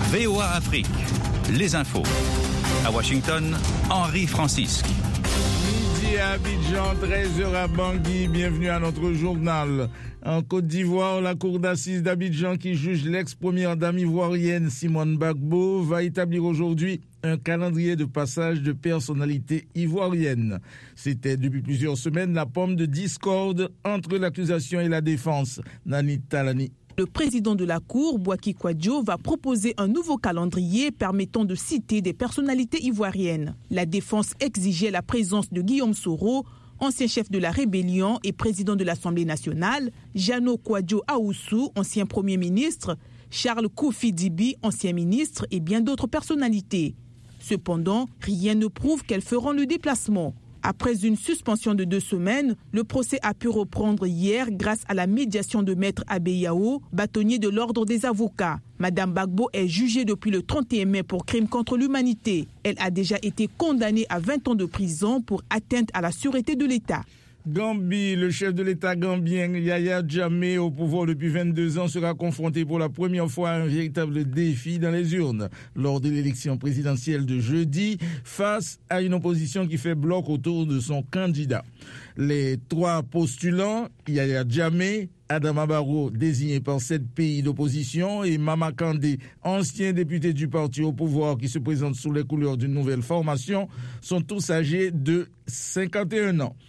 VOA Afrique, les infos. À Washington, Henri Francisque. Midi à Abidjan, 13h à Bangui, bienvenue à notre journal. En Côte d'Ivoire, la cour d'assises d'Abidjan qui juge l'ex-première dame ivoirienne Simone Gbagbo va établir aujourd'hui un calendrier de passage de personnalités ivoiriennes. C'était depuis plusieurs semaines la pomme de discorde entre l'accusation et la défense. Nani Talani. Le président de la Cour, Bouaki Kouadio, va proposer un nouveau calendrier permettant de citer des personnalités ivoiriennes. La défense exigeait la présence de Guillaume Soro, ancien chef de la rébellion et président de l'Assemblée nationale, Jano Kouadio Aoussou, ancien premier ministre, Charles Koufi Dibi, ancien ministre et bien d'autres personnalités. Cependant, rien ne prouve qu'elles feront le déplacement. Après une suspension de 2 semaines, le procès a pu reprendre hier grâce à la médiation de Maître Abeyao, bâtonnier de l'ordre des avocats. Madame Gbagbo est jugée depuis le 31 mai pour crime contre l'humanité. Elle a déjà été condamnée à 20 ans de prison pour atteinte à la sûreté de l'État. Gambie, le chef de l'État gambien Yahya Jammeh, au pouvoir depuis 22 ans, sera confronté pour la première fois à un véritable défi dans les urnes lors de l'élection présidentielle de jeudi, face à une opposition qui fait bloc autour de son candidat. Les 3 postulants, Yahya Jammeh, Adama Barrow, désigné par 7 pays d'opposition, et Mama Kandé, ancien député du parti au pouvoir qui se présente sous les couleurs d'une nouvelle formation, sont tous âgés de 51 ans.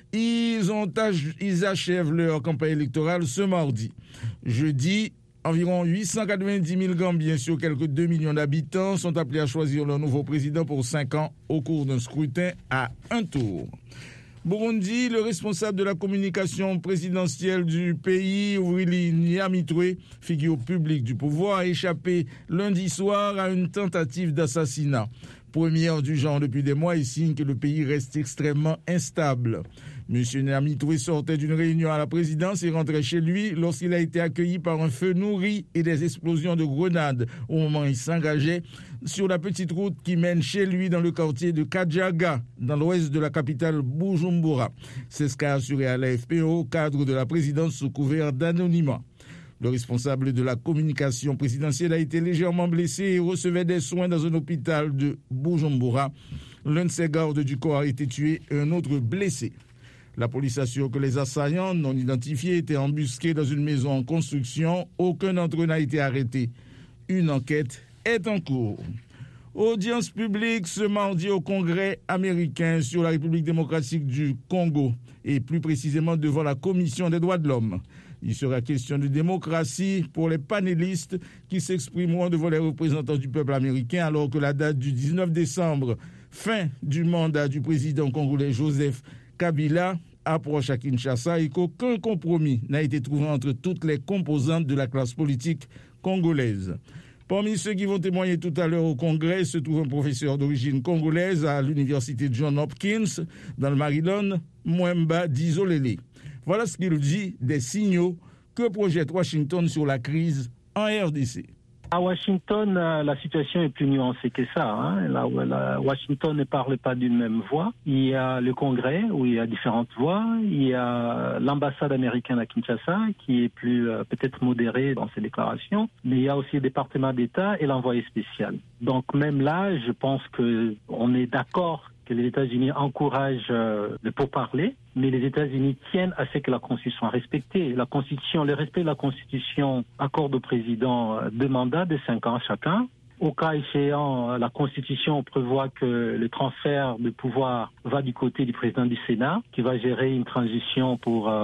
Ils achèvent leur campagne électorale ce mardi. Jeudi, environ 890 000 Gambiens sur quelques 2 millions d'habitants sont appelés à choisir leur nouveau président pour 5 ans au cours d'un scrutin à un tour. Burundi, le responsable de la communication présidentielle du pays, Willy Nyamitwe, figure publique du pouvoir, a échappé lundi soir à une tentative d'assassinat. Première du genre depuis des mois et signe que le pays reste extrêmement instable. M. Nyamitwe sortait d'une réunion à la présidence et rentrait chez lui lorsqu'il a été accueilli par un feu nourri et des explosions de grenades au moment où il s'engageait sur la petite route qui mène chez lui dans le quartier de Kadjaga, dans l'ouest de la capitale Bujumbura. C'est ce qu'a assuré à l'AFP au cadre de la présidence sous couvert d'anonymat. Le responsable de la communication présidentielle a été légèrement blessé et recevait des soins dans un hôpital de Bujumbura. L'un de ses gardes du corps a été tué et un autre blessé. La police assure que les assaillants non identifiés étaient embusqués dans une maison en construction. Aucun d'entre eux n'a été arrêté. Une enquête est en cours. Audience publique ce mardi au Congrès américain sur la République démocratique du Congo et plus précisément devant la Commission des droits de l'homme. Il sera question de démocratie pour les panélistes qui s'exprimeront devant les représentants du peuple américain alors que la date du 19 décembre, fin du mandat du président congolais Joseph Kabila, approche à Kinshasa et qu'aucun compromis n'a été trouvé entre toutes les composantes de la classe politique congolaise. Parmi ceux qui vont témoigner tout à l'heure au Congrès se trouve un professeur d'origine congolaise à l'université Johns Hopkins, dans le Maryland, Mwemba Dizolele. Voilà ce qu'il dit des signaux que projette Washington sur la crise en RDC. À Washington, la situation est plus nuancée que ça. Washington ne parle pas d'une même voix. Il y a le Congrès où il y a différentes voix. Il y a l'ambassade américaine à Kinshasa qui est plus peut-être modérée dans ses déclarations. Mais il y a aussi le département d'État et l'envoyé spécial. Donc même là, je pense qu'on est d'accord que les États-Unis encouragent le pourparler, mais les États-Unis tiennent à ce que la Constitution soit respectée. La Constitution, le respect de la Constitution accorde au président 2 mandats de 5 ans chacun. Au cas échéant, la Constitution prévoit que le transfert de pouvoir va du côté du président du Sénat, qui va gérer une transition pour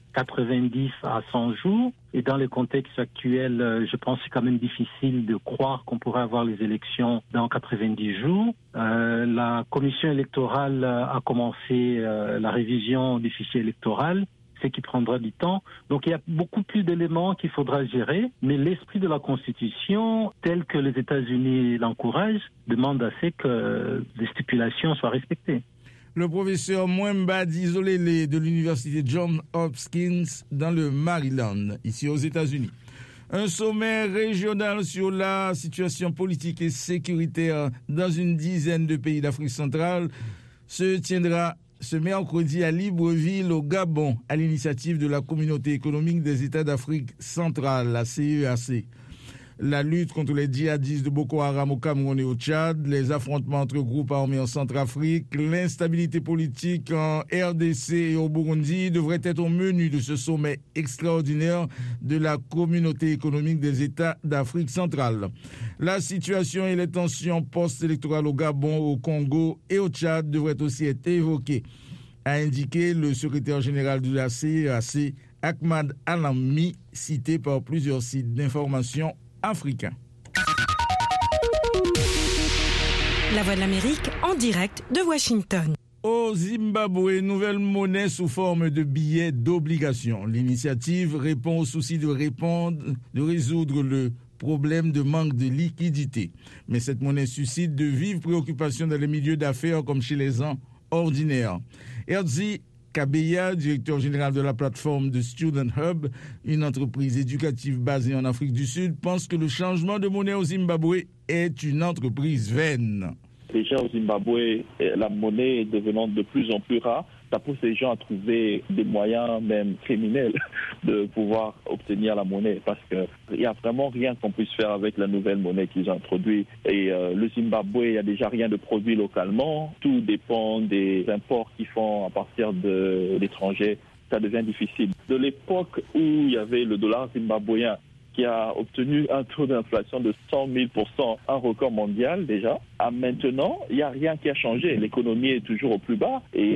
90 à 100 jours. Et dans le contexte actuel, je pense que c'est quand même difficile de croire qu'on pourrait avoir les élections dans 90 jours. La commission électorale a commencé la révision du fichier électoral, ce qui prendra du temps. Donc il y a beaucoup plus d'éléments qu'il faudra gérer, mais l'esprit de la Constitution, tel que les États-Unis l'encouragent, demande à ce que les stipulations soient respectées. Le professeur Mwemba Dizolele de l'université Johns Hopkins dans le Maryland, ici aux États-Unis. Un sommet régional sur la situation politique et sécuritaire dans une dizaine de pays d'Afrique centrale se tiendra ce mercredi à Libreville, au Gabon, à l'initiative de la Communauté économique des États d'Afrique centrale, la CEAC. la lutte contre les djihadistes de Boko Haram au Cameroun et au Tchad, les affrontements entre groupes armés en Centrafrique, l'instabilité politique en RDC et au Burundi devraient être au menu de ce sommet extraordinaire de la communauté économique des États d'Afrique centrale. La situation et les tensions post-électorales au Gabon, au Congo et au Tchad devraient aussi être évoquées, a indiqué le secrétaire général de la CEAC, Ahmad Alami, cité par plusieurs sites d'information africains. La Voix de l'Amérique en direct de Washington. Au Zimbabwe, nouvelle monnaie sous forme de billets d'obligation. L'initiative répond au souci de résoudre le problème de manque de liquidité. Mais cette monnaie suscite de vives préoccupations dans les milieux d'affaires comme chez les gens ordinaires. Herzi Kabeya, directeur général de la plateforme de Student Hub, une entreprise éducative basée en Afrique du Sud, pense que le changement de monnaie au Zimbabwe est une entreprise vaine. Déjà au Zimbabwe, la monnaie est devenant de plus en plus rare. Ça pousse les gens à trouver des moyens, même criminels, de pouvoir obtenir la monnaie parce qu'il n'y a vraiment rien qu'on puisse faire avec la nouvelle monnaie qu'ils ont introduite. Et le Zimbabwe, il n'y a déjà rien de produit localement. Tout dépend des imports qu'ils font à partir de l'étranger. Ça devient difficile. De l'époque où il y avait le dollar zimbabwéen qui a obtenu un taux d'inflation de 100 000%, un record mondial déjà. À maintenant, il n'y a rien qui a changé. L'économie est toujours au plus bas et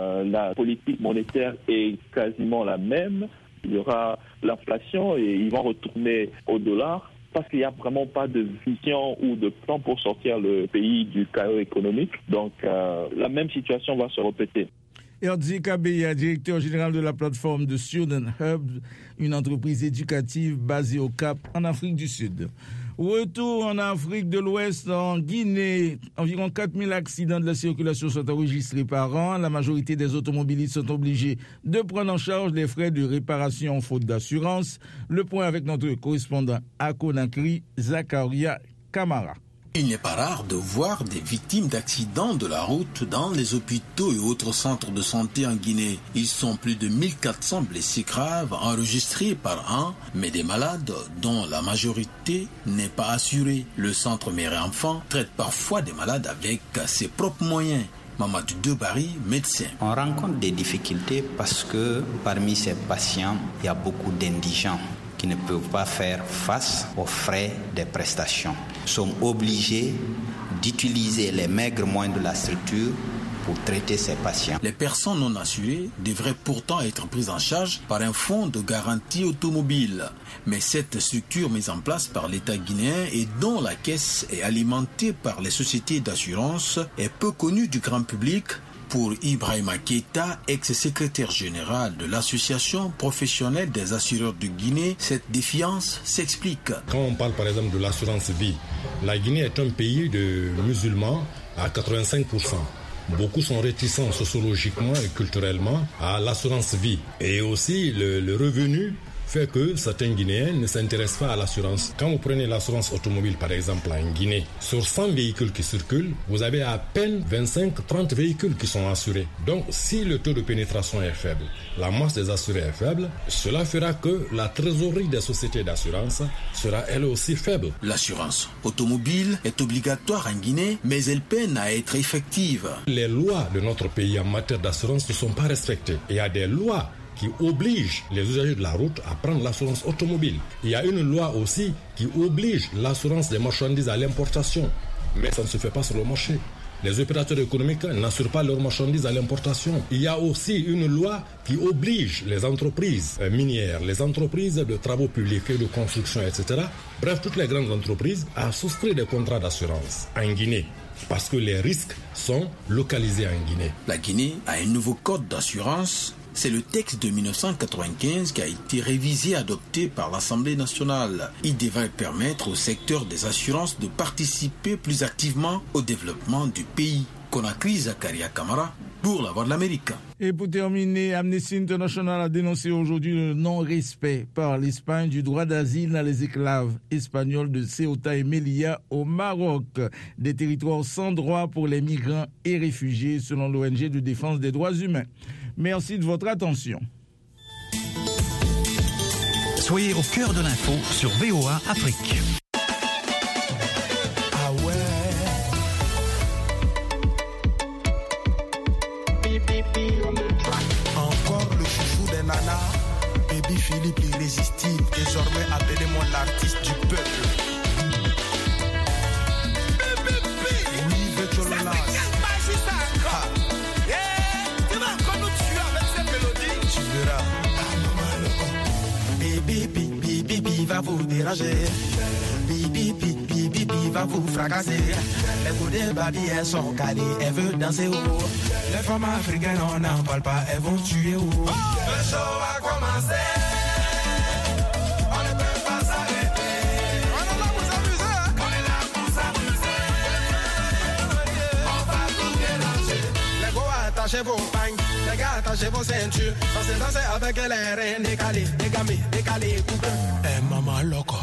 la politique monétaire est quasiment la même. Il y aura l'inflation et ils vont retourner au dollar parce qu'il n'y a vraiment pas de vision ou de plan pour sortir le pays du chaos économique. Donc la même situation va se répéter. Herzi Kabeya, directeur général de la plateforme de Student Hub, une entreprise éducative basée au Cap, en Afrique du Sud. Retour en Afrique de l'Ouest, en Guinée, environ 4000 accidents de la circulation sont enregistrés par an. La majorité des automobilistes sont obligés de prendre en charge les frais de réparation faute d'assurance. Le point avec notre correspondant à Conakry, Zakaria Kamara. Il n'est pas rare de voir des victimes d'accidents de la route dans les hôpitaux et autres centres de santé en Guinée. Ils sont plus de 1400 blessés graves enregistrés par an, mais des malades dont la majorité n'est pas assurée. Le centre mère et enfant traite parfois des malades avec ses propres moyens. Mamadou Debari, médecin. On rencontre des difficultés parce que parmi ces patients, il y a beaucoup d'indigents qui ne peuvent pas faire face aux frais des prestations. Nous sommes obligés d'utiliser les maigres moyens de la structure pour traiter ces patients. Les personnes non assurées devraient pourtant être prises en charge par un fonds de garantie automobile. Mais cette structure mise en place par l'État guinéen et dont la caisse est alimentée par les sociétés d'assurance est peu connue du grand public. Pour Ibrahima Keita, ex-secrétaire général de l'association professionnelle des assureurs de Guinée, cette défiance s'explique. Quand on parle par exemple de l'assurance vie, la Guinée est un pays de musulmans à 85%. Beaucoup sont réticents sociologiquement et culturellement à l'assurance vie. Et aussi le revenu fait que certains Guinéens ne s'intéressent pas à l'assurance. Quand vous prenez l'assurance automobile par exemple en Guinée, sur 100 véhicules qui circulent, vous avez à peine 25-30 véhicules qui sont assurés. Donc si le taux de pénétration est faible, la masse des assurés est faible, cela fera que la trésorerie des sociétés d'assurance sera elle aussi faible. L'assurance automobile est obligatoire en Guinée, mais elle peine à être effective. Les lois de notre pays en matière d'assurance ne sont pas respectées. Il y a des lois qui oblige les usagers de la route à prendre l'assurance automobile. Il y a une loi aussi qui oblige l'assurance des marchandises à l'importation. Mais ça ne se fait pas sur le marché. Les opérateurs économiques n'assurent pas leurs marchandises à l'importation. Il y a aussi une loi qui oblige les entreprises minières, les entreprises de travaux publics et de construction, etc. Bref, toutes les grandes entreprises à souscrire des contrats d'assurance en Guinée. Parce que les risques sont localisés en Guinée. La Guinée a un nouveau code d'assurance. C'est le texte de 1995 qui a été révisé et adopté par l'Assemblée nationale. Il devrait permettre au secteur des assurances de participer plus activement au développement du pays. Conakry, Zakaria Kamara, pour la Voix de l'Amérique. Et pour terminer, Amnesty International a dénoncé aujourd'hui le non-respect par l'Espagne du droit d'asile dans les esclaves espagnols de Ceuta et Melilla au Maroc, des territoires sans droit pour les migrants et réfugiés selon l'ONG de défense des droits humains. Merci de votre attention. Soyez au cœur de l'info sur VOA Afrique. déranger. Bibi, bibi, bibi va vous fracasser. Les coups de babi, elles sont calées, elles veulent danser haut. Les femmes africaines, on n'en parle pas, elles vont tuer haut. Le show a commencé. On ne peut pas s'arrêter. On est là pour s'amuser. On est là pour s'amuser. On va tout mélanger. Les gars, attachez vos pagnes. Les gars, attachez vos ceintures. Dansez avec les reines décalées, dégamées, décalées, coupées. Eh, maman loco.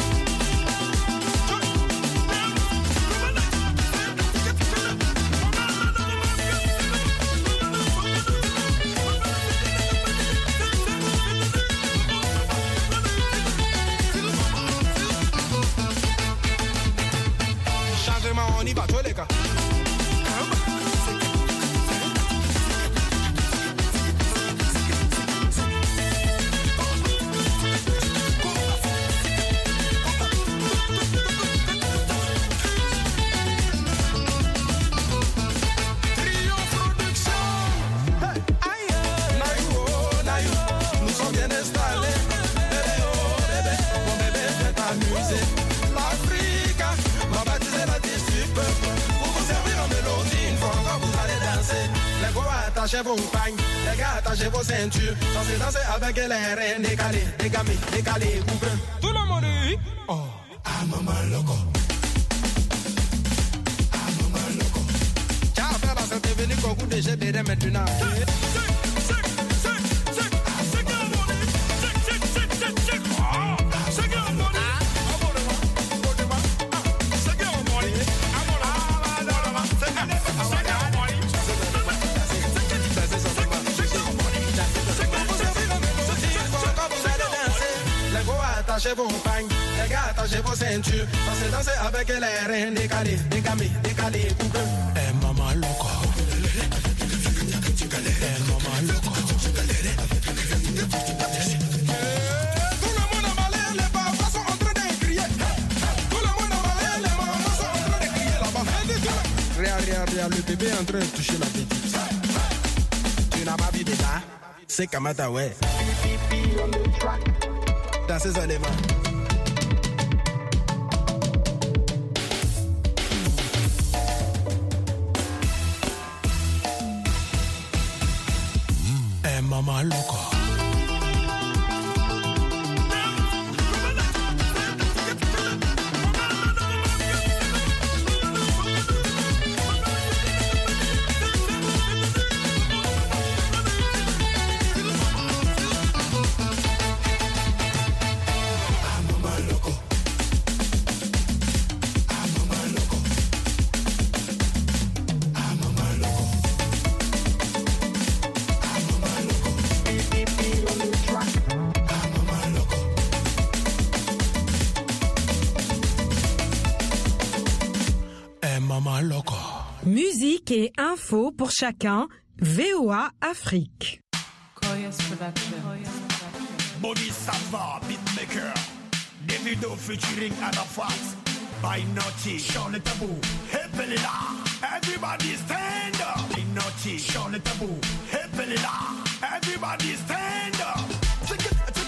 On y va tous les gars. Trio Production. Hey, Naïo, nous sommes bien installés. Bébé, mon bébé fait t'amuser. L'Afrique m'a baptisé la district. Pour vous servir en mélodie, une fois encore vous allez danser. Les gars, attachez vos pagnes, les gars, attachez vos ceintures. Dansez avec les reines décalées, dégamées, décalées, coupées. Tout le monde dit, oh, ah maman loco. Ah maman loco. Tiens, frère, ça t'est venu qu'on goûte déjà derrière maintenant. Attachez vos pagnes, les gars, attachez vos ceintures. Dansez avec les reines décalées, dégamées, décalées, coupées. Eh maman loco. Eh maman loco. Tout le monde a malé, les papas sont en train de crier. Tout le monde a malé, les mamans sont en train de crier là-bas. Regarde, le bébé est en train de toucher la petite. Tu n'as pas vu déjà? C'est Kamata, ouais. Dansez seulement. Eh maman loco. Musique et info pour chacun, VOA Afrique. Body Sava, beatmaker. Davido featuring Arafat. By Naughty, Sean le Tabou. Hey Pelila, everybody stand up. By Naughty, Sean le Tabou. Hey Pelila, everybody stand up. Take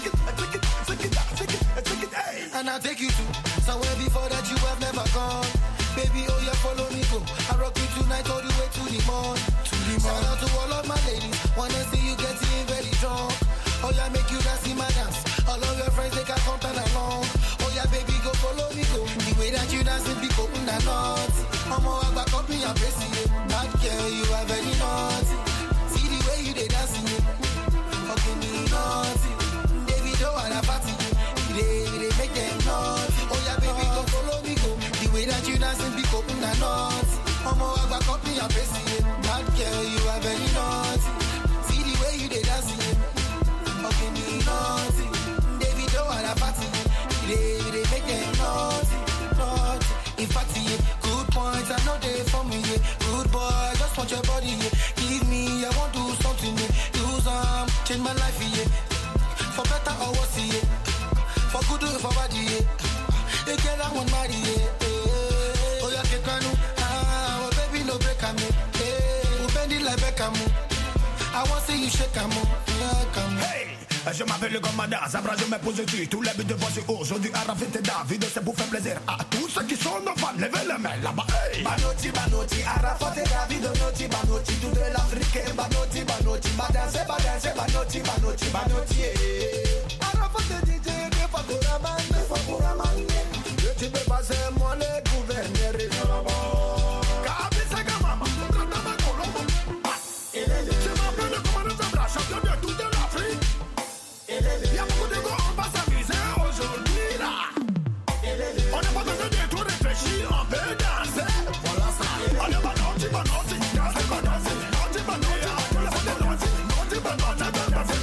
it, hey. And I'll take you to somewhere before that you have never gone. Baby, oh yeah, follow me, go. I rock you tonight all the way to the morn. Shout out to all of my ladies. Wanna see you getting very drunk. Oh yeah, make you dance in my dance. All of your friends, they can come turn along. Oh yeah, baby, go follow me, go. The way that you dance in people, not naughty. I'm all back up in your face, that girl, you are very naughty. See the way you they dancing, fucking me naughty. David, oh, and a party. They make them naughty. Oh yeah, baby, go follow me, go. The way that you dancing, be open and naughty. I'm all back up in your face, that girl, you are very naughty. See the way you they dancing, fucking me naughty. David, oh, and a party. They make them naughty, naughty. In fact, yeah, good points, I know they for me, yeah. Good boy, I just want your body, yeah. Give me, I want to do something, yeah. Do some, change my life, yeah. For better or worse, yeah. For good or for bad, yeah. They get that one body, yeah. Oh, yeah, get canu. Oh, baby, no break, I'm oh, bend it like Beckham. I want to see you shake, I'm Hey, Je m'appelle le commandant, Zabra, je me pose dessus. Tous les buts de voix sur aujourd'hui, Arafit et David, c'est pour faire plaisir à tous ceux qui sont nos fans. Levez les mains là-bas. Hey. Banoti, Banoti, Arafat et David, Banoti, Banoti, tout de l'Afrique, Banoti, Banoti, Badanse, Badanse, Banoti, Banoti, Banoti. Arafat et DJ, des fois pour Raman, tu peux passer moi le gouverneur régional. Kabisa Gamama, Tratama Colombo. Je m'appelle le commandant Zabra, champion de toute l'Afrique. Il y a beaucoup de gars, on va s'amuser aujourd'hui là. On n'a pas besoin de tout réfléchir, on peut danser. Voilà ça. On est Banoti, Banoti, danser, Banoti, Banoti, Banoti, Banoti, Banoti, Banoti,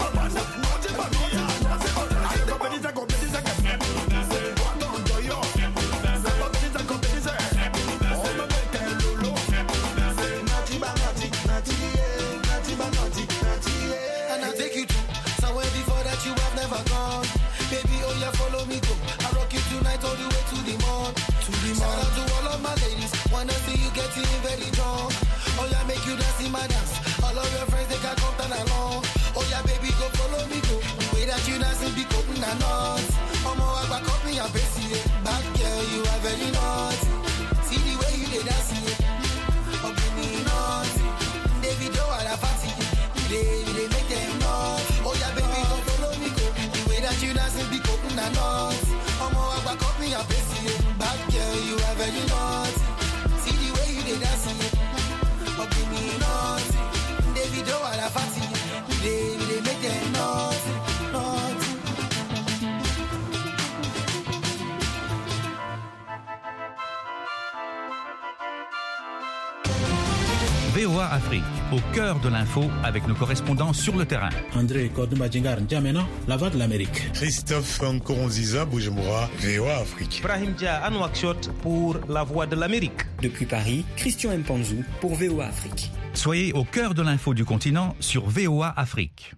follow me go. I rock you tonight all the way to the morn. Shout out to all of my ladies. Wanna see you getting very drunk. Oh yeah, make you dance in my dance. All of your friends they can come down along. Oh yeah, baby, go follow me go. The way that you dancing be open and not. I back up me and face it. Bad girl, you are very naughty. See the way you dey dancing. Oh, give me naughty. David, you are a party. They make them naughty. Oh yeah, baby, go follow me go. The way that you dancing be open and not. I back up me and face it. Bad girl, you are very naughty. See the way you dey dancing. Oh, give me naughty. David, you are a party. They make them naughty, naughty. VOA Afrique, au cœur de l'info avec nos correspondants sur le terrain. André Kodoumbadjingar N'Djamena, La Voix de l'Amérique. Christophe Nkoronziza Boujmoura, VOA Afrique. Brahim Dia Anouakchot pour La Voix de l'Amérique. Depuis Paris, Christian Mpanzou pour VOA Afrique. Soyez au cœur de l'info du continent sur VOA Afrique.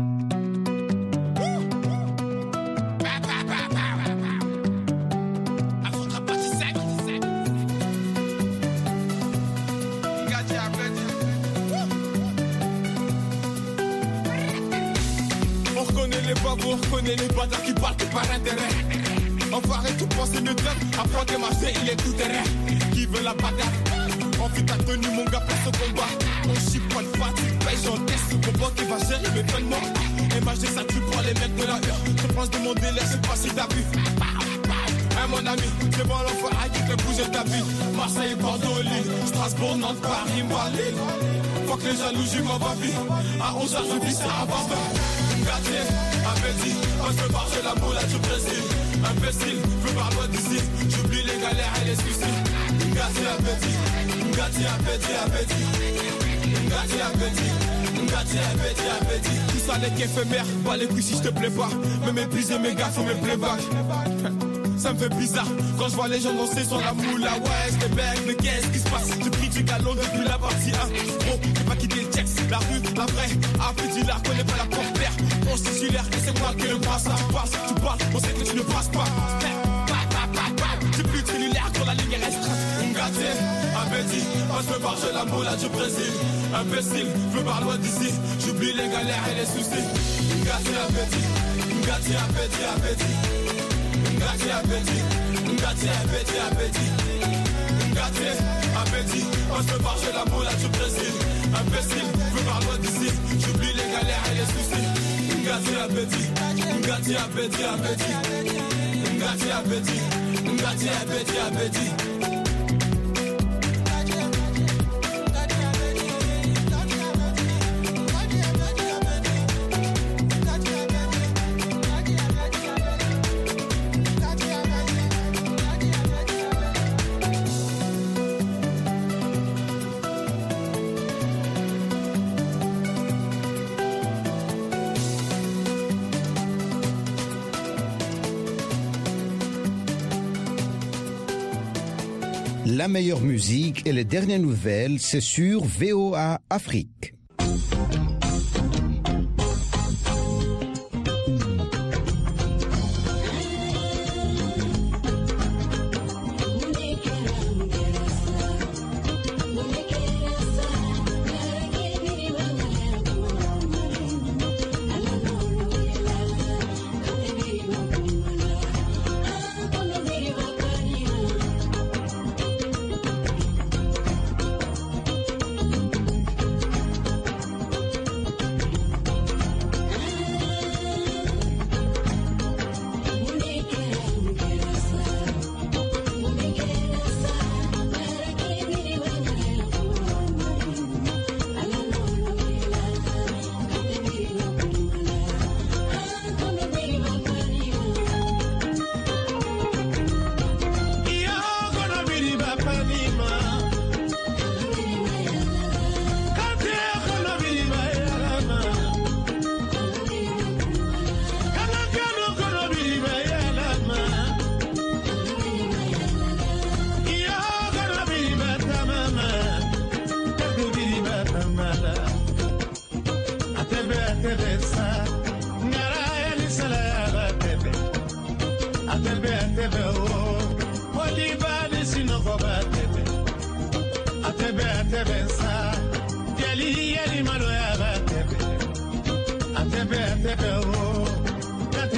On reconnaît les bâtards qui partent par intérêt. Enfoiré tout penser le club, apprendre à marcher, il est tout terrain. Qui veut la bagarre? On fait ta tenue, mon gars, place au combat. On chie pas de fatigue, paye, j'encaisse ce combat qui va gérer mes paiements. MHD, ça tu prends les mecs de la heure. Je pense de mon délai, je sais pas si t'as vu. Hein, mon ami, c'est bon l'enfant, qui fait bouger ta vie. Marseille, Bordeaux, Lille, Strasbourg, Nantes, Paris, Malille. Faut que les jaloux jouent ma vie. À 11h, je vis ça à Bamba. Gâté, appétit, on se barre, j'ai la moula du Brésil. Imbécile, je pars loin d'ici. J'oublie les galères et les suicides. Gâté, appétit, gâté, appétit, appétit. Gâté, appétit, gâté, appétit, appétit. Tout ça n'est qu'éphémère, pas les couilles si je te plais pas. Me mépriser mes gars, faut mes playbacks. Ça me fait bizarre quand je vois les gens danser sur la moula. Ouais, j'étais bête, mais qu'est-ce qui se passe? J'ai pris du galon depuis la partie 1. Gros, j'ai pas quitté le texte, la rue, la vraie. Appétit, la connais pas la porte-père. On se titulaire et c'est moi qui le passe. Tu passes, tu parles, on sait que tu ne passes pas. T'es plus cellulaire quand la ligne est restreinte. Gâté, appétit, on se barre, j'ai la moula du Brésil. Imbécile, je pars loin d'ici. J'oublie les galères et les soucis. Gâté, appétit, gâté, appétit, appétit. Gâté, appétit, gâté, appétit, appétit. Gâté, appétit, on se barre, j'ai la moula du Brésil. Imbécile, je pars loin d'ici. J'oublie les galères et les soucis. Gâté, appétit, gâté, appétit, appétit. Gâté, appétit, gâté, appétit, appétit. La meilleure musique et les dernières nouvelles, c'est sur VOA Afrique.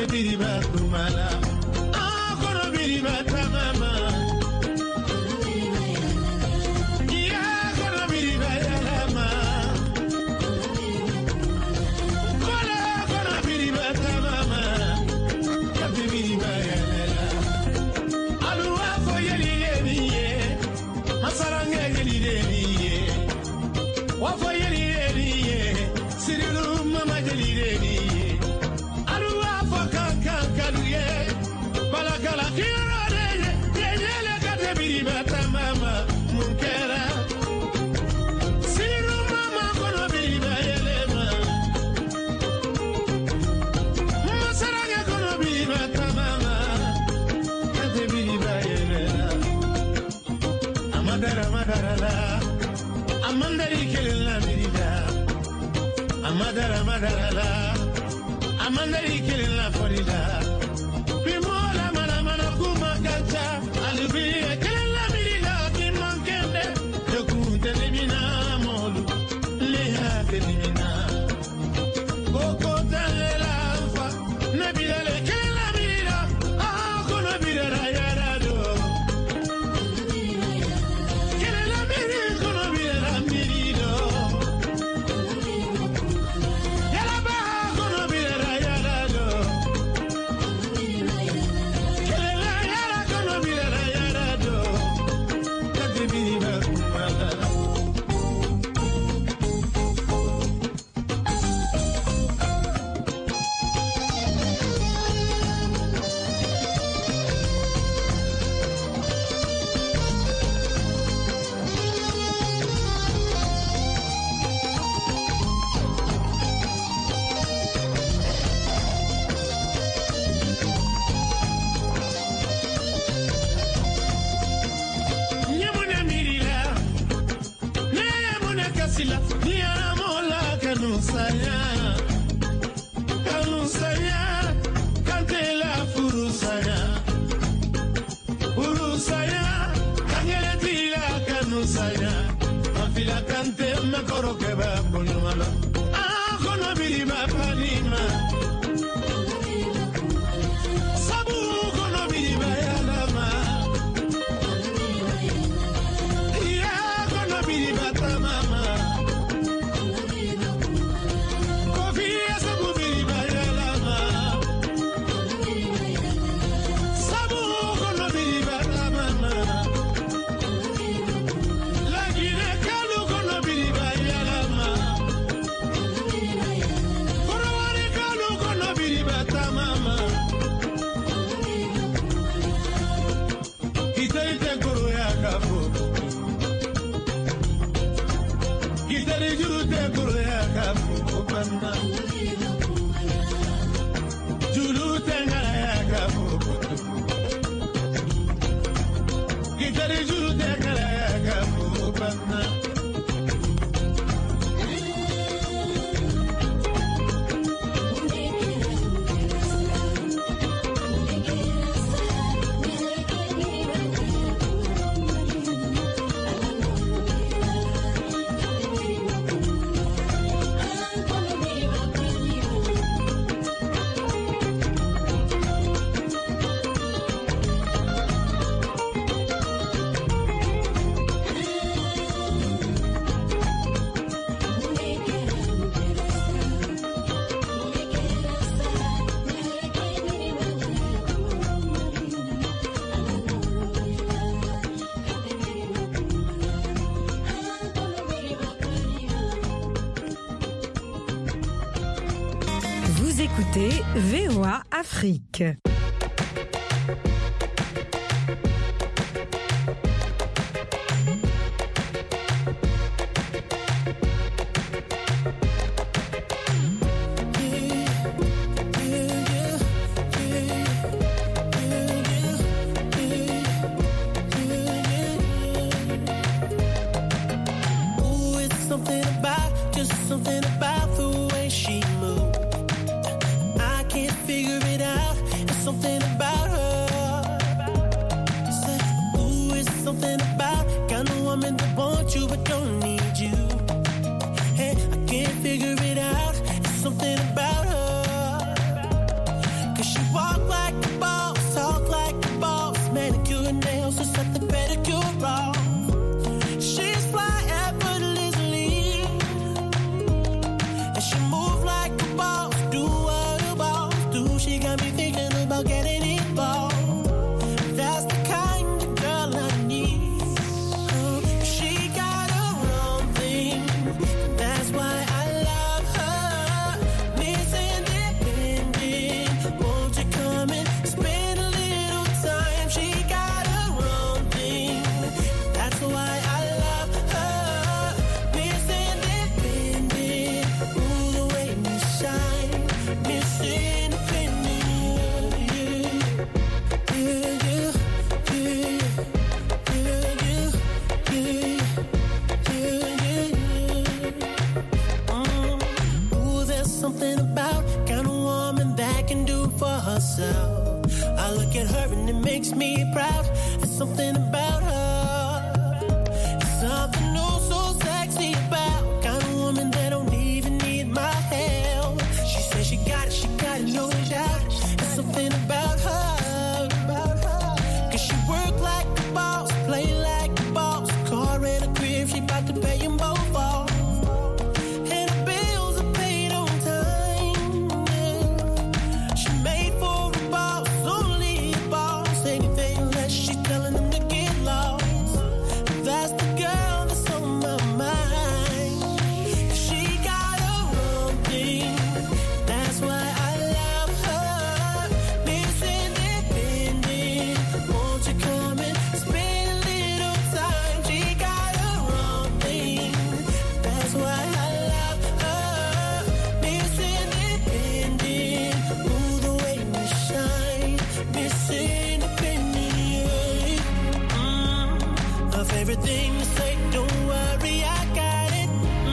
biriba kumala kono biriba tamama ya kono biriba yalama kono biriba tamama kati biriba yalela aluwa fo yeli yeliye masarange yeli yeliye wafo yeli yeliye sirilu mama yeli yeliye aluwa fo kankaluye balakala kirode yele kate biriba tamama munkera sirilu mama kono biriba yelema masarange kono biriba tamama kate biriba yelela amadara la amandari kelila birida amadara la amandari kelila forida bimola mana kuma kacha alibiya kelila birida kimankende yokunte limina molu leha kelimina koko talela fa nabila le kelila birida kono birida yarado Vous écoutez VOA Afrique. Figure it out, it's something about her, 'cause she can pay them both off. And the bills are paid on time. Yeah. She made for a boss, only a boss. Anything less, she's telling them to get lost. That's the girl that's on my mind. She got her own thing. That's why I love her. Miss Independent, won't you come and spend a little time? She got her own thing. That's why I love her. Miss Independent, ooh, the way we shine. Miss Independent, her favorite thing to say, don't worry, I got it.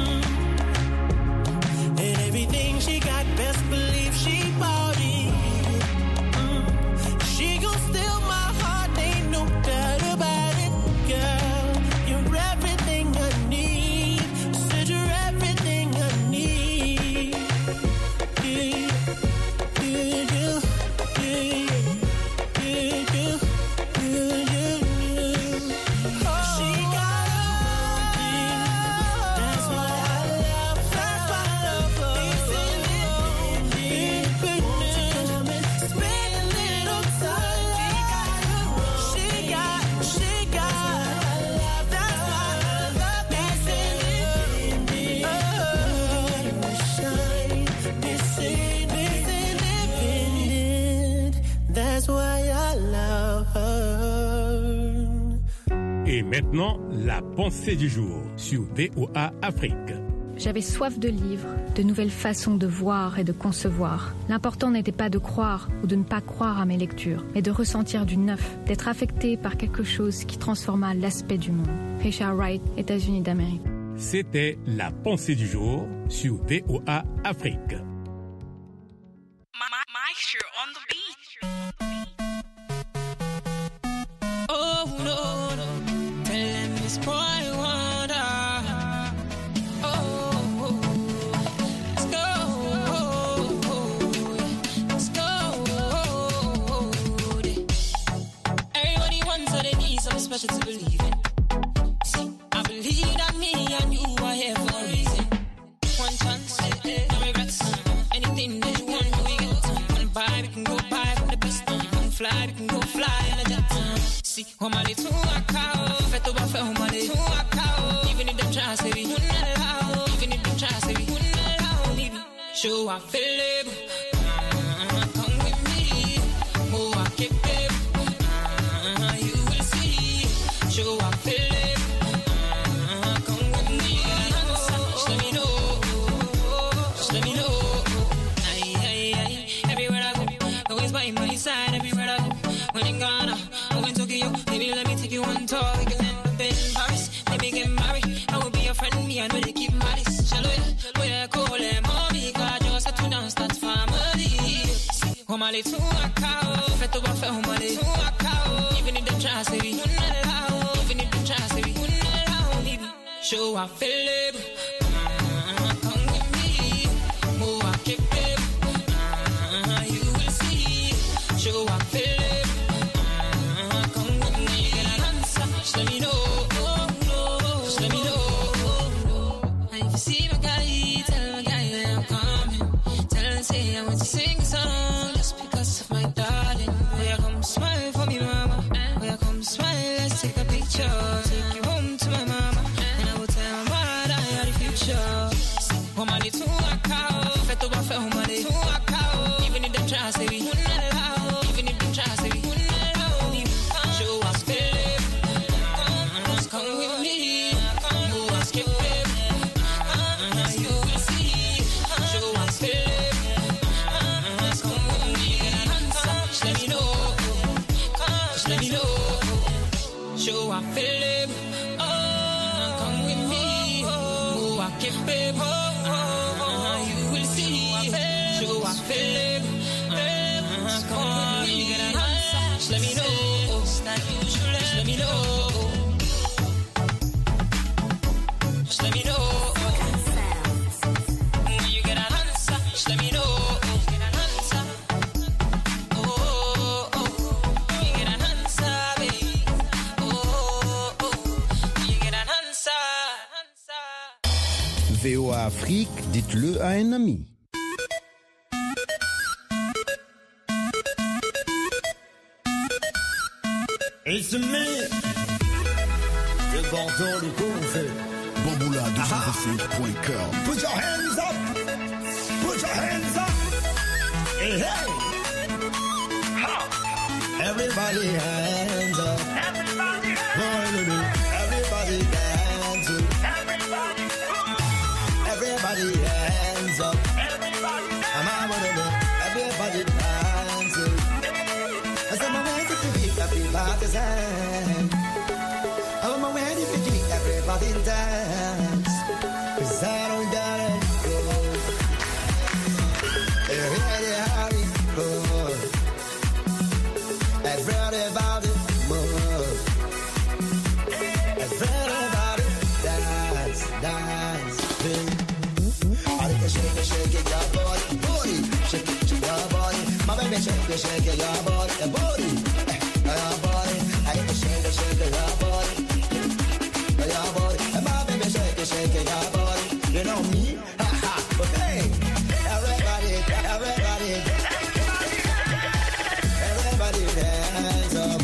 And everything she got, best believe she bought it. She gon' steal my heart, ain't no doubt about it, girl. You're everything I need. Said you're everything I need. Yeah, yeah, yeah, yeah, yeah, yeah, yeah, yeah. She got everything. That's why I love her. That's why I love her. Independent. Won't you come and spend a little time? She got. That's why I love Miss Independent. Oh, shine. Miss Independent. That's why I love her. Et maintenant, la pensée du jour sur VOA Afrique. J'avais soif de livres, de nouvelles façons de voir et de concevoir. L'important n'était pas de croire ou de ne pas croire à mes lectures, mais de ressentir du neuf, d'être affecté par quelque chose qui transforma l'aspect du monde. Keisha Wright, États-Unis d'Amérique. C'était la pensée du jour sur VOA Afrique. Oh no, no. Tell them this boy wonder. Oh, let's go, let's go. Everybody wants what they need, something special to believe in. See, I believe that me and you are here for a reason. One chance, no regrets. Anything that you want, we get. Wanna buy, we can go buy from the best. Wanna fly, we can go fly on a jet. See, homale to a cow, fet over for homale to a cow. Even if them try to say we wouldn't allow, even if them try to say we wouldn't allow, maybe show I feel it. Come with me, oh I keep it. You will see, show I feel it. Come with me, just let me know, just let me know. Aye, aye, aye. Everywhere I go, always by my side. Everywhere I go, when in Ghana. Maybe let me take you on tour. We can end up in Paris. Maybe get married. I will be your friend. Me, I know they keep malice. Shallow, where I call them mommy. God, just to dance that family. Homale to a cow. Fet over for homale to a cow. Even if them try to say we wouldn't allow. Even if them try to say we wouldn't allow. Maybe show I feel it. Come with me. Oh, I keep it. You will see. Show I feel it. Just let me know, just let me know. And if you see my guy, tell my guy that I'm coming. Tell him, say I want to sing a song just because of my darling. Where you come smile for me, mama. Where you come smile, let's take a picture. Take you home to my mama, and I will tell my mother I had a future. Homale to a cow, fet over for homale to a cow. Even if them try to say we wouldn't allow, even if them try to say we wouldn't allow, show us feel it. Come with me, oh, I skip it. You will see, show us feel it. Come with me, just let me know, just let me know. Show I feel it. Come with me, oh, I keep it. You will see, show I feel it. Come with me, just let me know, just let me know. Just let me know. When you get an answer, just let me know. Get an answer. Oh, oh, you get an answer, baby. Oh, oh, you get an answer. VOA Afrique, dites-le à un ami. It's me, le Bordeaux, le Confe. Bamboula 225.com. Put your hands up, put your hands up. Hey, hey. Everybody hands up. Everybody hands up. Everybody dance. Everybody hands up. Everybody dance. Everybody's hand. I'm ready to keep everybody dance. 'Cause I don't gotta go. Everybody go. Everybody move. Everybody dance, dance. I like to shake it, your body. Shake it to your body. My baby, shake it, your body, your body. Your body, I like to shake it, your body. Your body, my baby, shake it, your body. You know me, ha ha, okay. Everybody, everybody dance up.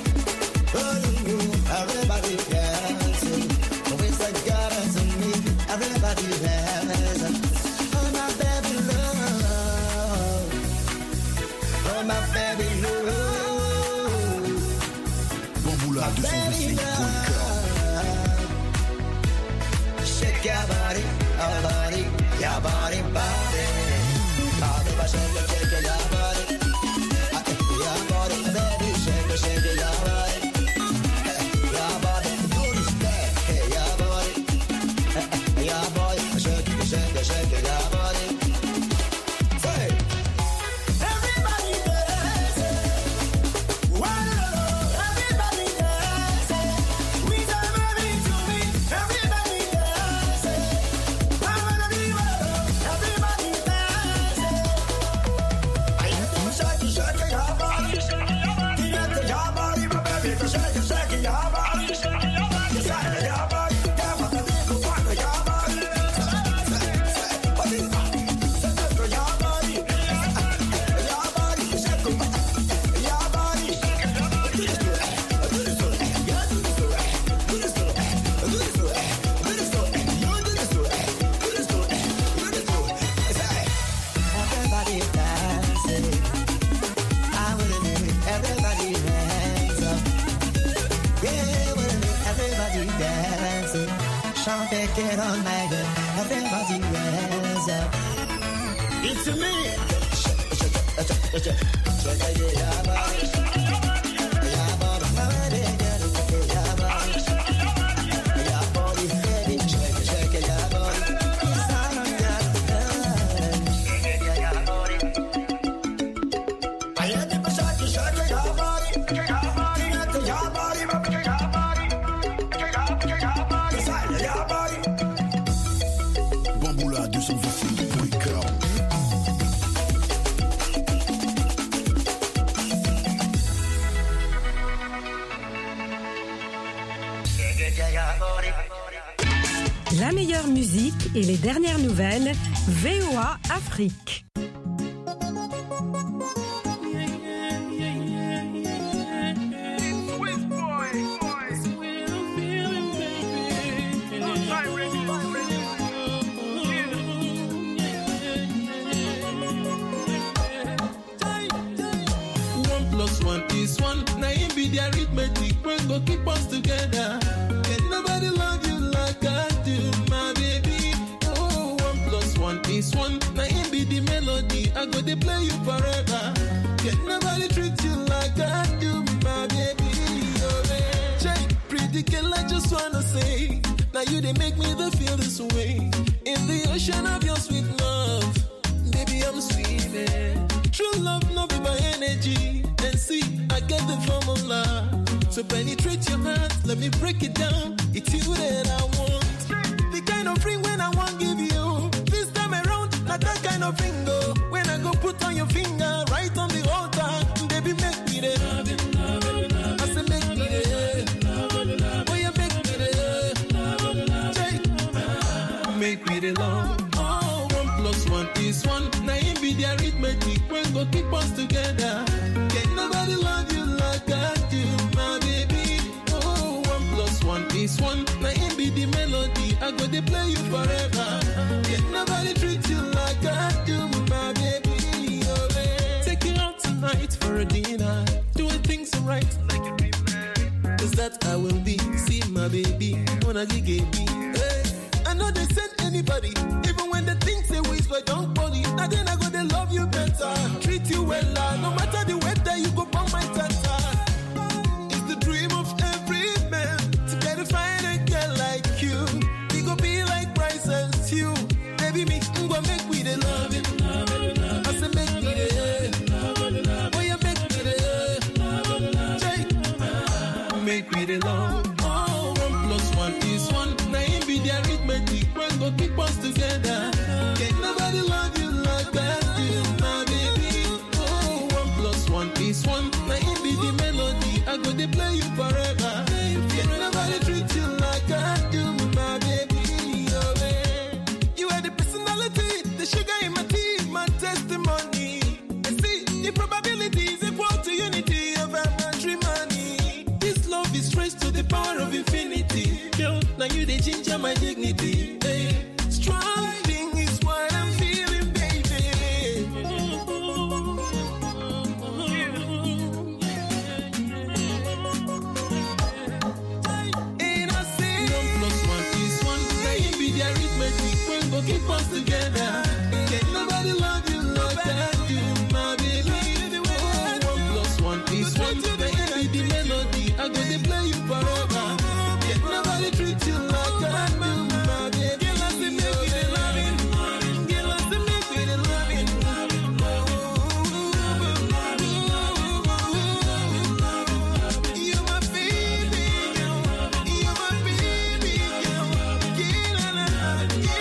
Everybody dance up. Always like God to me. Everybody dance up. Oh my baby love. Oh my baby love. Bamboula 225.com. Shake your body, your body, your body, body. Body, shake your body. Your body, baby, shake your body. Your body, do this thing. Hey, your body, your body, shake your body. Say, everybody dance. Everybody dance. We don't baby to me. Everybody dance. I wanna be well. Everybody dance. I have to shake your body. Your body, my baby, shake your body. Your body, yeah, my baby, your body. Your body, everybody dancing. I wanna do it. Everybody hands up. Yeah, everybody dancing. Chante, get on my girl. Everybody hands up. It's me. Bamboula 225.com. La meilleure musique et les dernières nouvelles, VOA Afrique. The arithmetic when go keep us together. Can nobody love you like I do, my baby? Oh, 1 + 1 is 1. Now it be the melody. I go to play you forever. Can nobody treat you like I do, my baby? Oh, yeah. Pretty girl, I just wanna say, now you they make me feel this way. In the ocean of your sweet love, baby, I'm swimming. True love, no be my energy. And see, I get the formula. So penetrate your heart, let me break it down. It's you that I want. The kind of ring when I want give you. This time around, not that kind of ring go. When I go put on your finger, right on the altar. Baby, make me there. I say make me there. Oh, you make me there. Make me there. that I will be. See my baby, wanna get me. Hey, I know they send anybody, even when they think they waste, but don't bother. Now then I go they love you better, treat you well, no matter the weather, you go on my tata. It's the dream of every man to get a fine girl like you. We go be like Bryce and Stu. Baby, me go make we the love it. I say make me the, boy you make me the, Jake, make me the love. Oh, 1 + 1 is 1. Now it be the arithmetic when go keep us together. Can't nobody love you like I do, my baby. Oh, 1 + 1 is 1. Now it be the melody I go to play you forever. Can't nobody treat you like I do, my baby. Oh, man. You are the personality, the sugar in my tea, my testimony. And see, the probabilities equal to unity of our matrimony. This love is traced to the power of infinity. Girl, now you the ginger my dignity. Hey, striving is what I'm feeling, baby. And I say 1 + 1 is 1. Now it be the arithmetic when go keep us together. Can't nobody love you like I do, my baby. Oh, 1 + 1 is 1. Now it be the melody I go to play you forever. Can't nobody treat you like I do, my baby. Girl, I say make me the loving. Girl, I say make me the loving. You're my baby, girl. You're my baby, girl. Girl, I love you.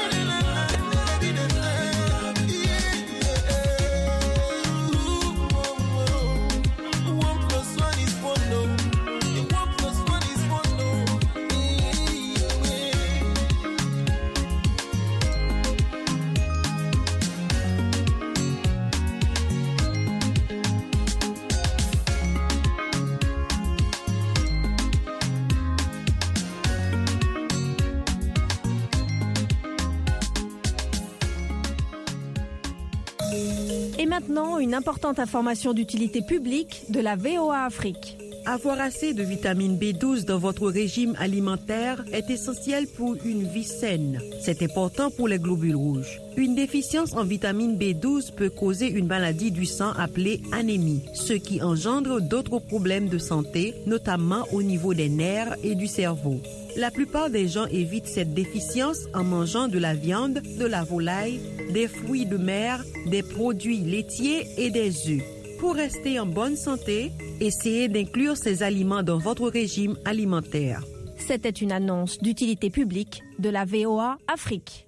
Et maintenant, une importante information d'utilité publique de la VOA Afrique. Avoir assez de vitamine B12 dans votre régime alimentaire est essentiel pour une vie saine. C'est important pour les globules rouges. Une déficience en vitamine B12 peut causer une maladie du sang appelée anémie, ce qui engendre d'autres problèmes de santé, notamment au niveau des nerfs et du cerveau. La plupart des gens évitent cette déficience en mangeant de la viande, de la volaille, des fruits de mer, des produits laitiers et des œufs. Pour rester en bonne santé, essayez d'inclure ces aliments dans votre régime alimentaire. C'était une annonce d'utilité publique de la VOA Afrique.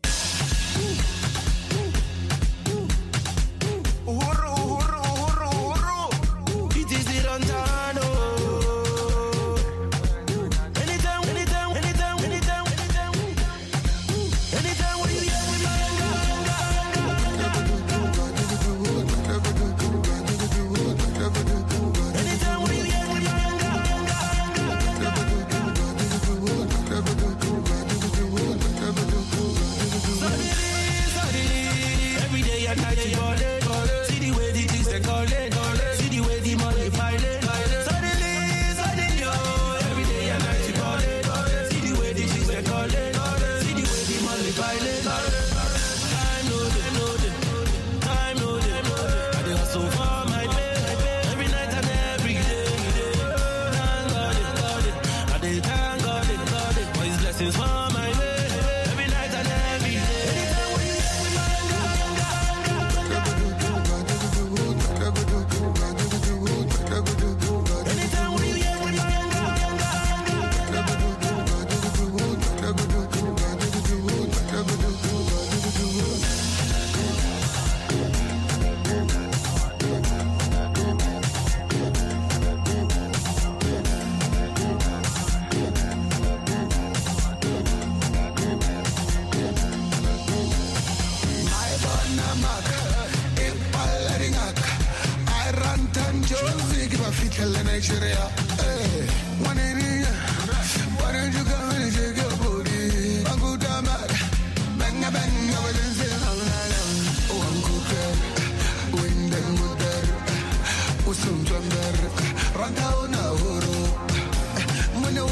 Nigeria, hey, one in here. Why don't you come and shake your booty? I'm good, I'm out. Bang, bang, I was in the oh, I'm good there. Wind and good there. Usum thunder. Run down a horo.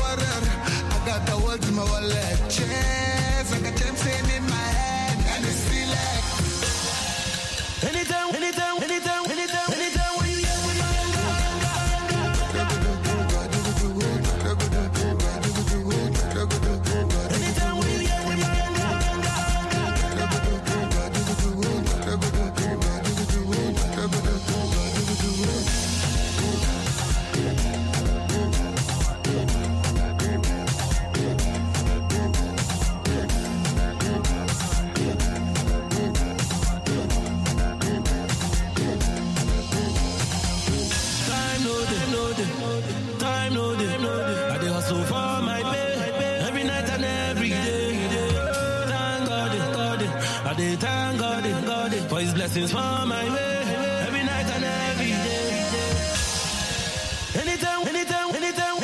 water. I got the world in my wallet. Chance, I got champagne in my head, and it's feel like anytime when you hear me. Thank God, for His blessings for my way, every night and every day. Anytime when you hear me.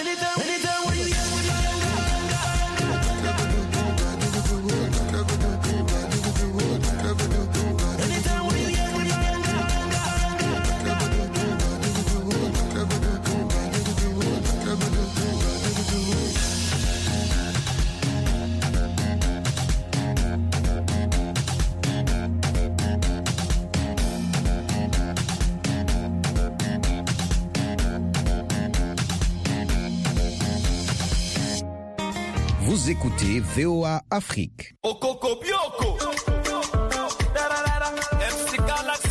Vous écoutez VOA Afrique. Okoko Bioko. MC Galaxy.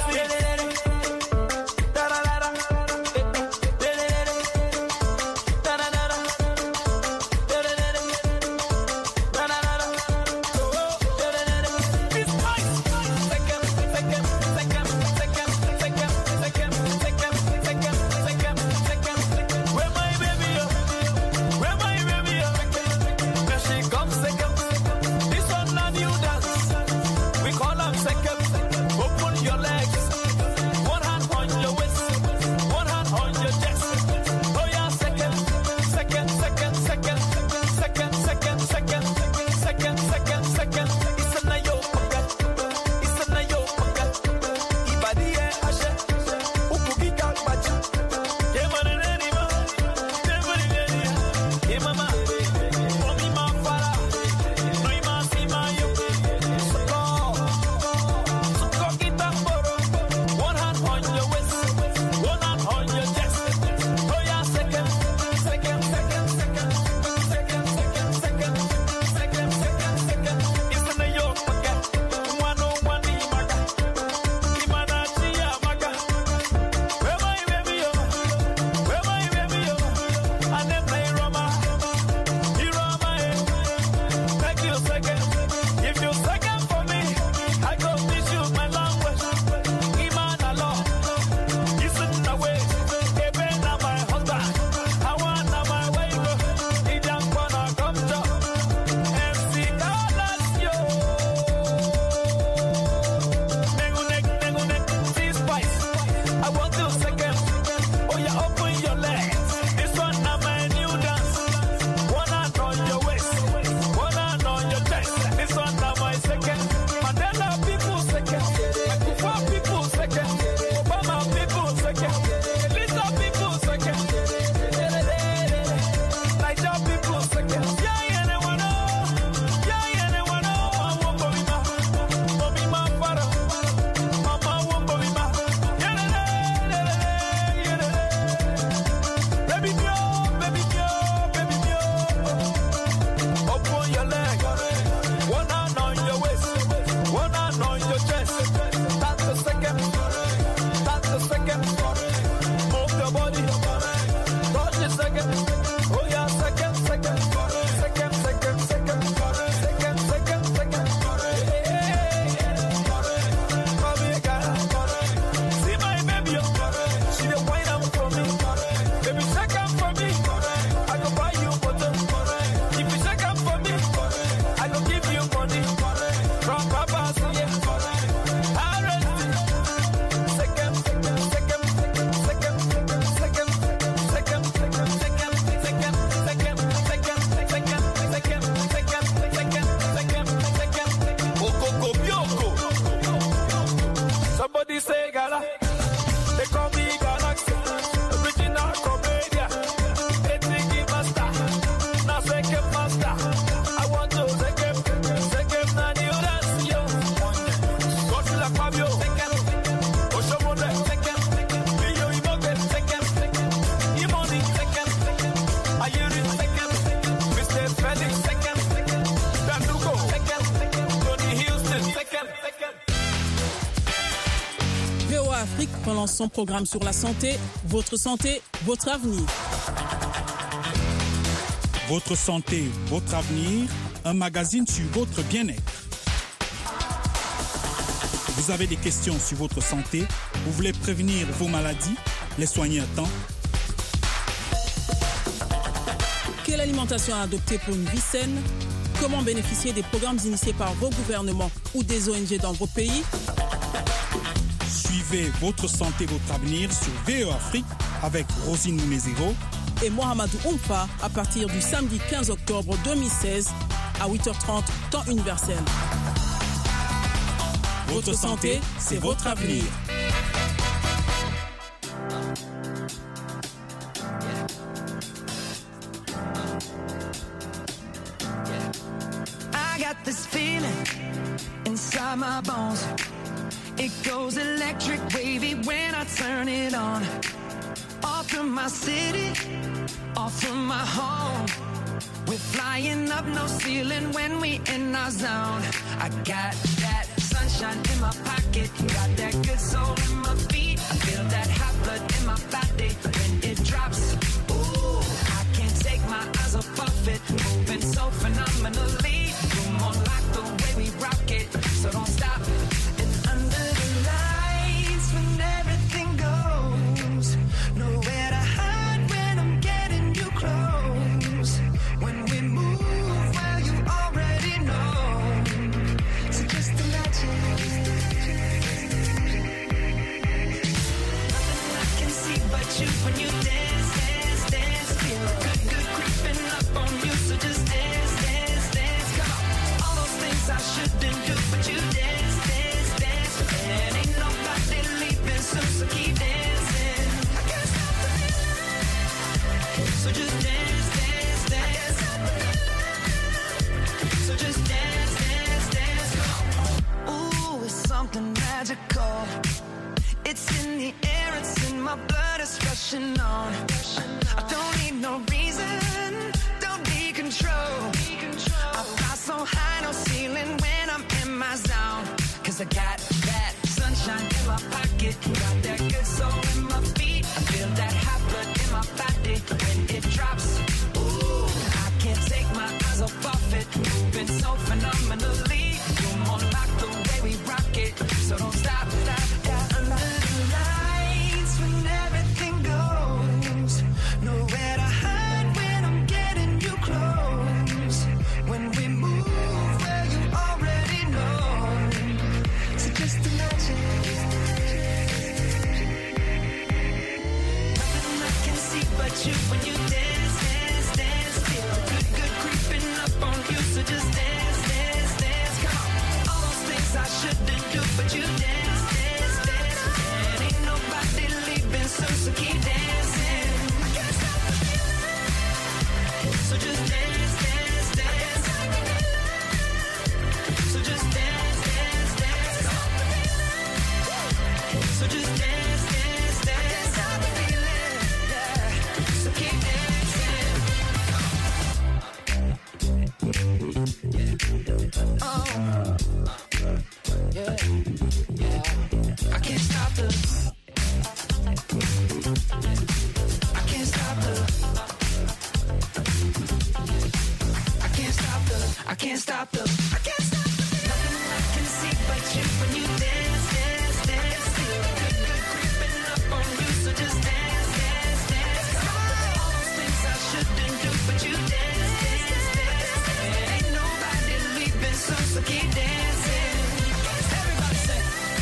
Afrique relance son programme sur la santé, votre avenir. Votre santé, votre avenir, un magazine sur votre bien-être. Vous avez des questions sur votre santé, vous voulez prévenir vos maladies, les soigner à temps. Quelle alimentation adopter pour une vie saine? Comment bénéficier des programmes initiés par vos gouvernements ou des ONG dans vos pays? Suivez votre santé, votre avenir sur VO Afrique avec Rosine Mounezero et Mohamedou Oumfa à partir du samedi 15 octobre 2016 à 8h30 temps universel. Votre santé, c'est votre avenir. I got this feeling inside my bones. It goes electric wavy when I turn it on. Off from my city, off from my home. We're flying up no ceiling when we in our zone. I got that sunshine in my pocket, got that good soul in my feet. I feel that hot blood in my body when it drops. Ooh, I can't take my eyes off of it, moving so phenomenally. Come on, like the way we rock it, so don't stop. And under the lights when everything goes, nowhere to hide when I'm getting you close. When we move, well, you already know. So just imagine. Nothing I can see but you when you dance, dance, dance. Feel good creeping up on you. So just dance, dance, dance. Come on. All those things I shouldn't do, but you dance, dance, dance. And ain't nobody leaving soon, so keep dancing. I can't stop the feeling. So just dance, dance, dance. So just dance, dance, dance. Ooh, it's something magical. It's in the air, it's in my blood, it's rushing on. I don't need no reason, don't need control. I fly so high, no ceiling when I'm in my zone. Cause I got that sunshine in my pocket, got that good soul in my feet. I feel that hot blood in my body when it drops. Ooh, I can't take my eyes off of it, moving so phenomenally. Come on, like the way we rock it, so don't stop, stop, stop. Under the lights when everything goes, nowhere to hide when I'm getting you close. When we move, well, you already know. So just imagine. Nothing I can see but you when you dance, dance, dance. Feel good creeping up on you. So just dance, dance, dance. Come on. All those things I shouldn't do, but you dance, dance, dance. And ain't nobody leaving soon, so keep dancing. I can't stop the feeling. So just dance, dance, dance. So just dance, dance, dance. So just dance, dance, dance. I can't stop the feeling. Yeah. So keep dancing. Oh. Yeah. Yeah. I can't stop the. I can't stop the. I can't stop the. I can't stop the. I can't stop the. Nothing I can see but you when you dance, dance, dance. Feel good creeping up on you. So just dance, dance, dance. All those things I shouldn't do, but you dance, dance, dance. And ain't nobody leaving soon, so keep dancing. Everybody say.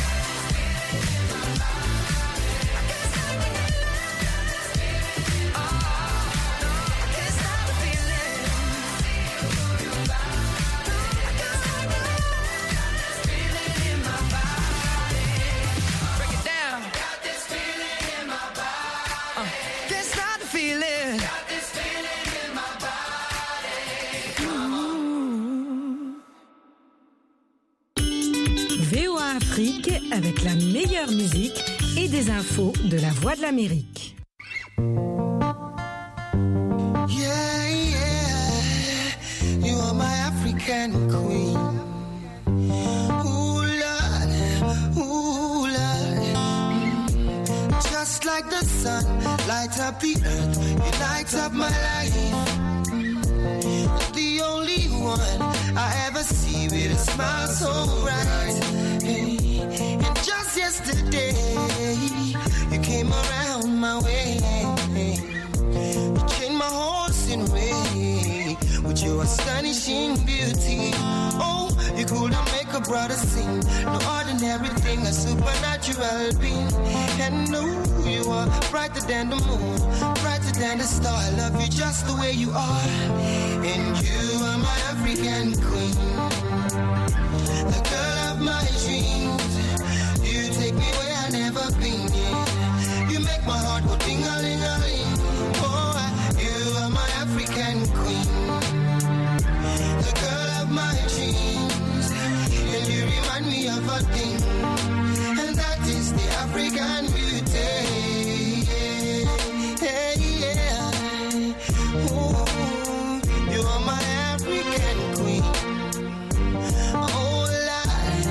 VOA Afrique avec la meilleure musique et des infos de la Voix de l'Amérique. Yeah, yeah, you are my African queen. Ooh, Lord, ooh, Lord. like the sun, light up the earth, you light up my life. The only one I ever see with a smile so bright. And just yesterday, you came around my way. You changed my whole scenery with your astonishing beauty. Oh, you couldn't make a brother sing. No ordinary thing, a supernatural being. And no, you are brighter than the moon, brighter than the star. I love you just the way you are. And you are my African queen, the girl of my dreams. You take me where I've never been. You make my heart go ding-a-ling-a-ling. Oh, you are my African queen, the girl of my dreams. And you remind me of a thing, and that is the African beauty. Hey, yeah. Oh, you are my African queen. Oh, Lord,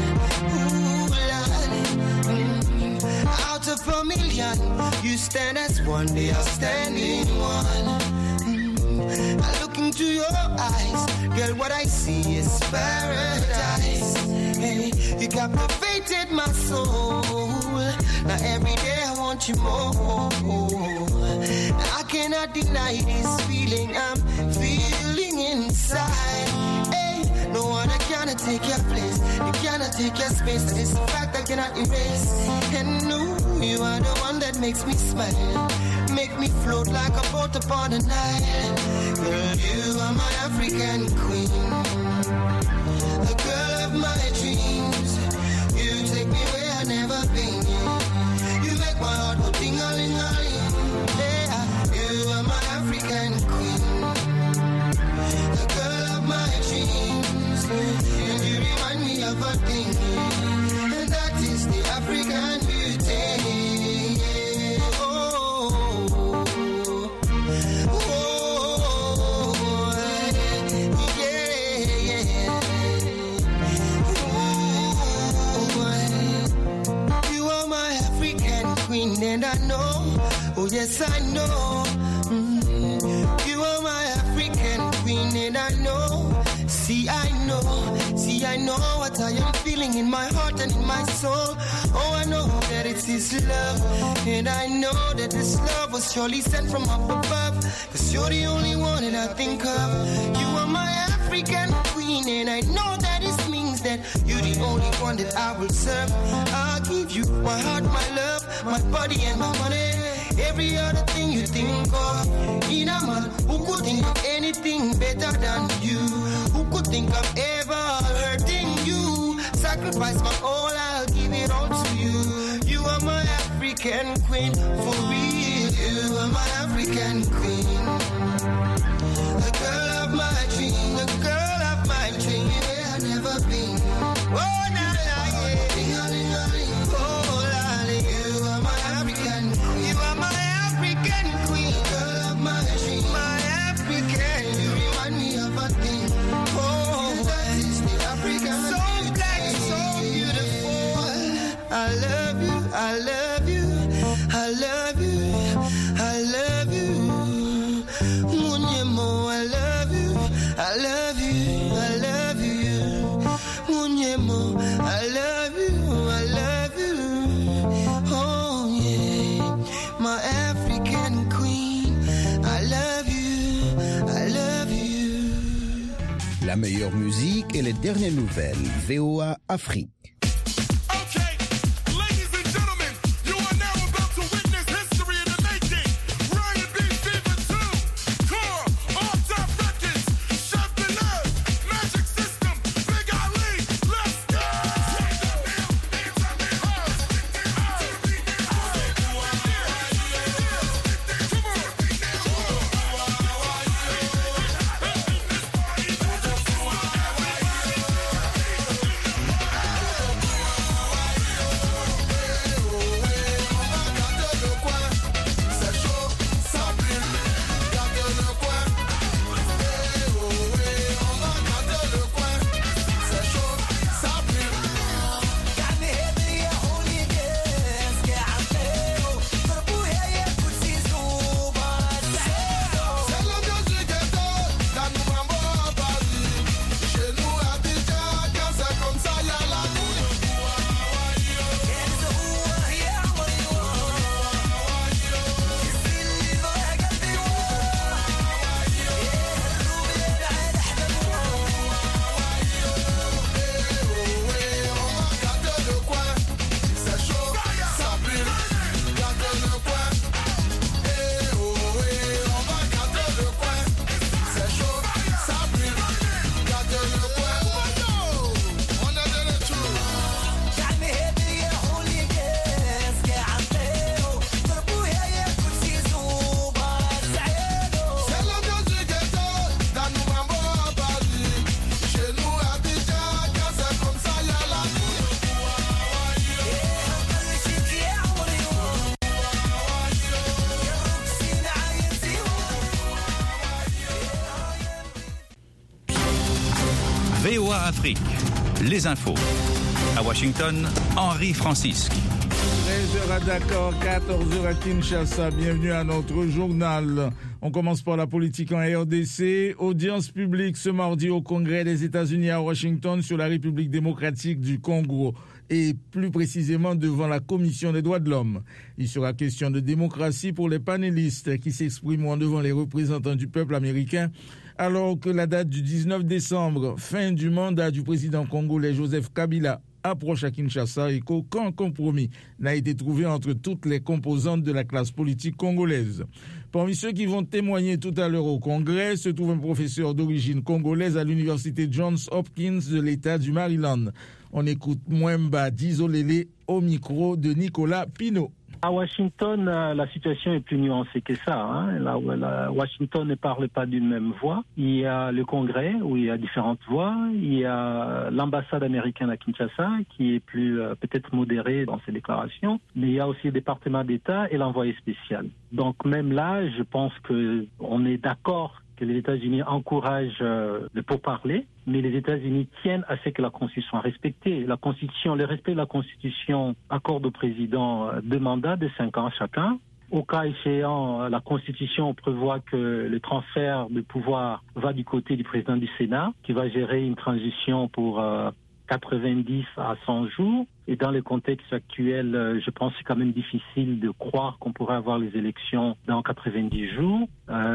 out of a million, you stand as one, they are standing one. I look into your eyes, girl, what I see is paradise. Hey, you captivated my soul. Now every day I want you more. I cannot deny this feeling I'm feeling inside. Hey, no one cannot take your place, you cannot take your space. That is a fact I cannot erase. And no, you are the one that makes me smile, make me float like a boat upon the Nile. Girl, you are my African queen, the girl of my dreams. You take me where I've never been. You make my heart go ding-a-ling-a-ling. Yeah, you are my African queen, the girl of my dreams. And you remind me of a thing, and that is the African beauty. And I know, oh yes I know, you are my African queen. And I know, see I know what I am feeling in my heart and in my soul. Oh, I know that it's His love, and I know that this love was surely sent from up above. Cause you're the only one that I think of. You are my African queen, and I know that it means that you're the only one that I will serve. I'll give you my heart, my love, my body and my money. Every other thing you think of. In a man who could think of anything better than you, who could think of ever hurting you. Sacrifice my all, I'll give it all to you. You are my African queen, for real. You are my African queen, the girl of my dream, the girl of my dream. Where I've never been. Oh, nah, yeah. Oh, lolly, you are my African queen. You are my African queen, girl of my dream, my African. You remind me of a thing. Oh, that is the African. So black, so beautiful. I love you, I love you, I love you, I love you. Munyemo, I love you, I love you, I love you. Munyemo, I love you, I love you. Oh yeah, my African queen, I love you, I love you. La meilleure musique et les dernières nouvelles. VOA Afrique. VOA Afrique, les infos. À Washington, Henri Francisque. 13h à Dakar, 14h à Kinshasa. Bienvenue à notre journal. On commence par la politique en RDC. Audience publique ce mardi au Congrès des États-Unis à Washington sur la République démocratique du Congo et plus précisément devant la Commission des droits de l'homme. Il sera question de démocratie pour les panélistes qui s'exprimeront devant les représentants du peuple américain alors que la date du 19 décembre, fin du mandat du président congolais Joseph Kabila, approche à Kinshasa et qu'aucun compromis n'a été trouvé entre toutes les composantes de la classe politique congolaise. Parmi ceux qui vont témoigner tout à l'heure au Congrès se trouve un professeur d'origine congolaise à l'université Johns Hopkins de l'État du Maryland. On écoute Mwemba Dizolele au micro de Nicolas Pinault. À Washington, la situation est plus nuancée que ça. Washington ne parle pas d'une même voix. Il y a le Congrès où il y a différentes voix. Il y a l'ambassade américaine à Kinshasa qui est plus peut-être modérée dans ses déclarations. Mais il y a aussi le département d'État et l'envoyé spécial. Donc même là, je pense qu'on est d'accord que les États-Unis encouragent le pourparler, mais les États-Unis tiennent à ce que la Constitution soit respectée. La Constitution, le respect de la Constitution accorde au président 2 mandats de 5 ans chacun. Au cas échéant, la Constitution prévoit que le transfert de pouvoir va du côté du président du Sénat, qui va gérer une transition pour 90 à 100 jours. Et dans le contexte actuel, je pense que c'est quand même difficile de croire qu'on pourrait avoir les élections dans 90 jours.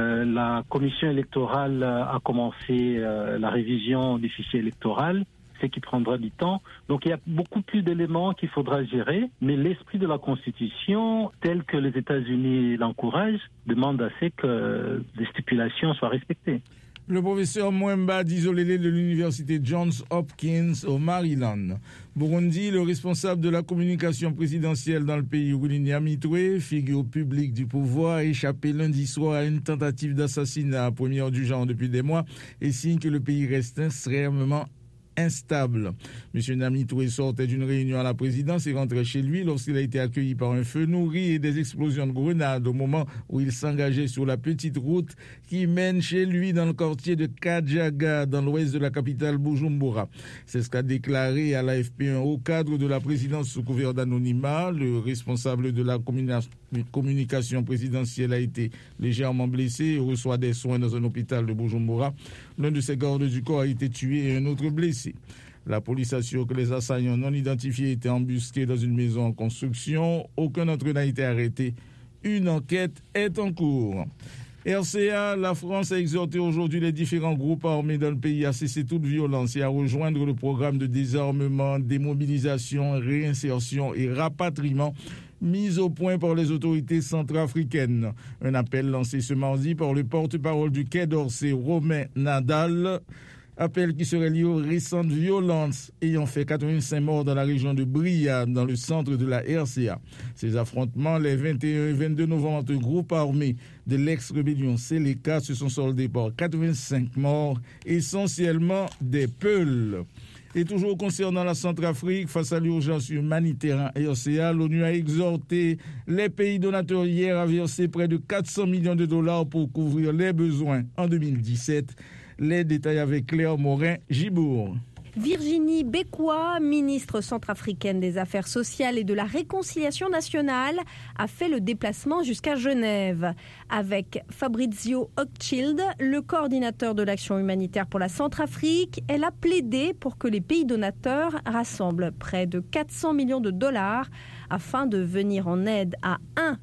La commission électorale a commencé la révision du fichier électoral, ce qui prendra du temps. Donc il y a beaucoup plus d'éléments qu'il faudra gérer, mais l'esprit de la Constitution, tel que les États-Unis l'encouragent, demande à ce que les stipulations soient respectées. Le professeur Mwemba Dizolele de l'université Johns Hopkins au Maryland. Burundi, le responsable de la communication présidentielle dans le pays, Willy Nyamitwe, figure publique du pouvoir, a échappé lundi soir à une tentative d'assassinat, première du genre depuis des mois, et signe que le pays reste extrêmement instable. M. Nyamitwe sortait d'une réunion à la présidence et rentrait chez lui lorsqu'il a été accueilli par un feu nourri et des explosions de grenades au moment où il s'engageait sur la petite route qui mène chez lui dans le quartier de Kadjaga, dans l'ouest de la capitale Bujumbura. C'est ce qu'a déclaré à l'AFP1 au cadre de la présidence sous couvert d'anonymat. Le responsable de la communication présidentielle a été légèrement blessé et reçoit des soins dans un hôpital de Bujumbura. L'un de ses gardes du corps a été tué et un autre blessé. La police assure que les assaillants non identifiés étaient embusqués dans une maison en construction. Aucun d'entre eux n'a été arrêté. Une enquête est en cours. RCA, la France a exhorté aujourd'hui les différents groupes armés dans le pays à cesser toute violence et à rejoindre le programme de désarmement, démobilisation, réinsertion et rapatriement mis au point par les autorités centrafricaines. Un appel lancé ce mardi par le porte-parole du Quai d'Orsay, Romain Nadal, appel qui serait lié aux récentes violences ayant fait 85 morts dans la région de Briade, dans le centre de la RCA. Ces affrontements, les 21 et 22 novembre, entre groupes armés de l'ex-rébellion Séléka se sont soldés par 85 morts, essentiellement des Peuls. Et toujours concernant la Centrafrique, face à l'urgence humanitaire en RCA, l'ONU a exhorté les pays donateurs hier à verser près de 400 millions de dollars pour couvrir les besoins en 2017. Les détails avec Claire Morin-Gibourg. Virginie Bekwa, ministre centrafricaine des Affaires sociales et de la Réconciliation nationale, a fait le déplacement jusqu'à Genève. Avec Fabrizio Hochschild, le coordinateur de l'action humanitaire pour la Centrafrique, elle a plaidé pour que les pays donateurs rassemblent près de 400 millions de dollars afin de venir en aide à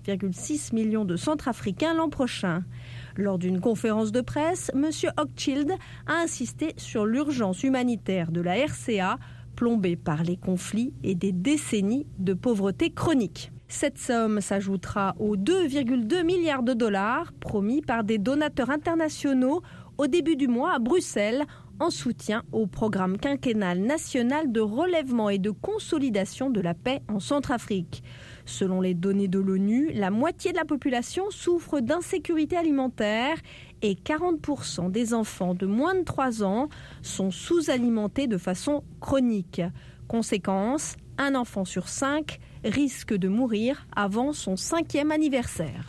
1,6 million de Centrafricains l'an prochain. Lors d'une conférence de presse, M. Hochschild a insisté sur l'urgence humanitaire de la RCA, plombée par les conflits et des décennies de pauvreté chronique. Cette somme s'ajoutera aux 2,2 milliards de dollars promis par des donateurs internationaux au début du mois à Bruxelles, en soutien au programme quinquennal national de relèvement et de consolidation de la paix en Centrafrique. Selon les données de l'ONU, la moitié de la population souffre d'insécurité alimentaire et 40% des enfants de moins de 3 ans sont sous-alimentés de façon chronique. Conséquence, un enfant sur 5 risque de mourir avant son 5e anniversaire.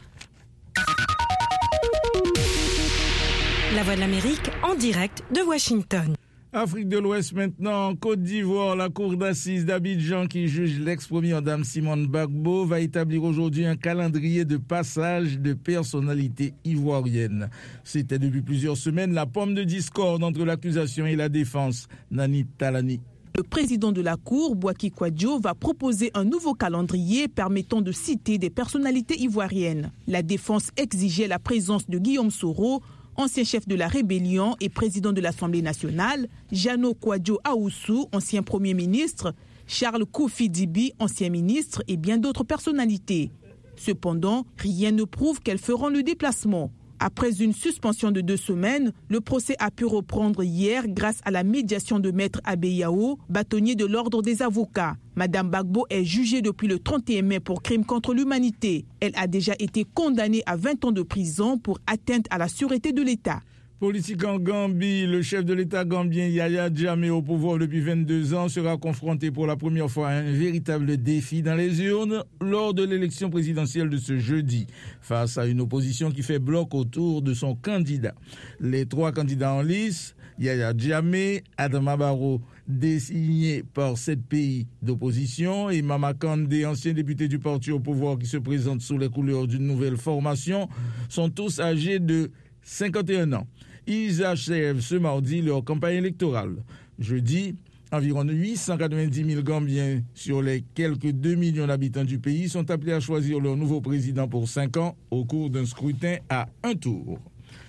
La Voix de l'Amérique en direct de Washington. Afrique de l'Ouest maintenant, en Côte d'Ivoire, la cour d'assises d'Abidjan qui juge l'ex-première dame Simone Gbagbo va établir aujourd'hui un calendrier de passage de personnalités ivoiriennes. C'était depuis plusieurs semaines la pomme de discorde entre l'accusation et la défense. Nani Talani. Le président de la Cour, Bouaki Kwadjo, va proposer un nouveau calendrier permettant de citer des personnalités ivoiriennes. La défense exigeait la présence de Guillaume Soro, ancien chef de la rébellion et président de l'Assemblée nationale, Jano Kwadjo Aoussou, ancien premier ministre, Charles Kofi Dibi, ancien ministre et bien d'autres personnalités. Cependant, rien ne prouve qu'elles feront le déplacement. Après une suspension de 2 semaines, le procès a pu reprendre hier grâce à la médiation de Maître Abeyao, bâtonnier de l'ordre des avocats. Madame Gbagbo est jugée depuis le 31 mai pour crime contre l'humanité. Elle a déjà été condamnée à 20 ans de prison pour atteinte à la sûreté de l'État. Politique en Gambie, le chef de l'État gambien Yaya Jammeh, au pouvoir depuis 22 ans, sera confronté pour la première fois à un véritable défi dans les urnes lors de l'élection présidentielle de ce jeudi, face à une opposition qui fait bloc autour de son candidat. Les 3 candidats en lice, Yaya Jammeh, Adama Barrow, désigné par 7 pays d'opposition, et Mama Kandeh, ancien député du parti au pouvoir qui se présente sous les couleurs d'une nouvelle formation, sont tous âgés de 51 ans. Ils achèvent ce mardi leur campagne électorale. Jeudi, environ 890 000 Gambiens sur les quelques 2 millions d'habitants du pays sont appelés à choisir leur nouveau président pour 5 ans au cours d'un scrutin à un tour.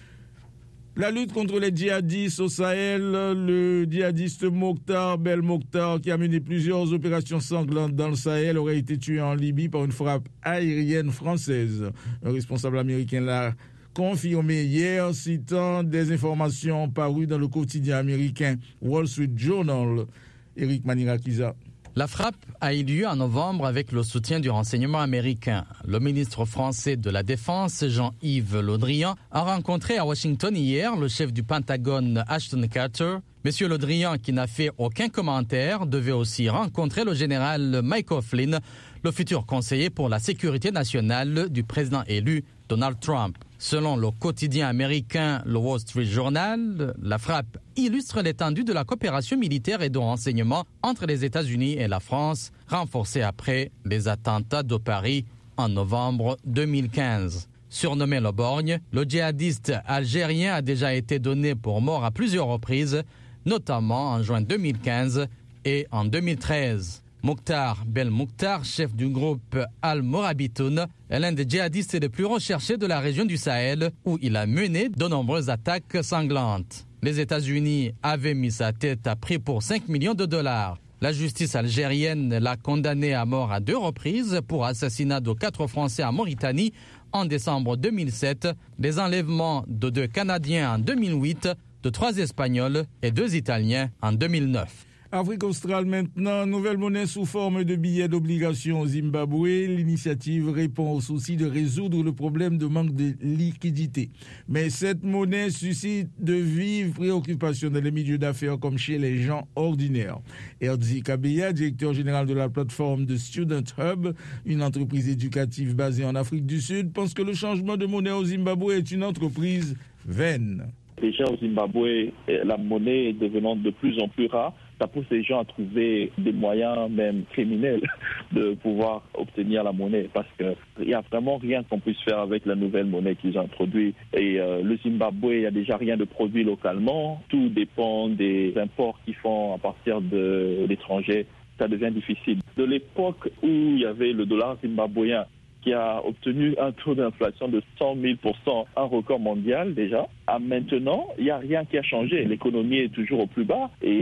La lutte contre les djihadistes au Sahel, le djihadiste Mokhtar Belmokhtar, qui a mené plusieurs opérations sanglantes dans le Sahel, aurait été tué en Libye par une frappe aérienne française. Un responsable américain l'a confirmé hier, citant des informations parues dans le quotidien américain Wall Street Journal. Eric Manirakiza. La frappe a eu lieu en novembre avec le soutien du renseignement américain. Le ministre français de la Défense, Jean-Yves Le Drian, a rencontré à Washington hier le chef du Pentagone, Ashton Carter. Monsieur Le Drian, qui n'a fait aucun commentaire, devait aussi rencontrer le général Mike O'Flynn, le futur conseiller pour la sécurité nationale du président élu Donald Trump. Selon le quotidien américain le Wall Street Journal, la frappe illustre l'étendue de la coopération militaire et de renseignement entre les États-Unis et la France, renforcée après les attentats de Paris en novembre 2015. Surnommé le Borgne, le djihadiste algérien a déjà été donné pour mort à plusieurs reprises, notamment en juin 2015 et en 2013. Mokhtar Belmokhtar, chef du groupe Al-Morabitoun, est l'un des djihadistes les plus recherchés de la région du Sahel, où il a mené de nombreuses attaques sanglantes. Les États-Unis avaient mis sa tête à prix pour 5 millions de dollars. La justice algérienne l'a condamné à mort à 2 reprises pour assassinat de 4 Français en Mauritanie en décembre 2007, des enlèvements de 2 Canadiens en 2008, de 3 Espagnols et 2 Italiens en 2009. Afrique australe maintenant, nouvelle monnaie sous forme de billets d'obligation au Zimbabwe. L'initiative répond au souci de résoudre le problème de manque de liquidité. Mais cette monnaie suscite de vives préoccupations dans les milieux d'affaires comme chez les gens ordinaires. Erdi Kabeya, directeur général de la plateforme de Student Hub, une entreprise éducative basée en Afrique du Sud, pense que le changement de monnaie au Zimbabwe est une entreprise vaine. Déjà au Zimbabwe, la monnaie est devenant de plus en plus rare. Ça pousse les gens à trouver des moyens, même criminels, de pouvoir obtenir la monnaie. Parce qu'il n'y a vraiment rien qu'on puisse faire avec la nouvelle monnaie qu'ils ont introduite. Et le Zimbabwe, il n'y a déjà rien de produit localement. Tout dépend des imports qu'ils font à partir de l'étranger. Ça devient difficile. De l'époque où il y avait le dollar zimbabwéen, qui a obtenu un taux d'inflation de 100 000%, un record mondial déjà. À maintenant, il n'y a rien qui a changé. L'économie est toujours au plus bas et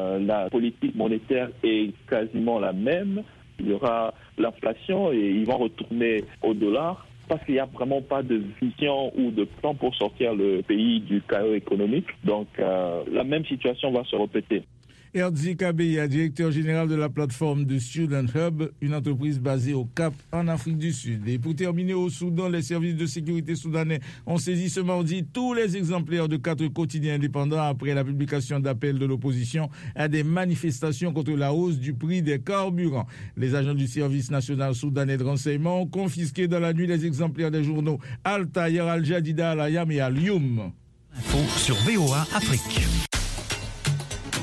la politique monétaire est quasiment la même. Il y aura l'inflation et ils vont retourner au dollar parce qu'il n'y a vraiment pas de vision ou de plan pour sortir le pays du chaos économique. Donc la même situation va se répéter. Erdi Kabeya, directeur général de la plateforme de Student Hub, une entreprise basée au Cap en Afrique du Sud. Et pour terminer au Soudan, les services de sécurité soudanais ont saisi ce mardi tous les exemplaires de 4 quotidiens indépendants après la publication d'appels de l'opposition à des manifestations contre la hausse du prix des carburants. Les agents du service national soudanais de renseignement ont confisqué dans la nuit les exemplaires des journaux Al-Tayer, Al-Jadida, Al-Ayam et Al-Youm. Info sur VOA Afrique.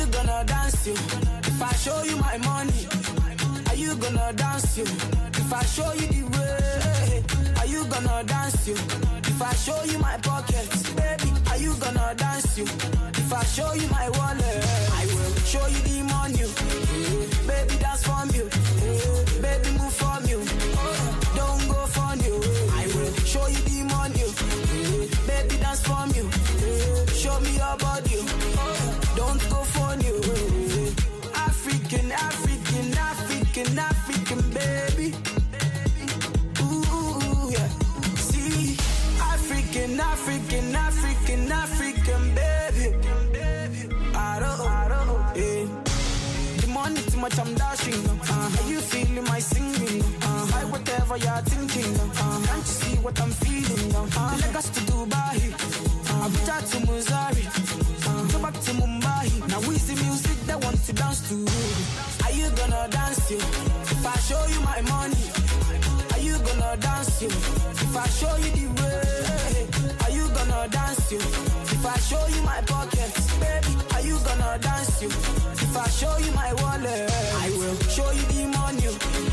gonna dance you? If I show you my money, are you gonna dance you? If I show you the way, are you gonna dance you? If I show you my pockets, baby, are you gonna dance you? If I show you my wallet, I will show you the money. Baby, dance from you. Baby, move from you. Don't go from you. I will show you the money. Baby, dance from you. Show me your body. Don't go from you. African, African, African, African, baby. Ooh, yeah. See, African, African, African, African, baby. I don't, yeah. The money too much, I'm dashing. Are you feeling my singing? Buy whatever you're thinking. Can't you see what I'm feeling? Lagos to Dubai, Abuja to Missouri, go back to Mumbai. Now we see music that want to dance to. Are you gonna dance you? If I show you my money, are you gonna dance you? If I show you the way, are you gonna dance you? If I show you my pockets, baby, are you gonna dance you? If I show you my wallet, I will show you the money.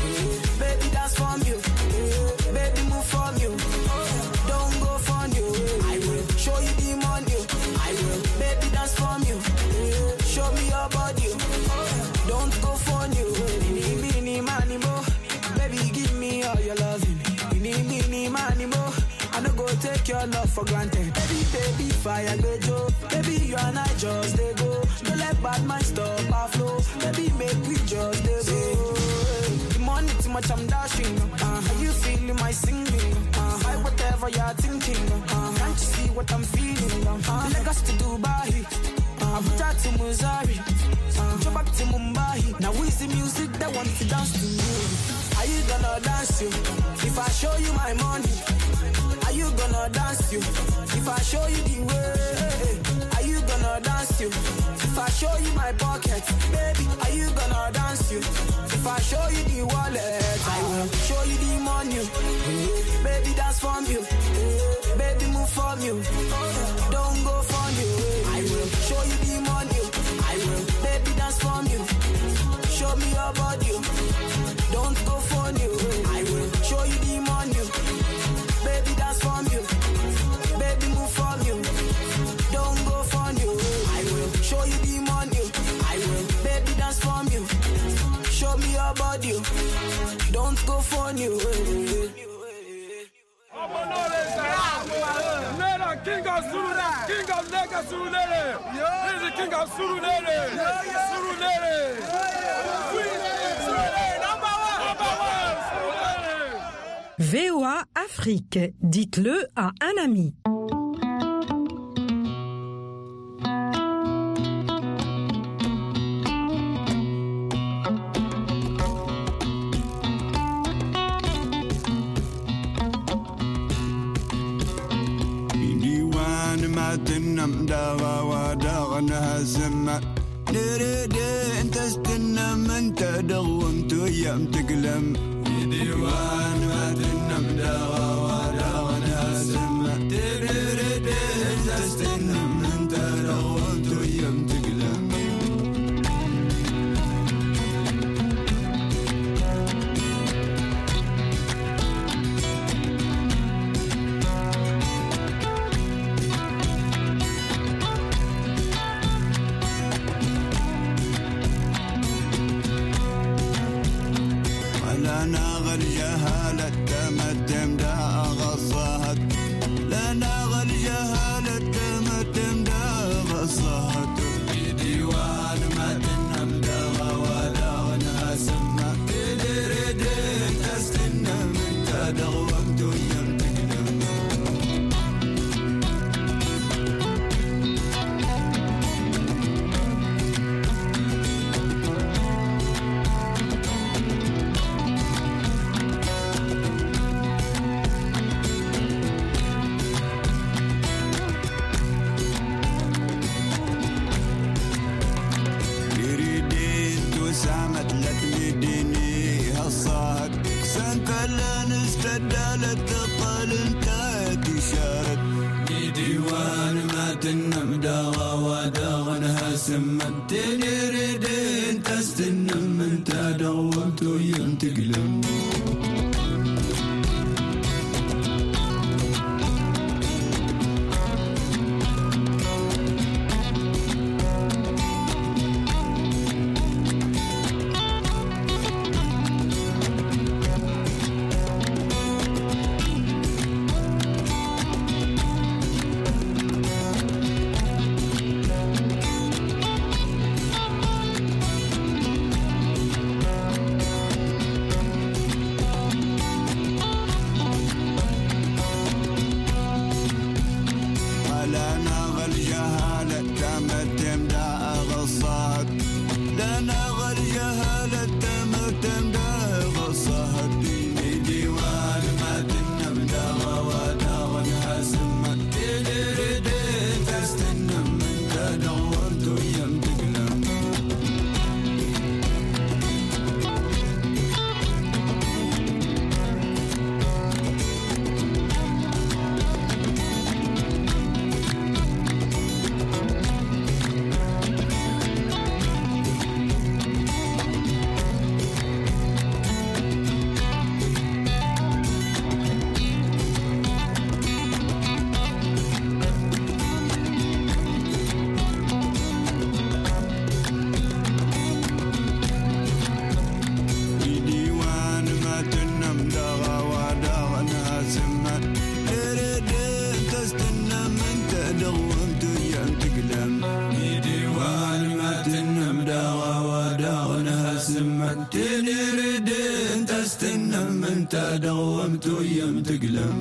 Baby, dance from you. Baby, move from you. Don't go from you. I will show you the money. I will, baby, dance from you. Show me your body. Don't go from you. Mini, money, mo. Baby, give me all your loving. Mini, money, mo. I don't go take your love for granted. Baby, fire, go. Baby, you and I just they go. Don't let bad mind stop our flow. Baby, make we just they go. The money too much, I'm dashing. Are you feeling my singing? Buy whatever you're thinking. Can't you see what I'm feeling? Lagos to Dubai, Abuja to Missouri, go back to Mumbai. Now we see music that want to dance to you. Are you gonna dance you? If I show you my money, are you gonna dance you? If I show you the way, are you gonna dance you? If I show you my pocket, baby, are you gonna dance you? If I show you the wallet, I will show you the money. Baby, dance from you. Baby, move from you. Don't go from you. I will show you the money. I will, baby, dance from you. Show me your body. Don't go from you. I will show you the money. Baby, dance from you. Baby, move from you. Don't go from you. I will show you the money. I will, baby, dance from you. Show me your body. Don't go from you. King of Surulere, King of Lagos Surulere. This is the King of Surulere. Surulere. VOA Afrique, dites-le à un ami. تنم داغا وداغنها سما دريدي انت استنم انت دومت ايام تقلم ديوان ما تنم داغا وداغنها سما دريدي انت استنم انت دومت ايام تقلم الجهالة تمدم دا سمنت نردين تستنم انت دومت ينتقلم دومت ويم تقلم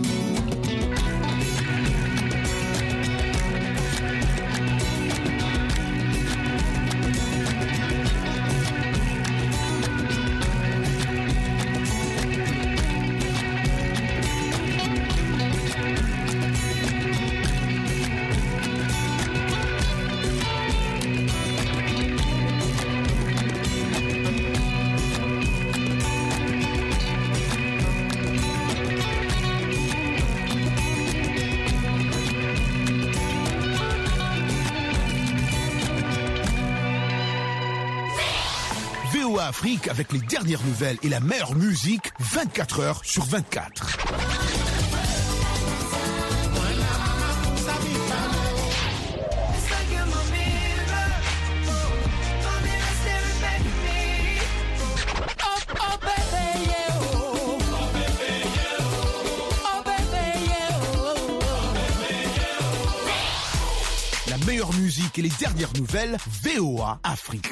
Afrique avec les dernières nouvelles et la meilleure musique 24 heures sur 24. La meilleure musique et les dernières nouvelles, VOA Afrique.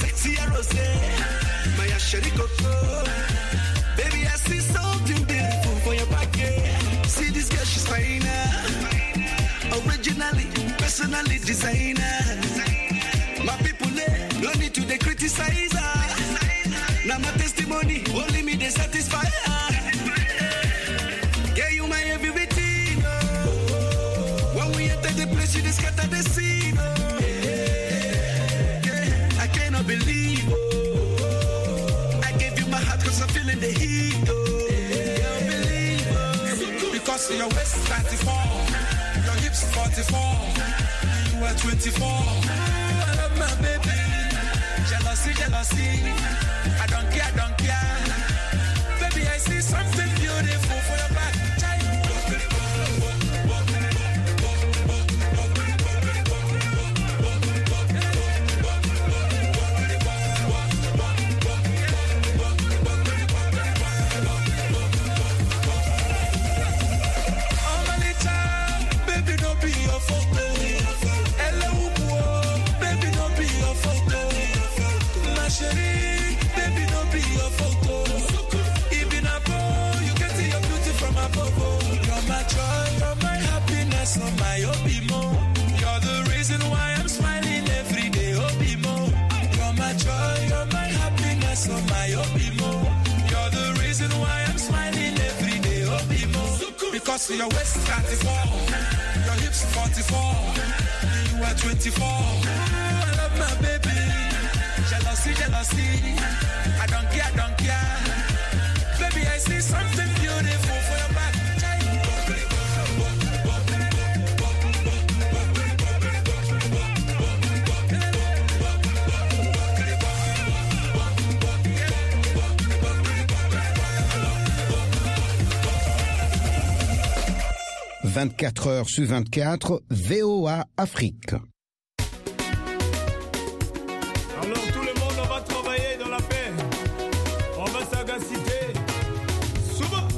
Baby, I see something beautiful personally designer. My people, no need to they criticize her. Now my testimony, only me they satisfy her. Yeah, you my everything. When we enter the place, you just scatter the scene. Yeah, I cannot believe. I gave you my heart cause I'm feeling the heat. Can't believe. Because your waist 94, your hips 44, you are 24. I love my baby. Jealousy, jealousy. I don't care. Baby, I see something beautiful for your back. Because your waist 34, your hips 44, you are 24. I love my baby. Jealousy, jealousy. I don't care. Baby, I see something beautiful for your back. « 24 heures sur 24, VOA Afrique. Alors tout le monde, on va travailler dans la paix. On va s'agaciter. Souvent.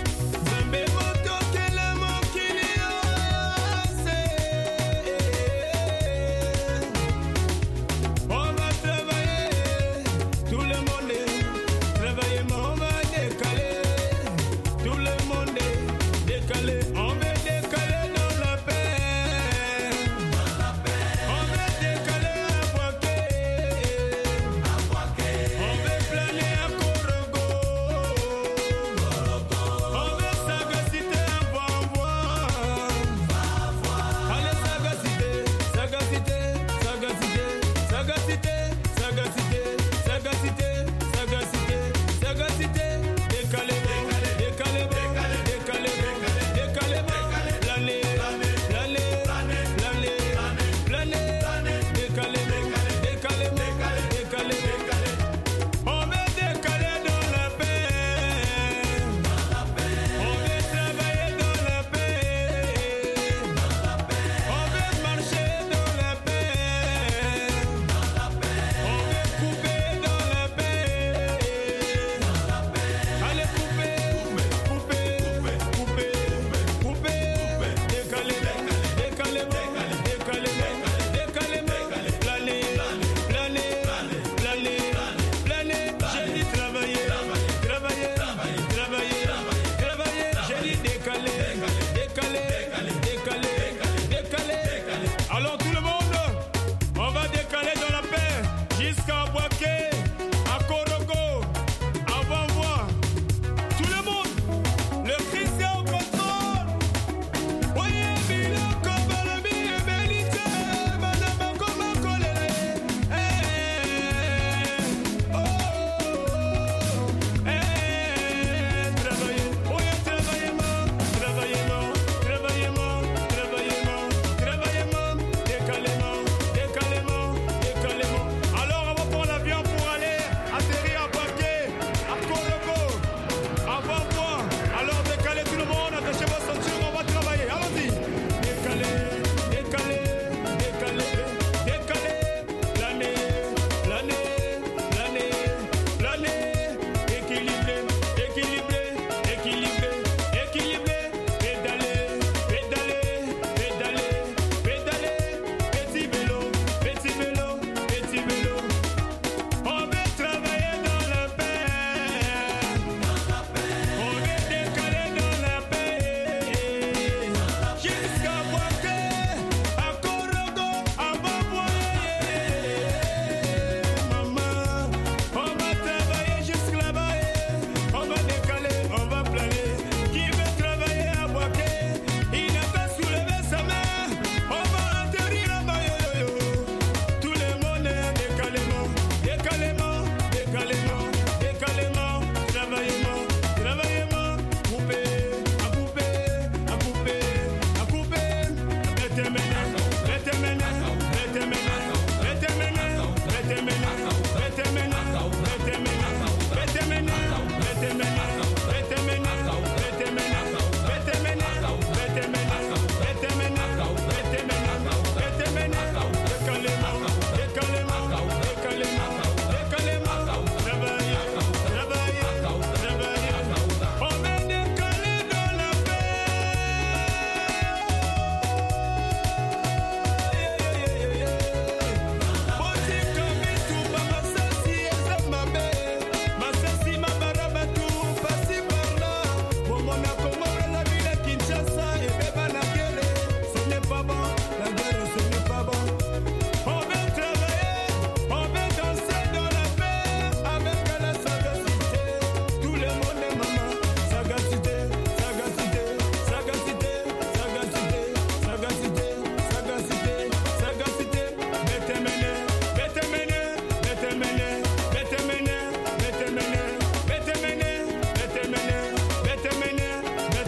On va travailler. Tout le monde est travailler, mais on va décaler. Tout le monde est décalé. On va décaler dans la paix.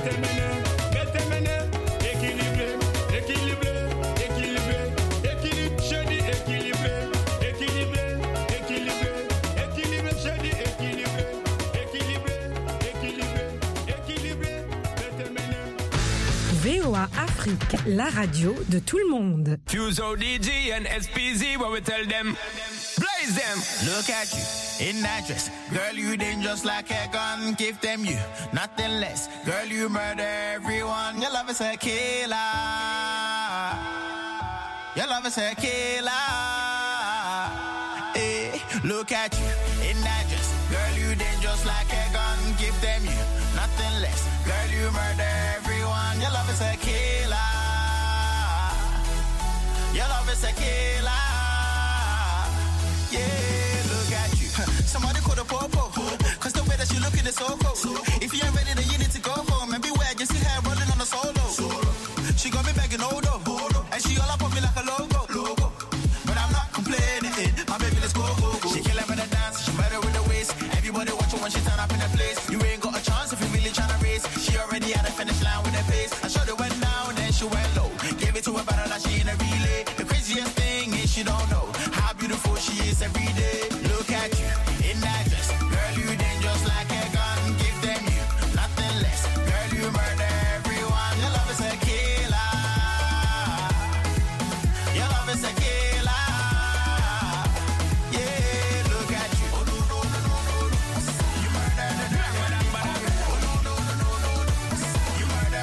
VOA Afrique, la radio de tout le monde. Fuse ODG and SPZ, what we tell them. Blaze them. Look at you in that dress. Girl, you dangerous like a gun. Give them you nothing less. Girl, you murder everyone. Your love is a killer. Your love is a killer. Hey, look at you in that dress. Girl, you dangerous like a gun. Give them you nothing less. Girl, you murder everyone. Your love is a killer. Your love is a killer. Yeah, look at you. Somebody call the popo. Cause the way that you looking is so cool. If you ain't ready, then you need to go home. And beware, you see her rolling on the solo. She got me begging Odo. And she all up on me like a logo. But I'm not complaining. My baby, let's go. She kill her with the dance. She better with the waist. Everybody watch her when she turn up in the place. You ain't got a chance if you really tryna race. She already had a finish line with her pace. I showed her went down, then she went low. Gave it to her better like she in a relay. The craziest thing is she don't know how beautiful she is every day. Look at you in that dress. Girl, you dangerous like a gun. Give them you nothing less. Girl, you murder everyone. Your love is a killer. Your love is a killer. Yeah, look at you. You murder the you murder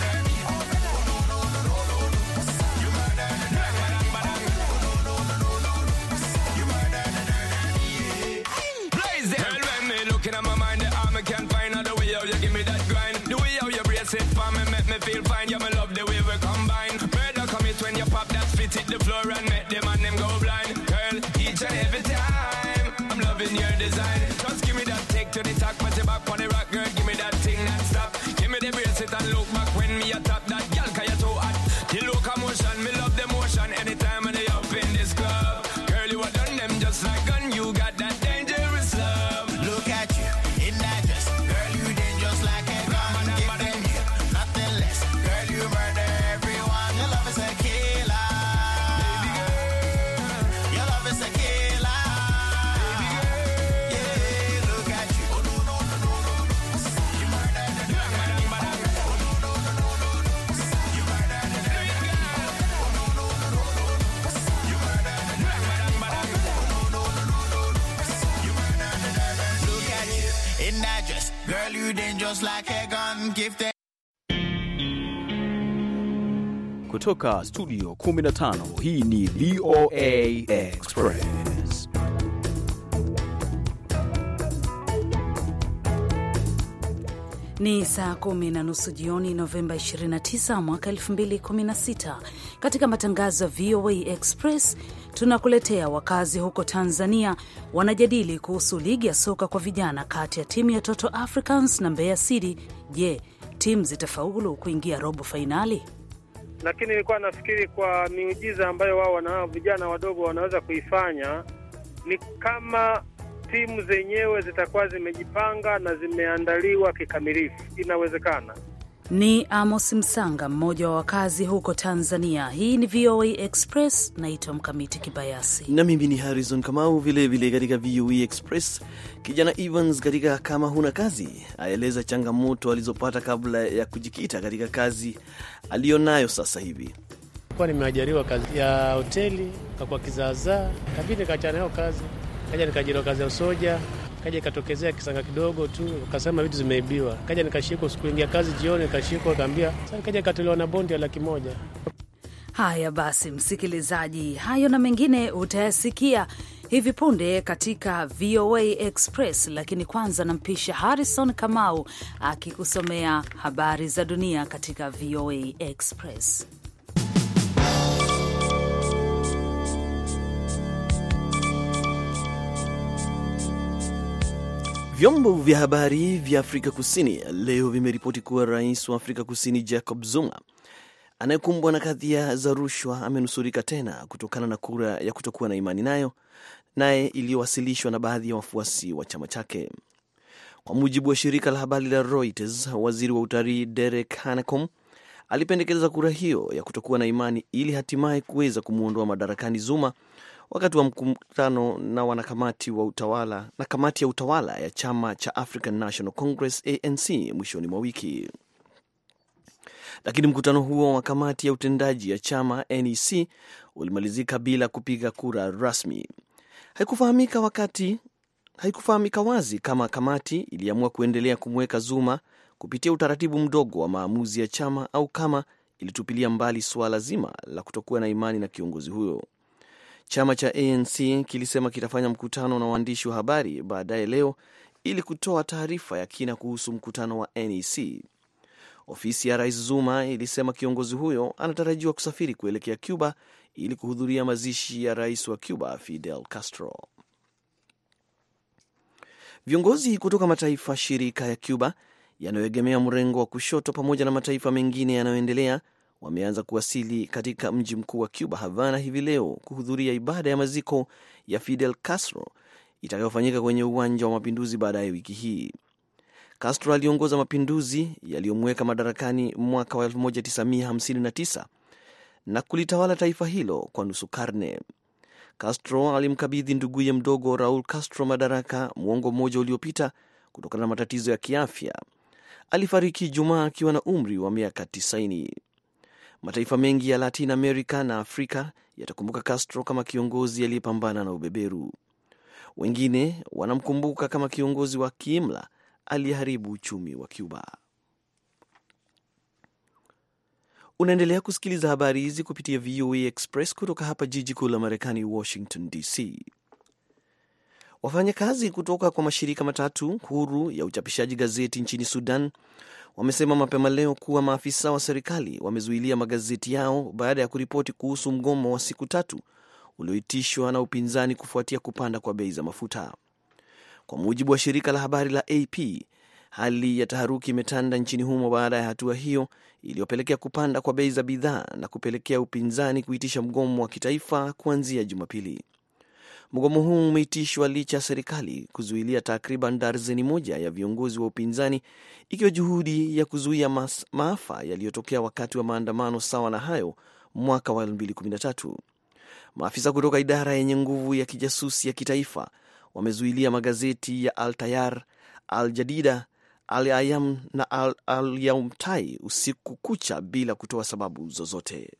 Blaze them. Girl, when me looking at my mind, the arm I can't find out the way how you give me that grind. The way how you brace it for me make me feel fine. Yeah, me love the way we combine. Murder commit when you pop that spit hit the floor and make them and them go blind. Girl, each and every time I'm loving your design. Just give me that take to the top, put it back on the rock, girl. Give me that thing that stop. Give me the brace it and look back when me a top that girl, 'cause you're too hot. The locomotion, me love the motion. Anytime when they up in this club, girl, you are done them just like gun. You got that dangerous love. Look at you in that dress. Girl, you dangerous like a gun. Give them you nothing less. Girl, you murder everyone. Your love is a killer. Baby girl, your love is a killer. Baby girl, yeah, look at you. Oh no no no no no. You murder the girl. Oh no no no no no. You murder the girl. Oh no no no no no. You murder the girl. Oh no no no no no. You murder the girl. Look at you in that dress. Girl, you dangerous like a gun. Give them Kutoka studio 15, hii ni VOA Express. Ni saa 10:30 jioni Novemba 29 mwaka 2016. Katika matangazo ya VOA Express tunakuletea wakazi huko Tanzania wanajadili kuhusu ligi ya soka kwa vijana kati ya timu ya Toto Africans na Mbeya City. Je, timu zitafaulu kuingia robo fainali? Lakini nilikuwa nafikiri kwa miujiza ambayo wao wana vijana wadogo wanaweza kuifanya ni kama timu zenyewe zitakuwa zimejipanga na zimeandaliwa kikamilifu. Inawezekana. Ni Amos Msanga, mmoja wa wakazi huko Tanzania. Hii ni VOA Express, naitwa Mkamiti Kibayasi. Na mimi ni Harrison Kamau. Vile vile katika VOA Express, kijana Evans katika Kama Huna Kazi aeleza changamoto alizopata kabla ya kujikita katika kazi alionayo sasa hivi. Kwa nimeajiriwa kazi ya hoteli kwa kizaazaa, kabidi nikachana nayo kazi. Kaja nikajiriwa kazi ya usoja, kaja ikatokezea kisanga kidogo tu, akasema vitu zimeibiwa. Kaja nikashikwa siku ingia kazi jioni, nikashikwa kaambia, sasa kaja katolewa na bondi ya 100,000. Haya basi, msikilizaji, hayo na mengine utayasikia hivi punde katika VOA Express, lakini kwanza nampisha Harrison Kamau akikusomea habari za dunia katika VOA Express. Vyombo vya habari vya Afrika Kusini leo vimeripoti kuwa rais wa Afrika Kusini Jacob Zuma anayekumbwa na kadhia za rushwa amenusurika tena kutokana na kura ya kutokuwa na imani naye iliyowasilishwa na baadhi ya wafuasi wa chama chake. Kwa mujibu wa shirika la habari la Reuters, waziri wa utalii Derek Hanekom alipendekeza kura hiyo ya kutokuwa na imani ili hatimaye kuweza kumuondoa madarakani Zuma wakati wa mkutano na kamati ya utawala ya chama cha African National Congress ANC mwishoni mwa wiki. Lakini mkutano huo wa kamati ya utendaji ya chama NEC ulimalizika bila kupiga kura rasmi. Haikufahamika wazi kama kamati iliamua kuendelea kumweka Zuma kupitia utaratibu mdogo wa maamuzi ya chama au kama ilitupilia mbali suala zima la kutokuwa na imani na kiongozi huyo. Chama cha ANC kilisema kitafanya mkutano na waandishi wa habari baadaye leo ili kutoa taarifa ya kina kuhusu mkutano wa NEC. Ofisi ya Rais Zuma ilisema kiongozi huyo anatarajiwa kusafiri kuelekea Cuba ili kuhudhuria mazishi ya rais wa Cuba Fidel Castro. Viongozi kutoka mataifa shirika ya Cuba yanayoegemea mrengo wa kushoto pamoja na mataifa mengine yanayoendelea wameanza kuwasili katika mji mkuu wa Cuba, Havana, hivi leo kuhudhuria ibada ya maziko ya Fidel Castro itakayofanyika kwenye uwanja wa mapinduzi baadaye wiki hii. Castro aliongoza mapinduzi yaliyomweka madarakani mwaka wa 1959 na kulitawala taifa hilo kwa nusu karne. Castro alimkabidhi nduguye mdogo Raul Castro madaraka muongo mmoja uliopita kutokana na matatizo ya kiafya. Alifariki Ijumaa akiwa na umri wa miaka 90. Mataifa mengi ya Latin America na Afrika yatakumbuka Castro kama kiongozi aliyepambana na ubeberu. Wengine wanamkumbuka kama kiongozi wa kiimla aliyeharibu uchumi wa Cuba. Unaendelea kusikiliza habari hizi kupitia VOA Express kutoka hapa jiji kuu la Marekani, Washington DC. Wafanyakazi kutoka kwa mashirika matatu huru ya uchapishaji gazeti nchini Sudan wamesema mapema leo kuwa maafisa wa serikali wamezuilia magazeti yao baada ya kuripoti kuhusu mgomo wa siku 3 ulioitishwa na upinzani kufuatia kupanda kwa bei za mafuta. Kwa mujibu wa shirika la habari la AP, hali ya taharuki imetanda nchini humo baada ya hatua hiyo iliyopelekea kupanda kwa bei za bidhaa na kupelekea upinzani kuitisha mgomo wa kitaifa kuanzia Jumapili. Mgomo huu umeitishwa licha ya serikali kuzuilia takriban darzeni moja ya viongozi wa upinzani, ikiwa juhudi ya kuzuia maafa yaliyotokea wakati wa maandamano sawa na hayo mwaka wa 2013. Maafisa kutoka idara yenye nguvu ya kijasusi ya kitaifa wamezuilia magazeti ya Al-Tayar, Al-Jadida, Al-Ayam na Al-Yaumtai usiku kucha bila kutoa sababu zozote.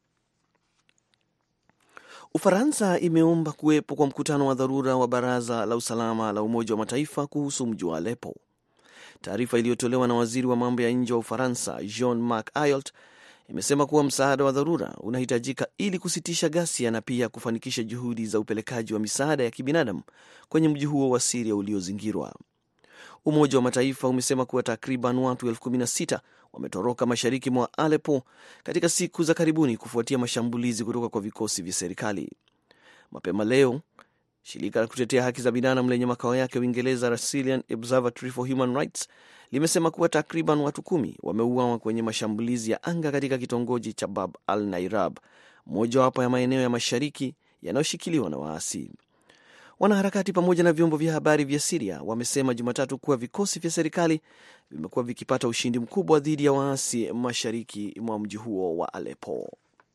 Ufaransa imeomba kuwepo kwa mkutano wa dharura wa Baraza la Usalama la Umoja wa Mataifa kuhusu mji wa Aleppo. Taarifa iliyotolewa na waziri wa mambo ya nje wa Ufaransa Jean-Marc Ayrault imesema kuwa msaada wa dharura unahitajika ili kusitisha ghasia na pia kufanikisha juhudi za upelekaji wa misaada ya kibinadamu kwenye mji huo wa Syria uliozingirwa. Umoja wa Mataifa umesema kuwa takriban watu 16,000 wametoroka mashariki mwa Aleppo katika siku za karibuni kufuatia mashambulizi kutoka kwa vikosi vya serikali. Mapema leo, shirika la kutetea haki za binadamu lenye makao yake Uingereza la Syrian Observatory for Human Rights limesema kuwa takriban watu 10 wameuawa kwenye mashambulizi ya anga katika kitongoji cha Bab al-Nairab, mojawapo ya maeneo ya mashariki yanayoshikiliwa na waasi. Wanaharakati pamoja na vyombo vya habari vya Syria wamesema Jumatatu kuwa vikosi vya serikali vimekuwa vikipata ushindi mkubwa dhidi ya waasi mashariki mwa mji huo wa Aleppo.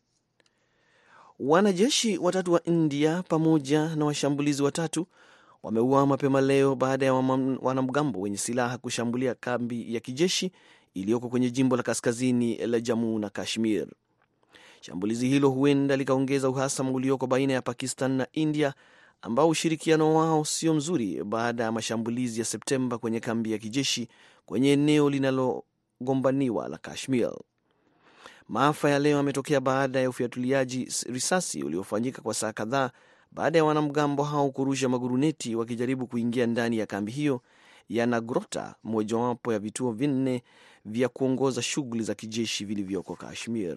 Wanajeshi 3 wa India pamoja na washambulizi 3 wameuawa mapema leo baada ya wanamgambo wenye silaha kushambulia kambi ya kijeshi iliyoko kwenye jimbo la kaskazini la Jammu na Kashmir. Shambulizi hilo huenda likaongeza uhasama ulioko baina ya Pakistan na India, ambao ushirikiano wao sio mzuri baada ya mashambulizi ya Septemba kwenye kambi ya kijeshi kwenye eneo linalogombaniwa la Kashmir. Maafa ya leo yametokea baada ya ufiatuliaji risasi uliofanyika kwa saa kadhaa baada ya wanamgambo hao kurusha maguruneti wakijaribu kuingia ndani ya kambi hiyo ya Nagrota, mojawapo ya vituo 4 vya kuongoza shughuli za kijeshi vilivyoko Kashmir.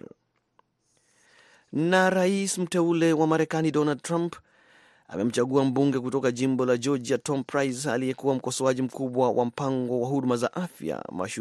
Na rais mteule wa Marekani Donald Trump amemchagua mbunge kutoka jimbo la Georgia Tom Price aliyekuwa mkosoaji mkubwa wa mpango wa huduma za afya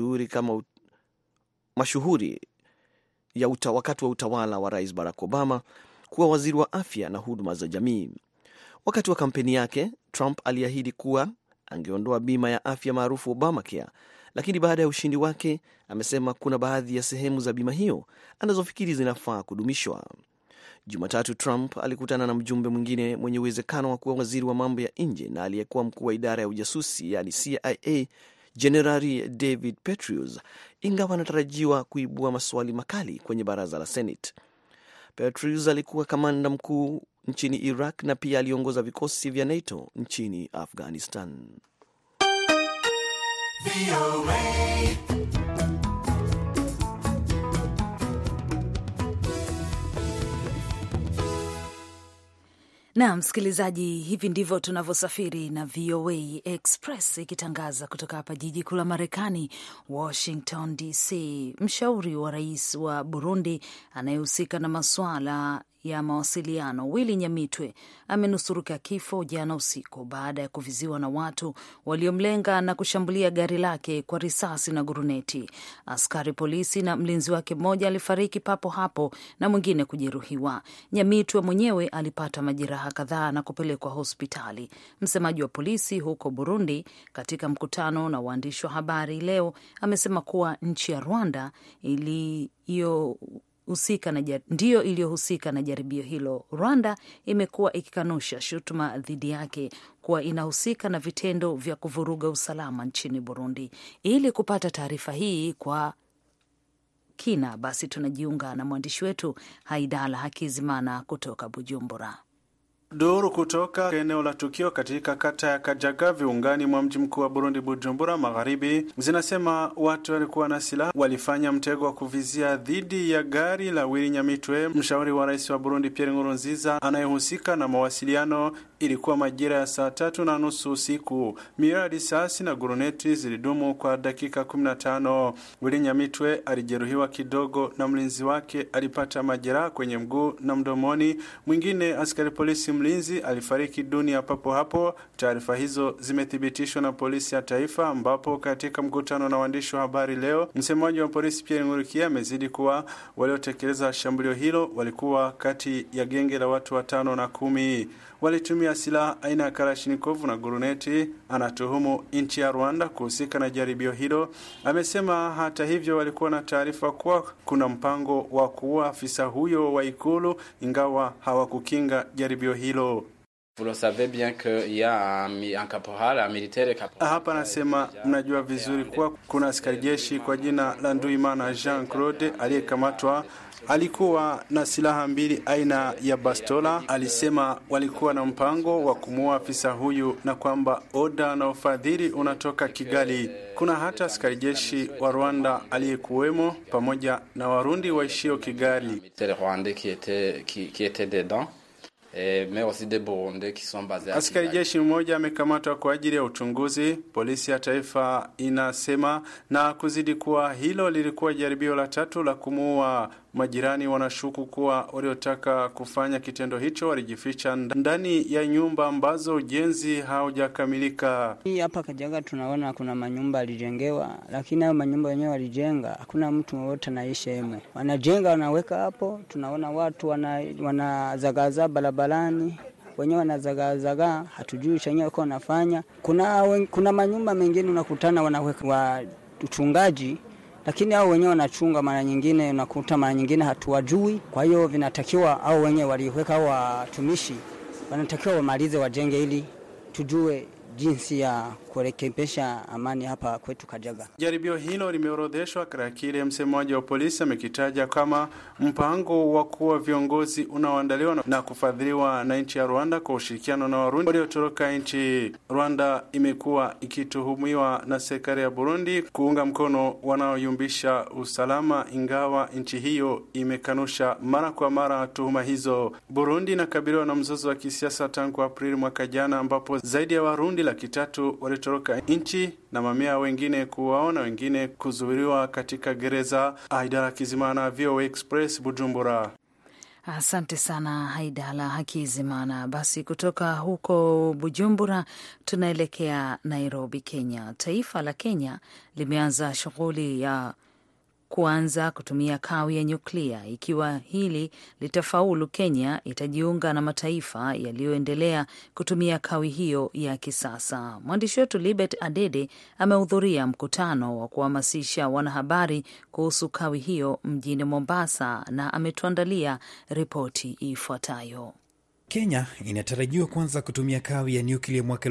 mashuhuri wakati wa utawala wa Rais Barack Obama kuwa waziri wa afya na huduma za jamii. Wakati wa kampeni yake, Trump aliahidi kuwa angeondoa bima ya afya maarufu Obamacare, lakini baada ya ushindi wake amesema kuna baadhi ya sehemu za bima hiyo anazofikiri zinafaa kudumishwa. Jumatatu Trump alikutana na mjumbe mwingine mwenye uwezekano wa kuwa waziri wa mambo ya nje na aliyekuwa mkuu wa idara ya ujasusi yani CIA, Jenerali David Petraeus, ingawa anatarajiwa kuibua maswali makali kwenye baraza la Senate. Petraeus alikuwa kamanda mkuu nchini Iraq na pia aliongoza vikosi vya NATO nchini Afghanistan. Na msikilizaji, hivi ndivyo tunavyosafiri na VOA Express ikitangaza kutoka hapa jiji kuu la Marekani, Washington DC. Mshauri wa rais wa Burundi anayehusika na masuala ya mawasiliano Willy Nyamitwe amenusurika kifo jana usiku baada ya kuviziwa na watu waliomlenga na kushambulia gari lake kwa risasi na guruneti. Askari polisi na mlinzi wake mmoja alifariki papo hapo na mwingine kujeruhiwa. Nyamitwe mwenyewe alipata majeraha kadhaa na kupelekwa hospitali. Msemaji wa polisi huko Burundi katika mkutano na waandishi wa habari leo amesema kuwa nchi ya Rwanda ndiyo iliyohusika na jaribio hilo. Rwanda imekuwa ikikanusha shutuma dhidi yake kuwa inahusika na vitendo vya kuvuruga usalama nchini Burundi. Ili kupata taarifa hii kwa kina, basi tunajiunga na mwandishi wetu Haidala Hakizimana kutoka Bujumbura. Duru kutoka eneo la tukio katika kata ya Kajaga viungani mwa mji mkuu wa Burundi Bujumbura magharibi zinasema watu walikuwa na silaha walifanya mtego wa kuvizia dhidi ya gari la Willy Nyamitwe, mshauri wa rais wa Burundi Pierre Nkurunziza anayehusika na mawasiliano. Ilikuwa majira ya saa 3:30 usiku. Mira ya risasi na guruneti zilidumu kwa dakika 15. Willy Nyamitwe alijeruhiwa kidogo na mlinzi wake alipata majeraha kwenye mguu na mdomoni. Mwingine askari polisi mlinzi alifariki dunia papo hapo. Taarifa hizo zimethibitishwa na polisi ya taifa, ambapo katika mkutano na waandishi wa habari leo, msemaji wa polisi Pierre Nkurikiye amezidi kuwa waliotekeleza shambulio hilo walikuwa kati ya genge la watu 5 na 10. Walitumia silaha aina ya Kalashnikov na guruneti. Anatuhumu nchi ya Rwanda kuhusika na jaribio hilo. Amesema hata hivyo walikuwa na taarifa kuwa kuna mpango wa kuua afisa huyo wa ikulu, ingawa hawakukinga jaribio hilo. Vous le savez bien qu'il y a un caporal, un militaire caporal. Hapa nasema mnajua vizuri kuwa kuna askari jeshi kwa jina la Nduimana Jean Claude aliyekamatwa. Alikuwa na silaha 2 aina ya bastola. Alisema walikuwa na mpango wa kumuua afisa huyu na kwamba oda na ufadhili unatoka Kigali. Kuna hata askari jeshi wa Rwanda aliyekuwemo pamoja na Warundi waishio Kigali. Militaire rwandais qui était dedans. Mais aussi des Burundais qui sont basés à Askari jeshi mmoja amekamatwa kwa ajili ya uchunguzi, polisi ya taifa inasema, na kuzidi kuwa hilo lilikuwa jaribio la 3 la kumuua. Majirani wanashuku kuwa waliotaka kufanya kitendo hicho walijificha ndani ya nyumba ambazo ujenzi haujakamilika. Hii hapa Kajaga tunaona kuna manyumba yalijengewa, lakini hayo manyumba yenyewe walijenga hakuna mtu mmoja anaishi hemo. Wanajenga wanaweka hapo, tunaona watu wanazagaza barabarani, wenyewe wanazagazaga, hatujui chenyewe kwa wanafanya. Kuna manyumba mengine unakutana wanaweka wa uchungaji, lakini hao wenyewe wanachunga mara nyingine unakuta mara nyingine hatuwajui. Kwa hiyo vinatakiwa hao wenyewe waliweka hao watumishi wanatakiwa wamalize wajenge ili tujue jinsi ya kurekebisha amani hapa kwetu Kajaga. Jaribio hilo limeorodheshwa katika kile msemaji wa polisi amekitaja kama mpango wa kuwa viongozi unaoandaliwa na kufadhiliwa na nchi ya Rwanda kwa ushirikiano na Warundi waliotoroka nchi. Rwanda imekuwa ikituhumiwa na serikali ya Burundi kuunga mkono wanaoyumbisha usalama, ingawa nchi hiyo imekanusha mara kwa mara tuhuma hizo. Burundi inakabiliwa na mzozo wa kisiasa tangu Aprili mwaka jana, ambapo zaidi ya Warundi 300,000 walitoroka nchi na mamia wengine kuwaona, wengine kuzuiliwa katika gereza. Haidala Hakizimana, VOA Express, Bujumbura. Asante sana Haidala Hakizimana. Basi kutoka huko Bujumbura tunaelekea Nairobi, Kenya. Taifa la Kenya limeanza shughuli ya kuanza kutumia kawi ya nyuklia. Ikiwa hili litafaulu, Kenya itajiunga na mataifa yaliyoendelea kutumia kawi hiyo ya kisasa. Mwandishi wetu Libet Adede amehudhuria mkutano wa kuhamasisha wanahabari kuhusu kawi hiyo mjini Mombasa na ametuandalia ripoti ifuatayo. Kenya inatarajiwa kuanza kutumia kawi ya nyuklia mwaka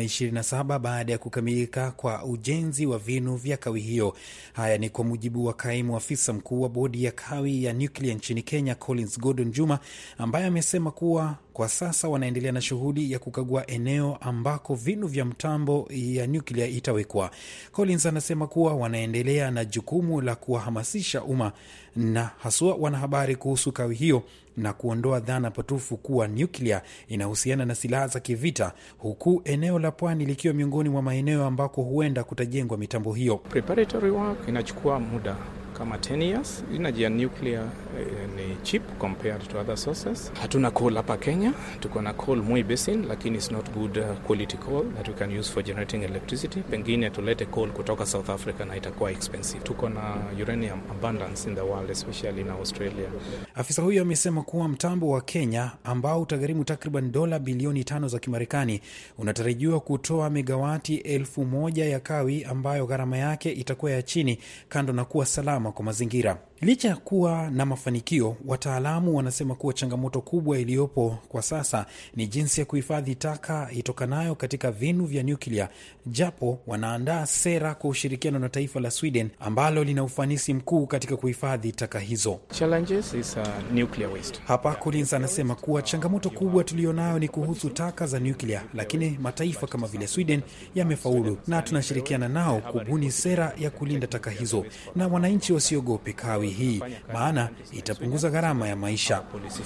2027 baada ya kukamilika kwa ujenzi wa vinu vya kawi hiyo. Haya ni kwa mujibu wa kaimu afisa mkuu wa bodi ya kawi ya nyuklia nchini Kenya, Collins Gordon Juma, ambaye amesema kuwa kwa sasa wanaendelea na shughuli ya kukagua eneo ambako vinu vya mtambo ya nyuklia itawekwa. Collins anasema kuwa wanaendelea na jukumu la kuwahamasisha umma na haswa wanahabari kuhusu kawi hiyo na kuondoa dhana potofu kuwa nyuklia inahusiana na silaha za kivita, huku eneo la pwani likiwa miongoni mwa maeneo ambako huenda kutajengwa mitambo hiyo. Preparatory work inachukua muda kama 10 years. Energy ya nuclear ni cheap compared to other sources. Hatuna coal hapa Kenya, tuko na coal Moi Basin, lakini it's not good quality coal that we can use for generating electricity. Pengine tulete coal kutoka South Africa na itakuwa expensive. Tuko na uranium abundance in the world, especially in Australia. Afisa huyo amesema kuwa mtambo wa Kenya ambao utagharimu takriban dola bilioni 5 za Kimarekani unatarajiwa kutoa megawati 1000 ya kawi ambayo gharama yake itakuwa ya chini, kando na kuwa salama kwa mazingira. Licha ya kuwa na mafanikio, wataalamu wanasema kuwa changamoto kubwa iliyopo kwa sasa ni jinsi ya kuhifadhi taka itokanayo katika vinu vya nyuklia, japo wanaandaa sera kwa ushirikiano na taifa la Sweden ambalo lina ufanisi mkuu katika kuhifadhi taka hizo. Challenges is nuclear waste. Hapa Collins anasema kuwa changamoto kubwa tulionayo ni kuhusu taka za nyuklia, lakini mataifa kama vile Sweden yamefaulu na tunashirikiana nao kubuni sera ya kulinda taka hizo, na wananchi wasiogope kawi hii, maana itapunguza gharama ya maisha.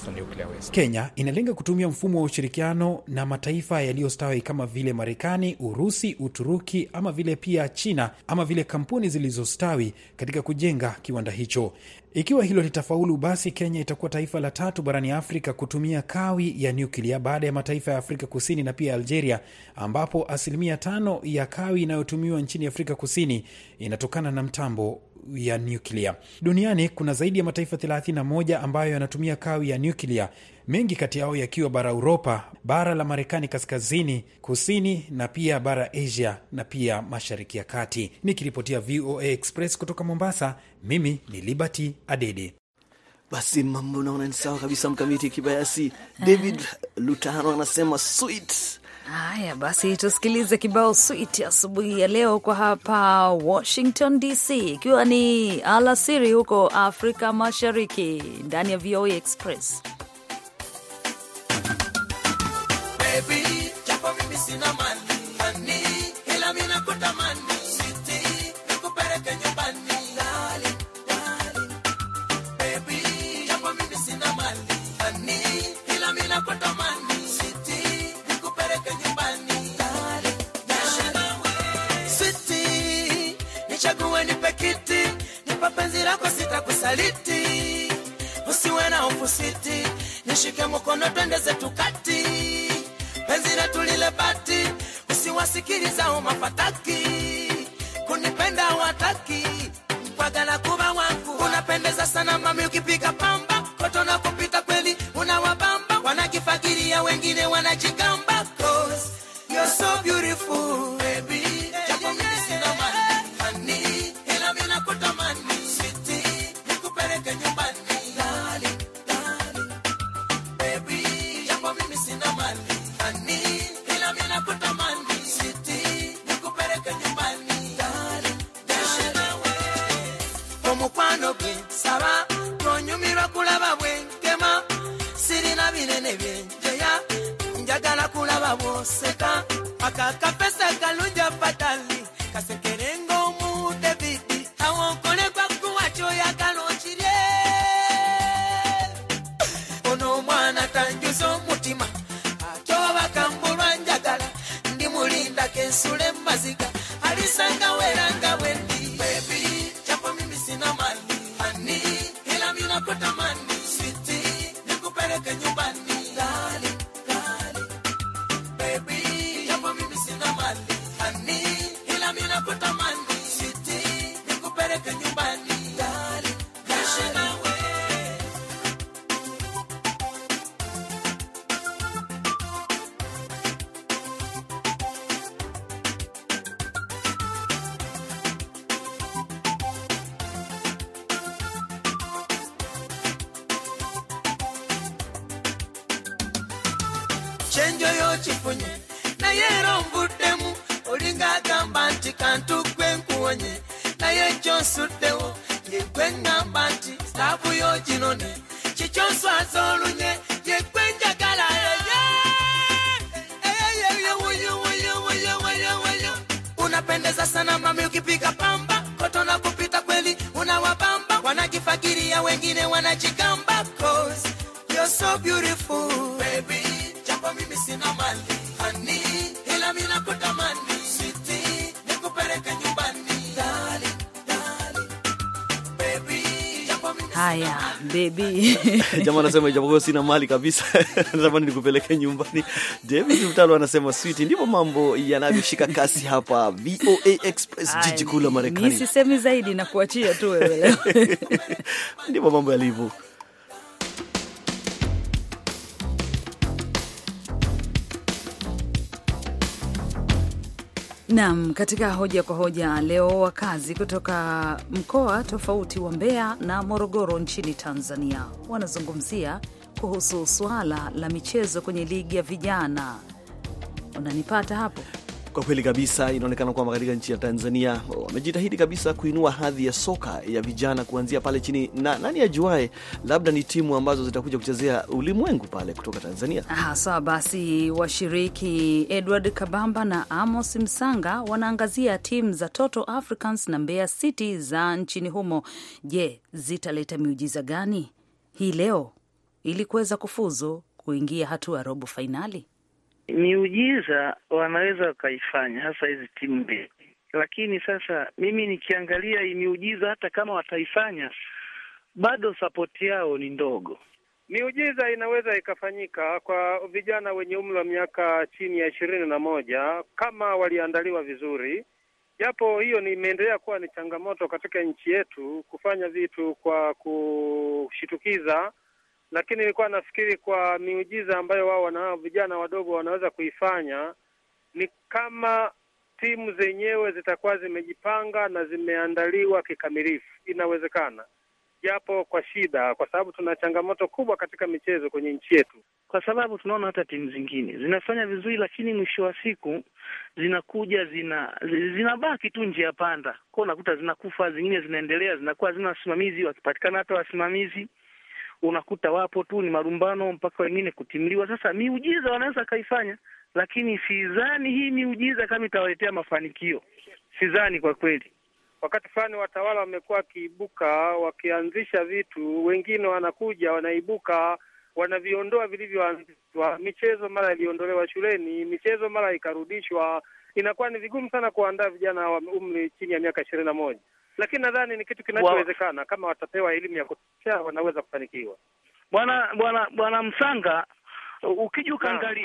Kenya inalenga kutumia mfumo wa ushirikiano na mataifa yaliyostawi kama vile Marekani, Urusi, Uturuki ama vile pia China ama vile kampuni zilizostawi katika kujenga kiwanda hicho. Ikiwa hilo litafaulu, basi Kenya itakuwa taifa la 3 barani Afrika kutumia kawi ya nyuklia baada ya mataifa ya Afrika Kusini na pia Algeria, ambapo 5% ya kawi inayotumiwa nchini Afrika Kusini inatokana na mtambo ya nyuklia. Duniani kuna zaidi ya mataifa 31 ambayo yanatumia kawi ya nyuklia, mengi kati yao yakiwa bara Europa, bara la Marekani kaskazini, kusini na pia bara Asia na pia Mashariki ya Kati. Nikiripotia VOA Express kutoka Mombasa, mimi ni Liberty Adede. Basi mambo naona ni sawa kabisa, Mkamiti Kibayasi. David Lutano anasema sweet. Haya basi, tusikilize kibao sweet asubuhi ya leo kwa hapa Washington DC, ikiwa ni alasiri huko Afrika Mashariki, ndani ya VOA Express. Baby, japo mimi sina mali, honey, ila mimi nakutamani, sweetie, nikupeleke nyumbani, darling, darling. Baby, japo mimi sina mali, honey, ila mimi nakutamani, sweetie, nikupeleke nyumbani, darling, darling. Sweetie, nichague nipe kiti, nipe penzi lako sitakusaliti, usiwe na hofu sweetie, nishike mkono twende zetu kati, penzi letu lile bati, usiwasikiliza umafataki, kunipenda wataki, mpaka na kuba wangu, unapendeza sana mami ukipika pamba, koto na kupita kweli unawabamba, wanakifakiria wengine wanajigamba, cause you're so beautiful baby, japo mimi sina mali, honey, ila mimi nakutamani, sweetie, nikupeleke nyumbani, darling, darling. Baby, japo mimi sina mali, honey, ila mimi nakutamani, sweetie, nikupeleke nyumbani, darling, darling. Omukwano gwe saba tonyumirwa kulaba bwenkema, sirina binene byenjeya, njagala kulaba bwoseka, akakapesa kalunja fatali, kasekerenga omu David, awonkole kwa kuwacho yakala okirye, ono mwana tanjuza omutima, akyoba kambulwa njagala, ndi mulinda kensule maziga, alisanga weranga bwendi, baby, japo mimi sina mali, honey, ila mimi nakutamani, sweetie, nikupeleke nyumbani, darling, darling. Baby, japo mimi sina mali, honey, chenjo yo chifunye na yero mbudemu olinga gamba nti kantu kwenkuonye na yecho sudewo yekwenga banti stabu yo jinone chichonso azolunye yekwenja gala unapendeza sana mami ukipika pamba kotona kupita kweli unawabamba wanakifakiria wengine wanachikamba cause you're so beautiful baby japo mimi sina mali honey ila mimi nakutamani sweetie nikupeleke nyumbani darling baby japo mimi haya baby jamaa anasema japo sina mali kabisa natamani nikupeleke nyumbani. David Mtalo anasema sweetie. Ndipo mambo yanavyoshika kasi hapa VOA Express, jiji kuu la Marekani. Mimi sisemi zaidi na kuachia tu wewe leo. Ndipo mambo yalivyo. Naam, katika hoja kwa hoja leo wakazi kutoka mkoa tofauti wa Mbeya na Morogoro nchini Tanzania wanazungumzia kuhusu swala la michezo kwenye ligi ya vijana. Unanipata hapo? Kwa kweli kabisa, inaonekana kwamba katika nchi ya Tanzania wamejitahidi kabisa kuinua hadhi ya soka ya vijana kuanzia pale chini, na nani ajuae labda ni timu ambazo zitakuja kuchezea ulimwengu pale kutoka Tanzania. Sawa basi, washiriki Edward Kabamba na Amos Msanga wanaangazia timu za Toto Africans na Mbeya City za nchini humo. Je, zitaleta miujiza gani hii leo ili kuweza kufuzu kuingia hatua ya robo finali? Miujiza wanaweza wakaifanya hasa hizi timu mbili, lakini sasa mimi nikiangalia hii miujiza, hata kama wataifanya bado support yao ni ndogo. Miujiza inaweza ikafanyika kwa vijana wenye umri wa miaka chini ya 21 kama waliandaliwa vizuri, japo hiyo imeendelea kuwa ni changamoto katika nchi yetu kufanya vitu kwa kushitukiza. Lakini nilikuwa nafikiri kwa miujiza ambayo wao vijana wadogo wanaweza kuifanya ni kama timu zenyewe zitakuwa zimejipanga na zimeandaliwa kikamilifu. Inawezekana, japo kwa shida, kwa sababu tuna changamoto kubwa katika michezo kwenye nchi yetu. Kwa sababu tunaona hata timu zingine zinafanya vizuri, lakini mwisho wa siku zinakuja zinabaki tu njia panda. Kwa unakuta zinakufa, zingine zinaendelea, zinakuwa hazina wasimamizi, wakipatikana hata wasimamizi unakuta wapo tu ni marumbano mpaka wengine kutimliwa. Sasa miujiza wanaweza kaifanya, lakini sidhani hii miujiza kama itawaletea mafanikio. Sidhani kwa kweli. Wakati fulani watawala wamekuwa kiibuka wakianzisha vitu, wengine wanakuja wanaibuka wanaviondoa vilivyoanzishwa. Michezo mara iliondolewa shuleni, michezo mara ikarudishwa. Inakuwa ni vigumu sana kuandaa vijana wa umri chini ya miaka 21. Lakini nadhani ni kitu kinachowezekana kama watapewa elimu ya kutosha, wanaweza kufanikiwa. Bwana Msanga, ukija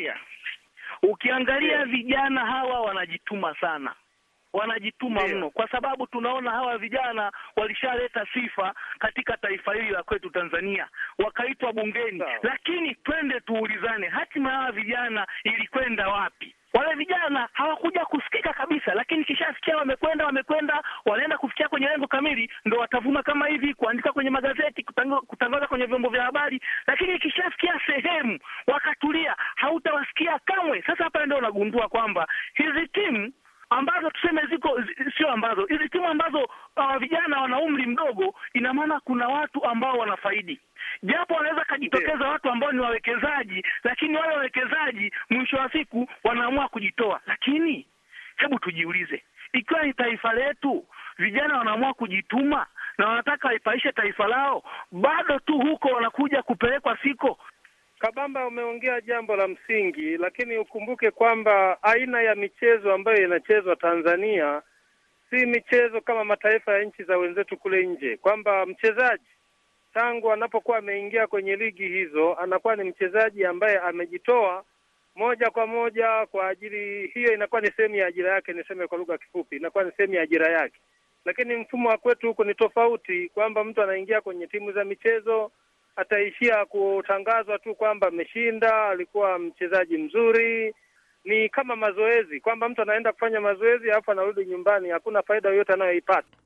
ukiangalia vijana hawa wanajituma sana. Wanajituma mno, kwa sababu tunaona hawa vijana walishaleta sifa katika taifa hili la kwetu Tanzania, wakaitwa bungeni. Lakini twende tuulizane, hatima hawa vijana ilikwenda wapi? Wale vijana hawakuja kusikika kabisa, lakini kishasikia wamekwenda, wanaenda kufikia kwenye lengo kamili, ndo watavuma kama hivi, kuandika kwenye magazeti, kutangaza kwenye vyombo vya habari. Lakini kishasikia sehemu wakatulia, hautawasikia kamwe. Sasa hapa ndio unagundua kwamba hizi timu ambazo tuseme hizi timu ambazo vijana wana umri mdogo, ina maana kuna watu ambao wanafaidi. Japo wanaweza kujitokeza watu ambao ni wawekezaji, lakini wale wawekezaji mwisho wa siku wanaamua kujitoa. Lakini hebu tujiulize, ikiwa ni taifa letu, vijana wanaamua kujituma na wanataka waipaishe taifa lao, bado tu huko wanakuja kupelekwa siko. Kabamba, umeongea jambo la msingi, lakini ukumbuke kwamba aina ya michezo ambayo inachezwa Tanzania si michezo kama mataifa ya nchi za wenzetu kule nje, kwamba mchezaji tangu anapokuwa ameingia kwenye ligi hizo anakuwa ni mchezaji ambaye amejitoa moja kwa moja kwa ajili hiyo. Inakuwa ni sehemu ya ajira yake, niseme kwa lugha kifupi, inakuwa ni sehemu ya ajira yake. Lakini mfumo wa kwetu huko ni tofauti, kwamba mtu anaingia kwenye timu za michezo ataishia kutangazwa tu kwamba ameshinda, alikuwa mchezaji mzuri. Ni kama mazoezi, kwamba mtu anaenda kufanya mazoezi alafu anarudi nyumbani, hakuna faida yoyote anayoipata.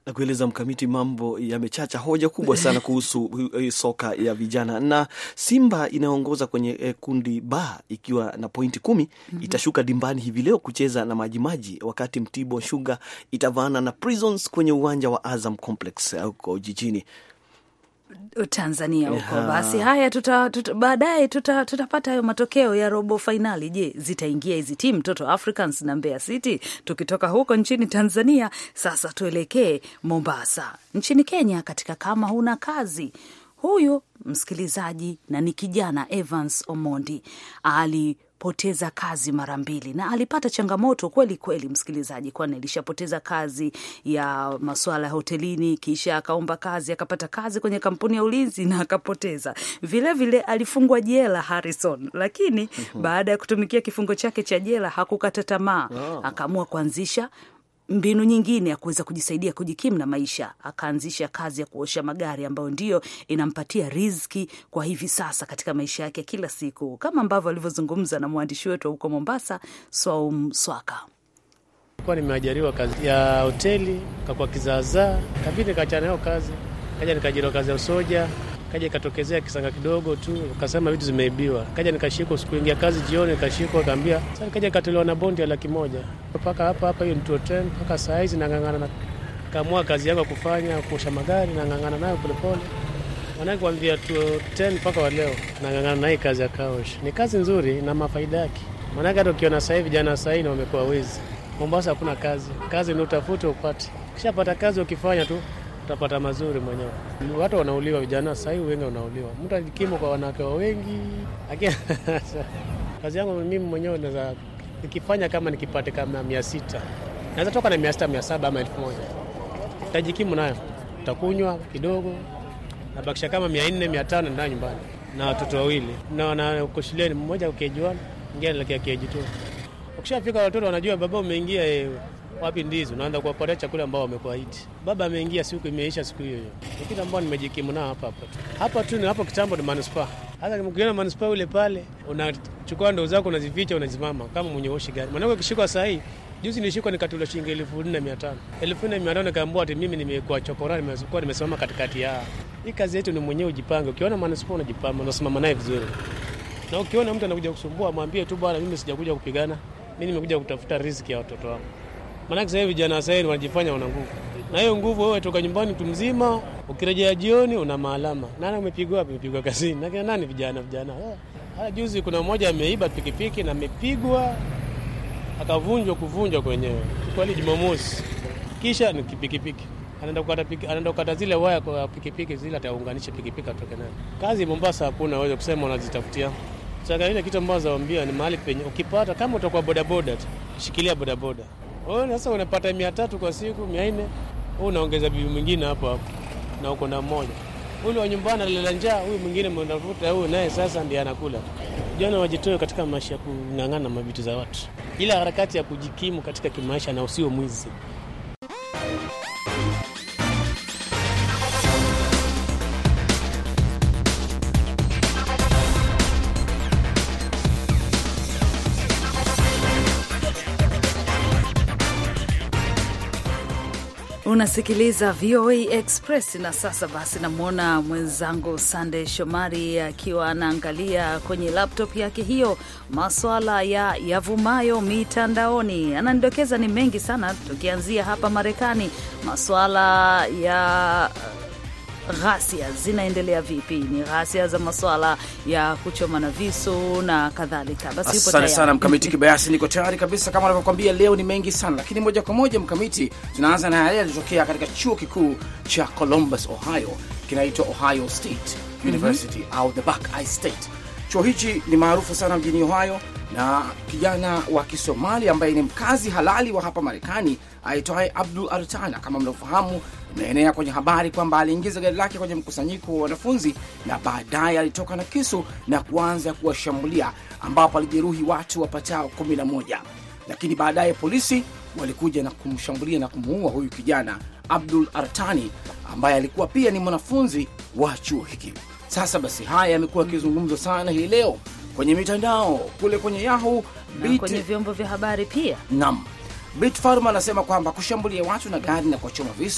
Na kueleza Mkamiti, mambo yamechacha, hoja kubwa sana kuhusu soka ya vijana, na Simba inaongoza kwenye kundi ba ikiwa na pointi 10. Itashuka dimbani hivi leo kucheza na Majimaji, wakati Mtibwa Sugar itavaana na Prisons kwenye uwanja wa Azam Complex huko jijini Tanzania huko. Basi haya baadaye tutapata hayo matokeo ya robo finali. Je, zitaingia hizi timu Toto Africans na Mbeya City? Tukitoka huko nchini Tanzania, sasa tuelekee Mombasa nchini Kenya, katika kama huna kazi. Huyu msikilizaji na ni kijana Evans Omondi alipoteza kazi mara 2 na alipata changamoto kweli kweli, msikilizaji, kwani alishapoteza kazi ya masuala ya hotelini, kisha akaomba kazi, akapata kazi kwenye kampuni ya ulinzi na akapoteza. Vile vile alifungwa jela Harrison, lakini baada ya kutumikia kifungo chake cha jela hakukata tamaa. Akaamua kuanzisha mbinu nyingine ya kuweza kujisaidia kujikimu na maisha. Akaanzisha kazi ya kuosha magari ambayo ndio inampatia riziki kwa hivi sasa katika maisha yake kila siku, kama ambavyo alivyozungumza na mwandishi wetu huko Mombasa, Swaum Swaka. Kwa nimeajiriwa kazi ya hoteli kwa kizaazaa, kabidi nikachana nayo kazi, kaja nikajiriwa kazi ya usoja, kaja ikatokezea kisanga kidogo tu, akasema vitu zimeibiwa. Kaja nikashikwa siku ingia kazi jioni, nikashikwa kaambia, sasa kaja nikatolewa na bondi ya 100,000. Mpaka hapa hiyo ndio trend, mpaka saa hizi nangangana na kamua kazi yangu kufanya kuosha magari, nangangana nayo polepole. Wanangu kuanzia 10 mpaka wa leo nangangana na hii kazi ya kaosh. Ni kazi nzuri na mafaida yake. Maana hata ukiona sasa hivi vijana sasa hivi wamekuwa wezi. Mombasa hakuna kazi. Kazi ni utafute upate. Kisha kazi ukifanya tu utapata mazuri mwenyewe. Watu wanauliwa, vijana sasa hivi wengi wanauliwa. Mtu alikimo kwa wanawake wengi. Kazi yangu mimi mwenyewe naweza nikifanya kama nikipate kama 600. Naweza toka na 600, 700 ama 1000. Tajikimu nayo. Utakunywa kidogo. Nabakisha kama 400, 500 ndani nyumbani. Na watoto 2. Na uko shuleni, mmoja ukijuana, mwingine anaelekea KG2. Ukishafika watoto wanajua baba umeingia wapi ndizo, naanza kuwapatia chakula ambao wamekuahidi. Baba ameingia siku imeisha siku hiyo. Ni kitu ambao nimejikimu nao hapa tu. Hapa tu ni hapo kitambo ni manispaa. Hata ukiona manispaa ule pale, unachukua ndoo zako unazificha unazimama kama mwenye oshi gari. Maana ukishikwa saa hii, juzi nilishikwa nikatula shilingi 4,500. 4,500 nikaambiwa ati mimi nimekuwa chokorani, nimesimama katikati ya. Hii kazi yetu ni mwenyewe ujipange. Ukiona manispaa unajipanga, unasimama naye vizuri. Na ukiona mtu anakuja kusumbua, mwambie tu bwana, mimi sijakuja kupigana. Mimi nimekuja kutafuta riziki ya watoto wangu. Maana sasa hivi vijana sasa hivi wanajifanya wana nguvu. Na hiyo nguvu wewe toka nyumbani mtu mzima, ukirejea jioni una maalama. Nani umepigwa wapi? Umepigwa kazini. Na kina nani vijana? Hata juzi kuna mmoja ameiba pikipiki na amepigwa kuvunjwa kwenyewe. Kwa ile Jumamosi. Kisha ni pikipiki. Anaenda kukata zile waya kwa pikipiki zile, ataunganisha pikipiki atoke nayo. Kazi Mombasa hakuna, wewe kusema unazitafutia. Sasa ile kitu ambacho nawaambia ni mahali penye ukipata, kama utakuwa bodaboda, shikilia bodaboda. Wewe sasa unapata 300 kwa siku, 400, wewe unaongeza bibi mwingine hapo na uko na mmoja. Ule wa nyumbani analala njaa, huyu mwingine mnavuta, huyu naye sasa ndiye anakula. Jana wajitoe katika maisha ya kung'ang'ana na mavitu za watu. Ila harakati ya kujikimu katika kimaisha na usio mwizi. Unasikiliza VOA Express na sasa basi namwona mwenzangu Sunday Shomari akiwa anaangalia kwenye laptop yake hiyo masuala ya yavumayo mitandaoni. Ananidokeza ni mengi sana, tukianzia hapa Marekani, masuala ya ghasia zinaendelea vipi? Ni ghasia za masuala ya kuchoma na visu na kadhalika. Basi yupo tayari. Asante sana Mkamiti Kibayasi, niko tayari kabisa kama nilivyokuambia, leo ni mengi sana, lakini moja kwa moja Mkamiti, tunaanza na yale yaliyotokea katika chuo kikuu cha Columbus, Ohio, kinaitwa Ohio State University au the Buckeye State. Chuo hichi ni maarufu sana mjini Ohio, na kijana wa Kisomali ambaye ni mkazi halali wa hapa Marekani aitwaye Abdul Artana, kama mnafahamu, imeenea kwenye habari kwamba aliingiza gari lake kwenye mkusanyiko wa wanafunzi na baadaye alitoka na kisu na kuanza kuwashambulia, ambapo alijeruhi watu wapatao 11. Lakini baadaye polisi walikuja na kumshambulia na kumuua huyu kijana Abdul Artani ambaye alikuwa pia ni mwanafunzi wa chuo hiki. Sasa basi haya yamekuwa yakizungumzwa sana hii leo kwenye mitandao, kule kwenye Yahoo, kwenye vyombo vya habari pia. Naam. Bit Farma anasema kwamba kushambulia watu na gari na kuwachoma visu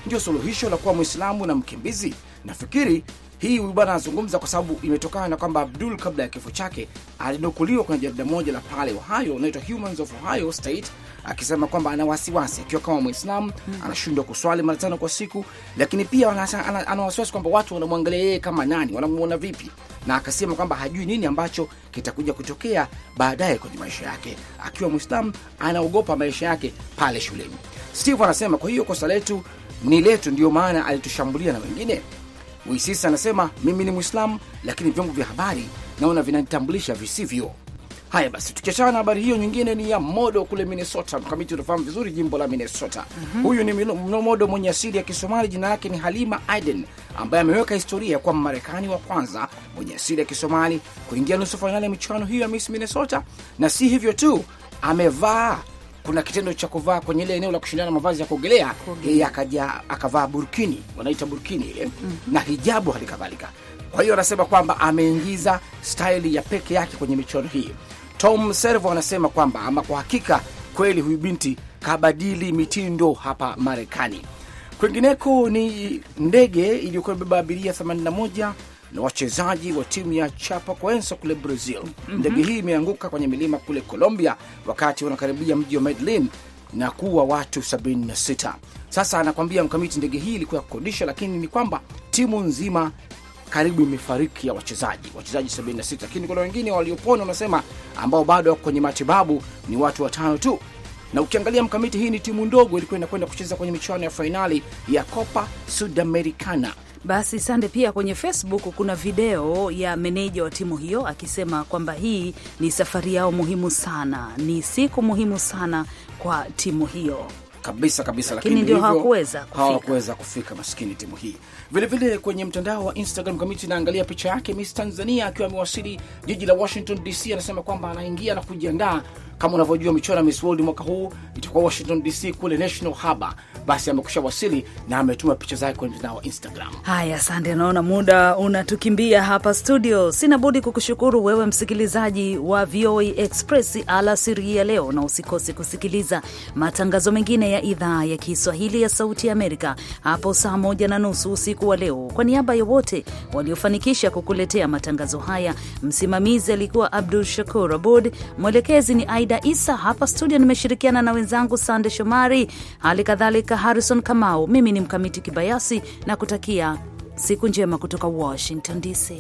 ndio suluhisho la kuwa Muislamu na mkimbizi? Nafikiri hii huyu bwana anazungumza kwa sababu imetokana na kwamba Abdul kabla ya kifo chake alinukuliwa kwenye jarida moja la pale Ohio, inaitwa Humans of Ohio State, akisema kwamba ana wasiwasi akiwa kama Muislamu anashindwa kuswali mara 5 kwa siku, lakini pia ana wasiwasi kwamba watu wanamwangalia yeye kama nani, wanamuona vipi, na akasema kwamba hajui nini ambacho kitakuja kutokea baadaye kwenye maisha yake. Akiwa Muislamu anaogopa maisha yake pale shuleni. Steve anasema kwa hiyo kosa letu ni letu, ndio maana alitushambulia na wengine. Wisisa anasema mimi ni Muislamu lakini vyombo vya habari naona vinanitambulisha visivyo. Haya basi, tukiachana na habari hiyo, nyingine ni ya Modo kule Minnesota. Mkamiti unafahamu vizuri jimbo la Minnesota. Huyu ni Modo mwenye asili ya Kisomali, jina lake ni Halima Aden, ambaye ameweka historia kwa Marekani wa kwanza mwenye asili ya Kisomali kuingia nusu finali ya michuano hiyo ya Miss Minnesota. Na si hivyo tu, amevaa, kuna kitendo cha kuvaa kwenye ile eneo la kushindana mavazi ya kuogelea, yeye akaja akavaa burkini, wanaita burkini ile, na hijabu halikadhalika. Kwa hiyo anasema kwamba ameingiza style ya peke yake kwenye michuano hii. Tom Servo anasema kwamba ama kwa hakika kweli huyu binti kabadili mitindo hapa Marekani. Kwingineko ni ndege iliyokuwa imebeba abiria 81 na wachezaji wa timu ya Chapecoense kule Brazil. Ndege hii imeanguka kwenye milima kule Colombia wakati wanakaribia mji wa Medellin na kuwa watu 76. Sasa anakwambia Mkamiti, ndege hii ilikuwa kukodisha, lakini ni kwamba timu nzima karibu imefariki ya wachezaji 76, lakini kuna wengine waliopona wanasema ambao bado wako kwenye matibabu ni watu 5 tu. Na ukiangalia Mkamiti, hii ni timu ndogo ilikuwa inakwenda kucheza kwenye michuano ya finali ya Copa Sudamericana. Basi sande, pia kwenye Facebook kuna video ya meneja wa timu hiyo akisema kwamba hii ni safari yao muhimu sana, ni siku muhimu sana kwa timu hiyo. Kabisa, lakini ndio hawakuweza kufika maskini timu hii. Vile vile kwenye mtandao wa Instagram Kamiti naangalia picha yake Miss Tanzania akiwa amewasili jiji la Washington DC, anasema kwamba anaingia na kujiandaa. Kama unavyojua michuano ya Miss World mwaka huu itakuwa Washington DC kule National Harbor. Basi amekusha wasili na ametuma picha zake kwenye mtandao wa Instagram. Haya, asante, naona muda unatukimbia hapa studio. Sina budi kukushukuru wewe msikilizaji wa VOA Express alasiri ya leo, na usikose kusikiliza matangazo mengine ya idhaa ya Kiswahili ya Sauti ya Amerika hapo saa 1:30 usiku wa leo. Kwa niaba ya wote waliofanikisha kukuletea matangazo haya, msimamizi alikuwa Abdul Shakur Abud, mwelekezi ni Aida Isa, hapa studio nimeshirikiana na wenzangu Sande Shomari, hali kadhalika Harrison Kamau. Mimi ni Mkamiti Kibayasi na kutakia siku njema kutoka Washington DC.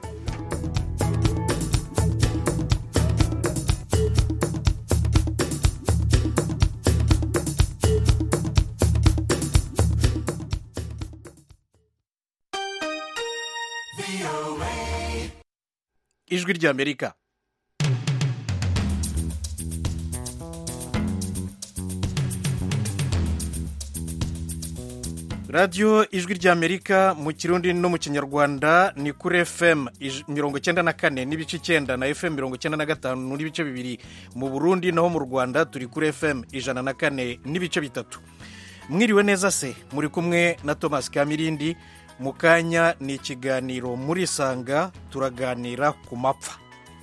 Ijwi rya Amerika. Radio Ijwi rya Amerika mu Kirundi no mu Kinyarwanda ni kuri FM 94 n'ibice 9 na FM 95 n'ibice 2 mu Burundi, naho mu Rwanda turi kuri FM 104 n'ibice 3. Mwiriwe neza se, muri kumwe na Thomas Kamirindi. Mukanya ni ikiganiro muri Sanga, turaganira ku mapfa.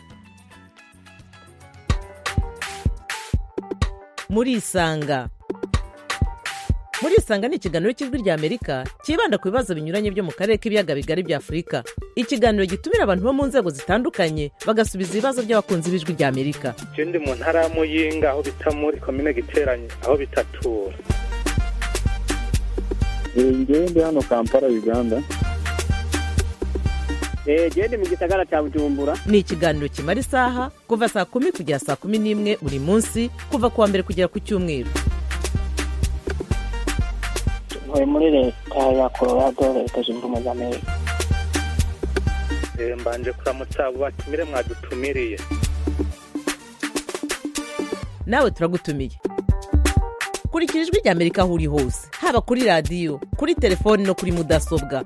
Muri Sanga ni ikiganiro cy'Ijwi rya Amerika kibanda ku bibazo binyuranye byo mu karere k'ibiyaga bigari bya Afurika. Ikiganiro gitumira abantu bo mu nzego zitandukanye bagasubiza ibibazo by'abakunzi b'Ijwi rya Amerika. Ndi mu ntara ya Muyinga aho bita muri komine Giteranye aho bitatura. Ndi hano Kampala, Uganda. Ndi mu gisagara cya Bujumbura. Ni ikiganiro kimara isaha kuva saa 10 kugera saa 11 buri munsi, kuva kuwa mbere kugera ku Cyumweru. Muri leta ya Colorado, leta zunze ubumwe za Amerika. Mbanje kuramutsa abo batumire mwadutumiriye. Nawe turagutumiye. Kurikira Ijwi rya Amerika aho uri hose, haba kuri radio, kuri telefone no kuri mudasobwa.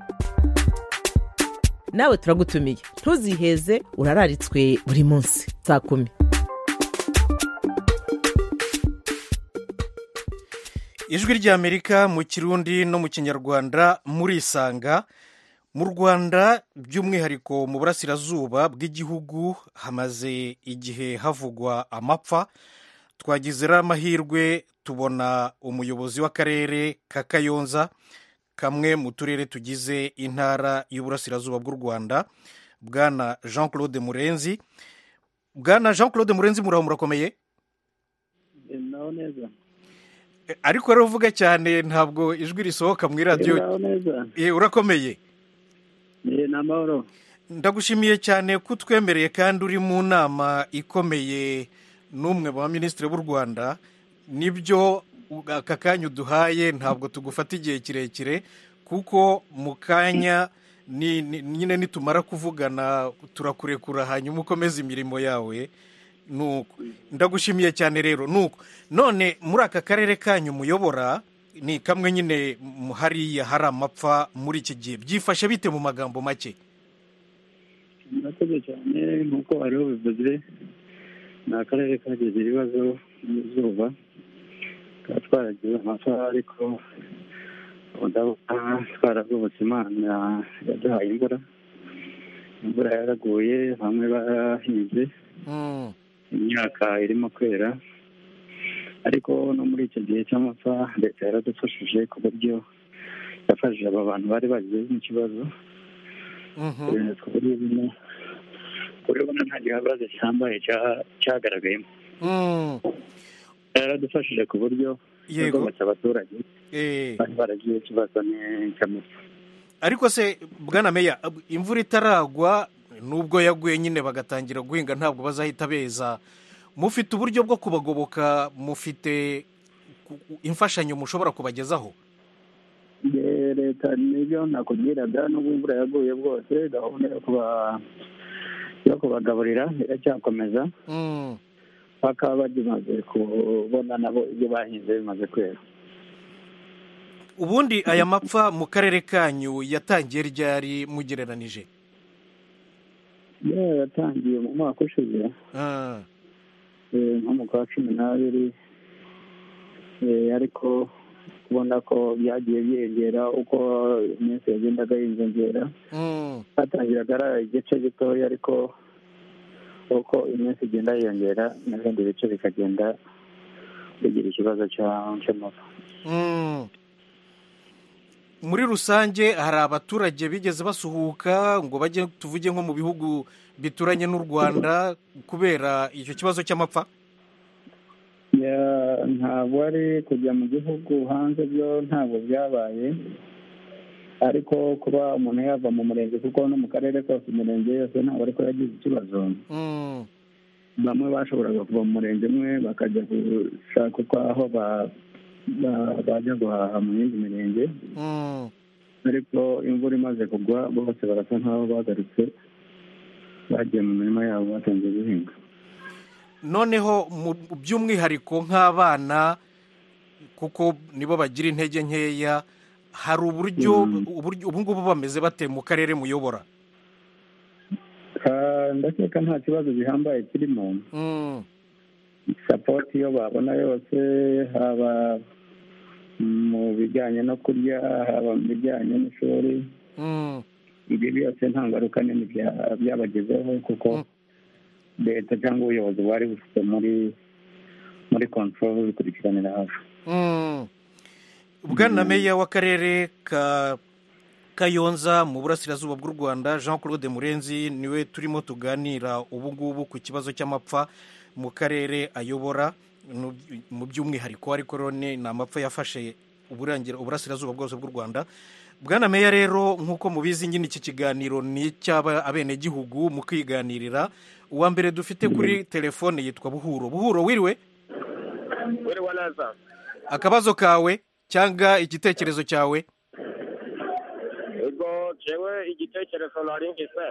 Nawe turagutumiye, ntuziheze, urararitswe buri munsi saa 10. Ijwi rya Amerika mu Kirundi no mu Kinyarwanda muri Sanga. Mu Rwanda by'umwihariko mu burasirazuba bw'igihugu hamaze igihe havugwa amapfa. Twagize amahirwe tubona umuyobozi w'akarere ka Kayonza kamwe mu turere tugize intara y'uburasirazuba bw'u Rwanda. Bwana Jean Claude Murenzi, Bwana Jean Claude Murenzi, muraho murakomeye? Naho neza. Ariko rero uvuga cyane ntabwo ijwi risohoka mu radio. Naho neza. Urakomeye? Namahoro. Ndagushimiye cyane kutwemereye kandi uri mu nama ikomeye n'umwe mu baminisitiri b'u Rwanda. Nibyo aka kanya uduhaye ntabwo tugufata igihe kirekire kuko mu kanya nyine nitumara kuvugana turakurekura hanyuma ukomeza imirimo yawe. Nuko ndagushimiye cyane rero. Nuko none muri aka karere kanyu muyobora ni kamwe nyine hariya hari amapfa muri iki gihe, byifashe bite mu magambo make? Murakoze cyane nk'uko hariho bivuze, ni akarere kagize ibibazo by'izuba, tukaba twaragize amasaha ariko ndabona twaravubutse, Imana yaduhaye imvura yaraguye, bamwe barahinze imyaka irimo kwera, ariko no muri icyo gihe cy'amapfa leta yaradufashije ku buryo yafashije aba bantu bari bagize n'ikibazo. Urabona nta gihabazo cyambaye cyagaragayemo. Yaradufashije ku buryo yagometse abaturage bari baragiye ikibazo cy'amapfa. Ariko se Bwana Meya, imvura itaragwa nubwo yaguye nyine bagatangira guhinga ntabwo bazahita beza. Mufite uburyo bwo kubagoboka? Mufite imfashanyo mushobora kubagezaho? Leta nibyo nakubwiraga, n'ubwo imvura yaguye bwose gahunda yo kubagaburira iracyakomeza bakaba bagimaze kubona nabo ibyo bahinze bimaze kwera. Ubundi aya mapfa mu karere kanyu yatangiye ryari mugereranije? Yatangiye mu mwaka ushize nko mu kwa 12, ariko kubona ko byagiye byiyongera uko iminsi yagendaga yiyongera. Hatangiraga ari igice gitoya, ariko uko iminsi igenda yiyongera n'ibindi bice bikagenda bigira ikibazo cy'amapfa. Muri rusange hari abaturage bigeze basuhuka ngo bajye tuvuge nko mu bihugu bituranye n'u Rwanda kubera icyo kibazo cy'amapfa? Ntabwo ari kujya mu gihugu hanze, byo ntabwo byabaye, ariko kuba umuntu yava mu murenge, kuko no mu karere kose imirenge yose ntabwo ariko yagize ikibazo. Bamwe bashoboraga kuva mu murenge umwe bakajya gushaka uko aho bajya guhaha mu yindi mirenge, ariko imvura imaze kugwa bose barasa nk'aho bagarutse bagiye mu mirima yabo batangiye guhinga. Noneho by'umwihariko nk'abana kuko nibo bagira intege nkeya, hari uburyo ubu ngubu bameze bate mu karere muyobora? Ndakeka nta kibazo gihambaye kirimo. Sapoti iyo babona yose, haba mu bijyanye no kurya, haba mu bijyanye n'ishuri, ibyo byose nta ngaruka nini byabagezeho, kuko leta cyangwa ubuyobozi bwari bufite muri control bikurikiranira hafi. Bwana Meya w'akarere ka Kayonza mu burasirazuba bw'u Rwanda, Jean Claude Murenzi, niwe turimo tuganira ubu ngubu ku kibazo cy'amapfa mu karere ayobora, mu by'umwihariko ariko rone ni amapfa yafashe uburasirazuba bwose bw'u Rwanda. Bwana Meya rero nk'uko mubizi nyine iki kiganiro ni icy'aba abenegihugu mu kwiganirira. Uwa mbere dufite kuri telefone yitwa Buhuro. Buhuro, wiriwe? Wiriwe neza. Akabazo kawe cyangwa igitekerezo cyawe? Ego jewe igitekerezo nari ngise.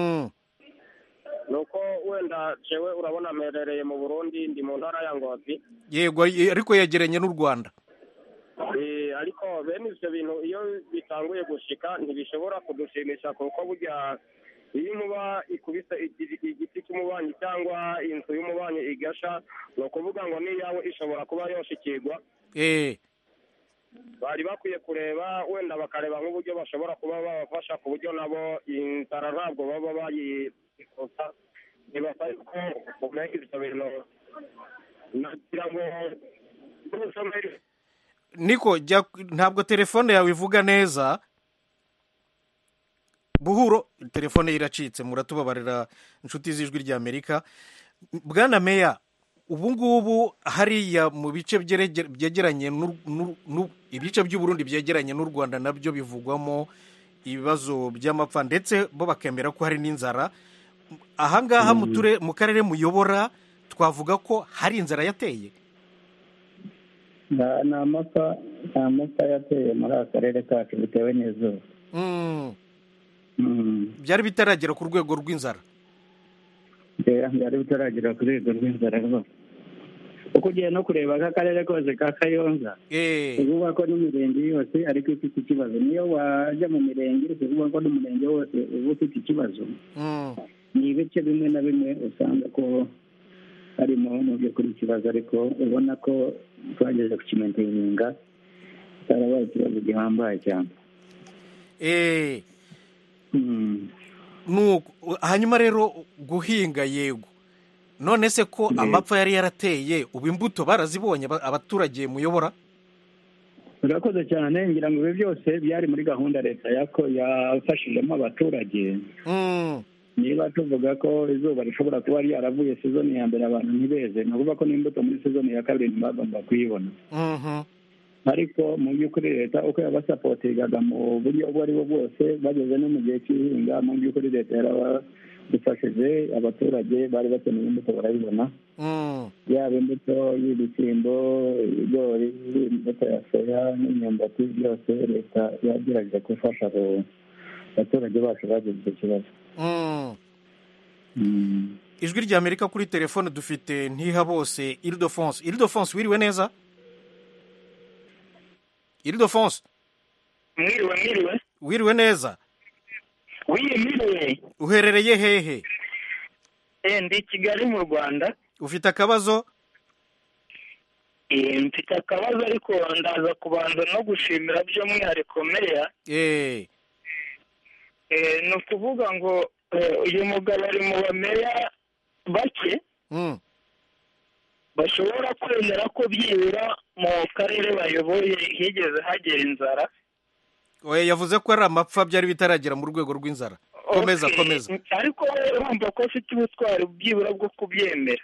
Nuko wenda jewe urabona merereye mu Burundi, ndi mu ntara ya Ngozi. Yego, ariko yegeranye n'u Rwanda. Ariko bene ivyo bintu iyo bitanguye gushika ntibishobora kudushimisha, kuko burya iyo inkuba ikubise igiti cy'umubanyi cyangwa inzu y'umubanyi igasha, ni ukuvuga ngo n'iyawe ishobora kuba yoshikirwa. Bari bakwiye kureba wenda bakareba nk'uburyo bashobora kuba babafasha ku buryo nabo inzara ntabwo baba bayikosa. Ntibasaba ko umenya ibyo bintu nagira ngo niko ntabwo telefone yawe ivuga neza. Buhuro telefone iracitse, muratubabarira inshuti z'ijwi rya Amerika. Bwana Meya, ubu ngubu hariya mu bice byegeranye ibice by'Uburundi byegeranye n'u Rwanda nabyo bivugwamo ibibazo by'amapfa, ndetse bo bakemera ko hari n'inzara. Ahangaha mu karere muyobora twavuga ko hari inzara yateye? Ni amapfa yateye muri aka karere kacu bitewe n'izuba. Byari bitaragera ku rwego rw'inzara? Byari bitaragera ku rwego rw'inzara rwose. Uko ugiye no kureba akarere kose ka Kayonza, uvuga ko n'imirenge yose ariko ifite ikibazo. Niyo wajya mu mirenge uvuga ko n'umurenge wose uba ufite ikibazo. Ni ibice bimwe na bimwe usanga ko harimo mu by'ukuri ikibazo, ariko ubona ko twageze ku kimenteyininga cyarabaye ikibazo gihambaye cyane. Hanyuma rero guhinga yego, none se ko amapfa yari yarateye, ubu imbuto barazibonye abaturage muyobora? Urakoze cyane, ngira ngo ibi byose byari muri gahunda leta yafashijemo abaturage. Niba tuvuga ko izuba rishobora kuba ryaravuye sizoni ya mbere abantu ntibeze, ni ukuvuga ko n'imbuto muri sizoni ya kabiri ntibagomba kuyibona. Ariko mu by'ukuri leta uko yabasapotingaga mu buryo ubwo ari bwo bwose, bageze no mu gihe cy'ihinga, mu by'ukuri leta yarabadufashije. Abaturage bari bakeneye imbuto barayibona, yaba imbuto y'ibishyimbo, ibigori, imbuto ya soya n'imyumbati, byose leta yagerageje gufasha abaturage bacu bagize icyo kibazo. Ijwi rya Amerika kuri telefone dufite Ntihabose Ildefonse. Ildefonse, wiriwe neza? Ildefonse, mwiriwe. Wiriwe neza? Mwiriwe. Uherereye hehe? Ndi Kigali mu Rwanda. Ufite akabazo? Mfite akabazo, ariko ndaza kubanza no gushimira by'umwihariko Meya. Ni ukuvuga ngo uyu mugabo ari mu bameya bake bashobora kwemera ko byibura mu karere bayoboye higeze hagera inzara. Yavuze ko ari amapfa byari bitaragera mu rwego rw'inzara. Komeza. Ariko urumva ko afite ubutwari byibura bwo kubyemera.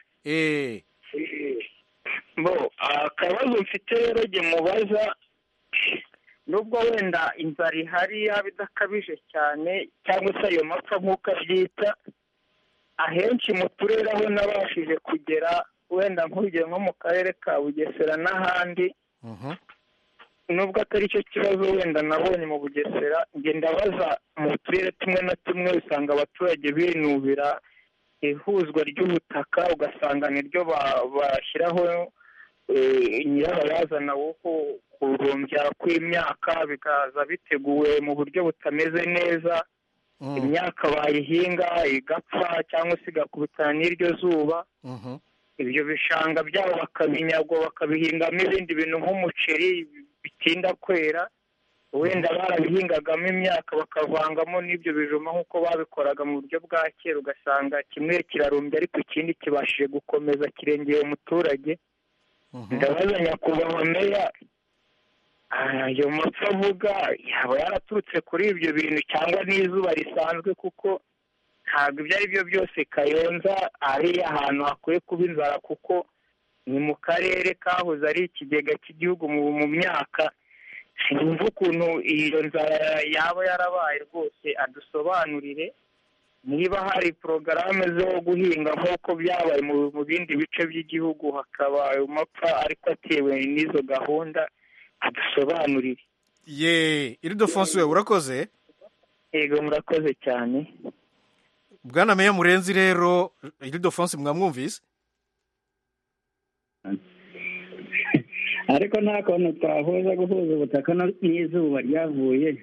Akabazo mfite rero jye mubaza, nubwo wenda inzara ihari yaba idakabije cyane cyangwa se ayo mapfa nk'uko abyita, ahenshi mu turere aho nabashije kugera, wenda nk'urugero nko mu karere ka Bugesera n'ahandi, nubwo atari cyo kibazo wenda nabonye mu Bugesera, ngenda baza mu turere tumwe na tumwe usanga abaturage binubira ihuzwa ry'ubutaka, ugasanga niryo bashyiraho nyirabayazana wo kurumbya kw'imyaka, bikaza biteguwe mu buryo butameze neza. Imyaka bayihinga igapfa cyangwa se igakubitana n'iryo zuba. Ibyo bishanga byabo bakabinyagwa, bakabihingamo ibindi bintu nk'umuceri bitinda kwera. Wenda barabihingagamo imyaka bakavangamo n'ibyo bijuma nk'uko babikoraga mu buryo bwa kera, ugasanga kimwe kirarumbye ariko ikindi kibashije gukomeza kirengeye umuturage. Ndabaza nyakubahwa Meya, ayo mapfa avuga yaba yaraturutse kuri ibyo bintu cyangwa n'izuba risanzwe? Kuko ntabwo ibyo ari byo byose Kayonza ari ahantu hakwiye kuba inzara, kuko ni mu karere kahoze ari ikigega cy'igihugu mu myaka. Sinumva ukuntu iyo nzara yaba yarabaye rwose. Adusobanurire niba hari porogaramu zo guhinga nk'uko byabaye mu bindi bice by'igihugu, hakaba ayo mapfa ariko atewe n'izo gahunda, adusobanurire. Ildefonse, we urakoze. Yego, murakoze cyane. Bwana Meya Murenzi rero, Ildefonse mwamwumvise? Ariko nta kuntu twahuza guhuza ubutaka n'izuba ryavuye.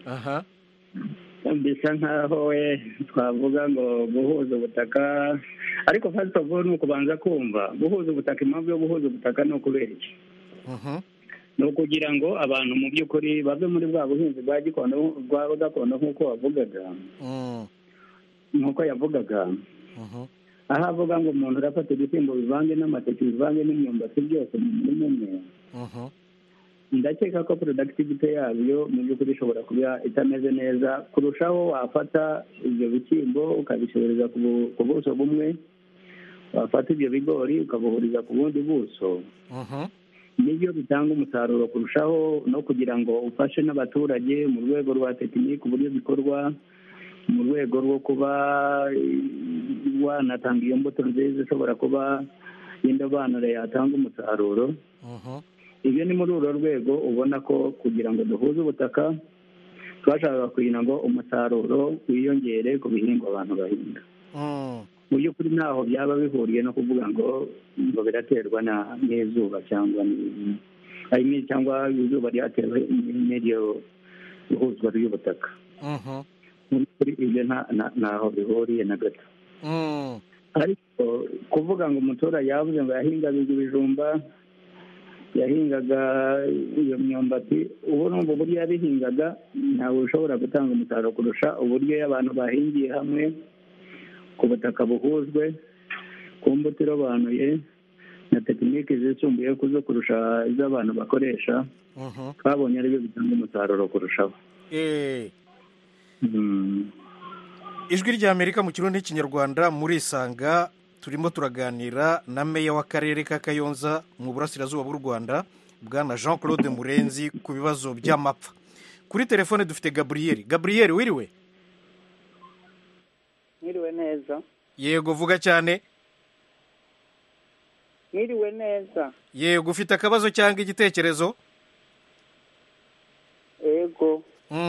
Bisa nkaho we twavuga ngo guhuza ubutaka, ariko first of all ni ukubanza kumva guhuza ubutaka. Impamvu yo guhuza ubutaka ni ukubera iki? Ni ukugira ngo abantu mu by'ukuri bave muri bwa buhinzi bwa gakondo nk'uko yavugaga. Aho avuga ngo umuntu urafata ibishyimbo bivange n'amateke bivange n'imyumbati byose muri mumwe, ndakeka ko productivity yabyo mu by'ukuri ishobora kuba itameze neza kurushaho. wafata ibyo bishyimbo ukabishyiriza ku buso bumwe, wafata ibyo bigori ukabuhuriza ku bundi buso, nibyo bitanga umusaruro kurushaho, no kugira ngo ufashe n'abaturage mu rwego rwa tekiniki uburyo bikorwa, mu rwego rwo kuba wanatanga iyo mbuto nziza ishobora kuba y'indobanure yatanga umusaruro. Ibyo ni muri uru rwego ubona ko kugira ngo duhuze ubutaka twashakaga kugira ngo umusaruro wiyongere ku bihingwa abantu bahinga. Mu by'ukuri ntaho byaba bihuriye no kuvuga ngo biraterwa n'izuba cyangwa izuba ryatewe n'iryo ihuzwa ry'ubutaka. Mu by'ukuri ibyo ntaho bihuriye na gato. Ariko kuvuga ngo umuturage yavuze ngo yahingaga ibijumba, yahingaga iyo myumbati, ubu n'ubwo buryo yabihingaga ntabwo ushobora gutanga umusaruro kurusha uburyo abantu bahingiye hamwe ku butaka buhujwe, ku mbuto irobanuye na tekiniki zisumbuye zo kurusha izo abantu bakoresha, twabonye aribyo bitanga umusaruro kurushaho. Ijwi ry'Amerika mu kirundi n'ikinyarwanda murisanga, turimo turaganira na meya w'akarere ka Kayonza mu burasirazuba bw'u Rwanda, bwana Jean Claude Murenzi, ku bibazo by'amapfa. Kuri telefone dufite Gabriel. Gabriel, wiriwe? Mwiriwe neza. Yego, vuga cyane. Mwiriwe neza. Yego, ufite akabazo cyangwa igitekerezo? Yego.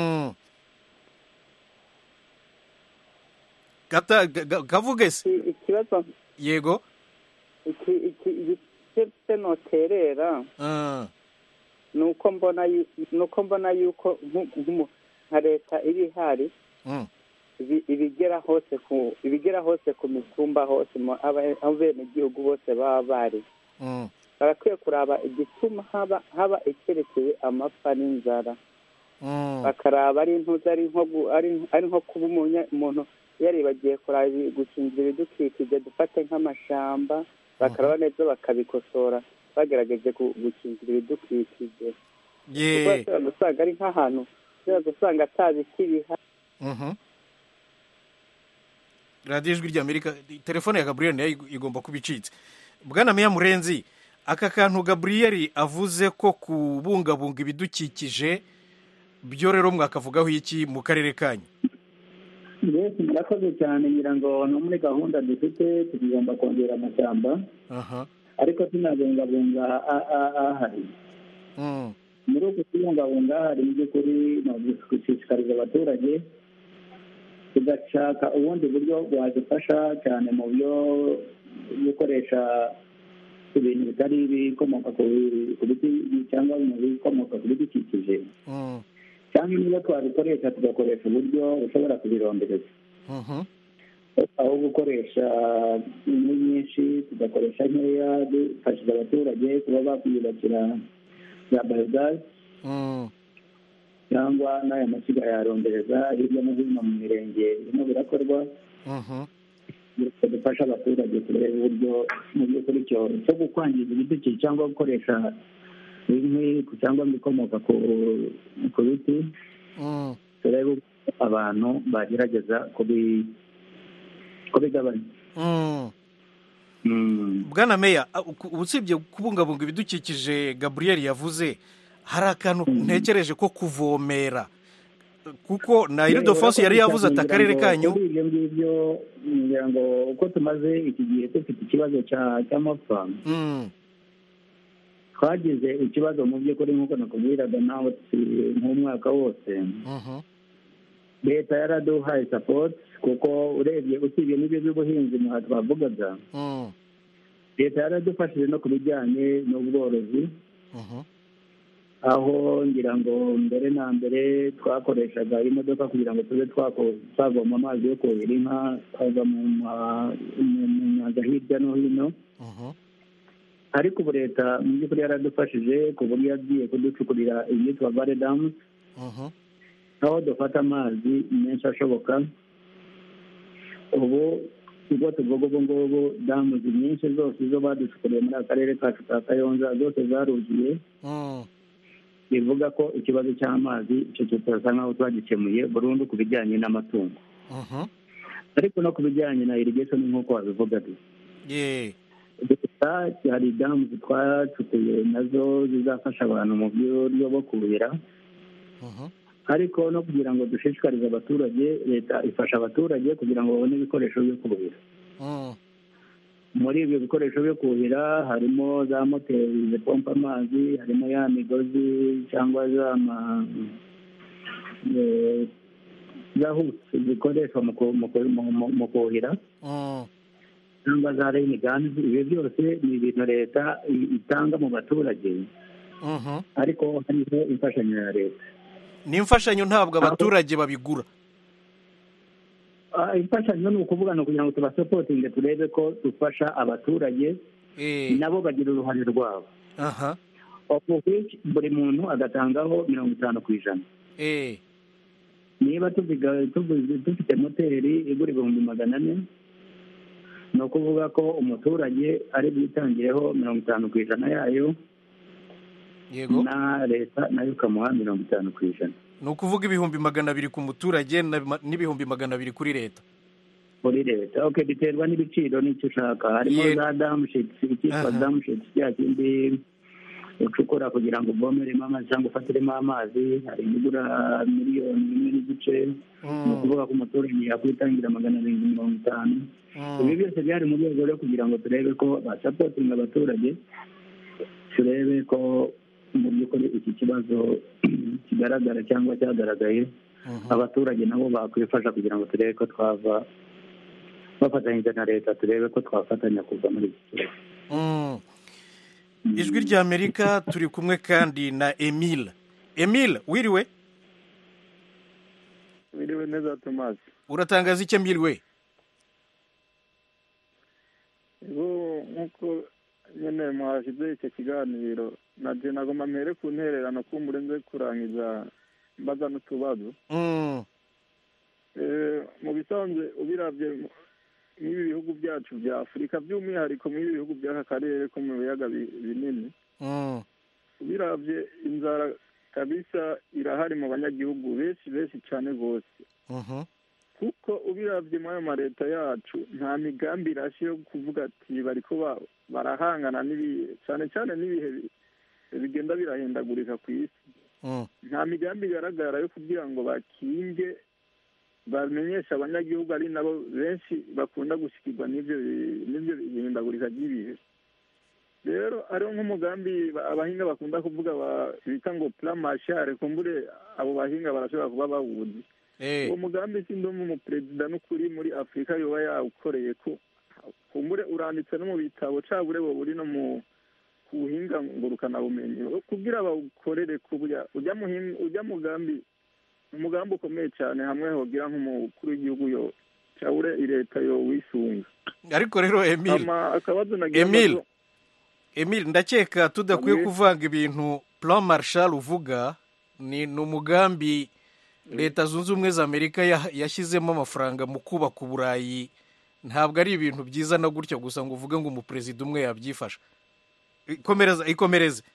Kavuge se. Ikibazo. Yego. Iki noterera. Nuko mbona yuko nka leta iri hari. Ibigera hose ku mitumba hose aho bene igihugu bose baba bari. Barakwiye kuraba igituma haba icyerekeye amapfa n'inzara. Bakaraba ari intuza ari nko kuba umuntu yaribagiye kuraba gukingira ibidukikije, dufate nk'amashamba, bakaraba neza bakabikosora bagerageje gukingira ibidukikije. Usanga ari nk'ahantu usanga atabikiriha. Radiyo Ijwi ry'Amerika, telefone ya Gabriel nayo igomba kuba icitse. Bwana Meya Murenzi, aka kantu Gabriel avuze ko kubungabunga ibidukikije, byo rero mwakavugaho iki mu karere kanyu? Yes, murakoze cyane. ngira ngo no muri gahunda dufite tugomba kongera amashyamba, ariko tunabungabunga ahari. Muri uko kubungabunga ahari mu by'ukuri no gushishikariza abaturage tugashaka ubundi buryo bwadufasha cyane mu byo gukoresha ibintu bitari ibikomoka ku biti cyangwa mu bikomoka ku bidukikije, cyangwa niba twabikoresha tugakoresha uburyo bushobora kubirondereza, aho gukoresha inkwi nyinshi tugakoresha nkeya, dufashije abaturage kuba bakwiyubakira za bayogazi cyangwa n'aya mashyiga yarondereza hirya no hino mu mirenge birimo birakorwa. Dufasha abaturage kureba uburyo mu by'ukuri cyo gukwangiza ibidukikije cyangwa gukoresha inkwi cyangwa ibikomoka ku biti, turebe abantu bagerageza kubigabanya. Bwana Meya, usibye kubungabunga ibidukikije Gabriel yavuze, hari akantu ntekereje ko kuvomera, kuko na Ildefonse yari yavuze ati akarere kanyu. Ibyo ngibyo ngira ngo uko tumaze iki gihe dufite ikibazo cy'amapfa, twagize ikibazo mu by'ukuri nk'uko nakubwiraga nawe nk'umwaka wose. Leta yaraduhaye support, kuko urebye usibye n'ibyo by'ubuhinzi muha twavugaga, leta yaradufashije no ku bijyanye n'ubworozi, aho ngira ngo mbere na mbere twakoreshaga imodoka kugira ngo tube twavoma amazi yo kuhira inka twava mu nyaga hirya no hino. Ariko ubu leta mu by'ukuri yaradufashije ku buryo yagiye kuducukurira ibyitwa valley dams, aho dufata amazi menshi ashoboka. Ubu ubwo tuvuga ubu ngubu damu nyinshi zose izo baducukuriye muri akarere kacu ka Kayonza zose zaruzuye, bivuga ko ikibazo cy'amazi icyo tutasa nk'aho twagikemuye burundu ku bijyanye n'amatungo. Ariko no ku bijyanye na irrigation nk'uko wabivuga gusa hari damu twacukuye nazo zizafasha abantu mu buryo bwo kuhira, ariko no kugira ngo dushishikarize abaturage, leta ifasha abaturage kugira ngo babone ibikoresho byo kuhira. Muri ibyo bikoresho byo kuhira harimo za moteri zipompa amazi, harimo ya migozi cyangwa za husi zikoreshwa mu kuhira, cyangwa za rain guns. Ibyo byose ni ibintu leta itanga mu baturage, ariko hariho imfashanyo ya leta. Ni imfashanyo, ntabwo abaturage babigura. Imfashanyo ni ukuvuga no kugira ngo tubasopotinge, turebe ko dufasha abaturage nabo bagira uruhare rwabo, buri muntu agatangaho 50%. Niba dufite moteri igura 400,000, ni ukuvuga ko umuturage ari bwitangireho 50% yayo, na leta nayo ikamuha 50%. Ni ukuvuga 200,000 ku muturage n'ibihumbi 200 kuri leta. Okay, biterwa n'ibiciro n'icyo ushaka. Harimo za damushitsi, icyitwa damushitsi cya kindi ucukura kugira ngo uvomeremo amazi cyangwa ufatiremo amazi, hari igura 1,5 miliyoni. Ni ukuvuga ko umuturage yakwitangira 250. Ibi byose byari mu rwego rwo kugira ngo turebe ko basapotinga abaturage, turebe ko mu by'ukuri iki kibazo kigaragara cyangwa cyagaragaye, abaturage nabo bakwifasha kugira ngo turebe ko twava bafatanyije na leta, turebe ko twafatanya kuva muri iki kibazo. Ijwi ry'Amerika turi kumwe kandi na Emile. Emile, wiriwe? Wiriwe neza Thomas. Uratangaza iki Emile we? Nkuko nyene mwashize icyo kiganiro, naje nagomba mpere ku ntererano kumbure nze kurangiza mbaza n'utubazo. Mu bisanzwe ubiravye n'ibi bihugu byacu bya Afurika, by'umwihariko mu bihugu by'aka karere ko mu biyaga binini, ubiravye inzara kabisa irahari mu banyagihugu benshi cyane rwose. Kuko ubiravye mu ayo mareta yacu nta migambi irashe yo kuvuga ati bariko barahangana cyane cyane n'ibihe bigenda birahindagurika ku isi. Nta migambi igaragara yo kugira ngo bakinge, bamenyesha abanyagihugu ari nabo benshi bakunda gushikirwa n'ibyo bihindagurika ry'ibihe. Rero ariho nk'umugambi abahinga bakunda kuvuga bita ngo plan Marshall, kumbure abo bahinga barashobora kuba bawuzi. Uwo mugambi sindomo umuperezida n'ukuri muri Afurika yoba yawukoreye ko kumbure uranditse no mu bitabo cabure bo buri no mu kuhinga ngurukana bumenyi kugira bawukorere kuburya ujya mugambi umugambi ukomeye cyane, hamwe hogira nk'umukuru w'igihugu yo cabure leta yo wisunga. Ariko rero Emile, ndakeka tudakwiye kuvanga ibintu. Plan Marshall uvuga ni umugambi leta zunze ubumwe za Amerika yashyizemo amafaranga mu kubaka uburayi. Ntabwo ari ibintu byiza na gutyo gusa ngo uvuge ngo umuperezida umwe yabyifasha. Ikomereze.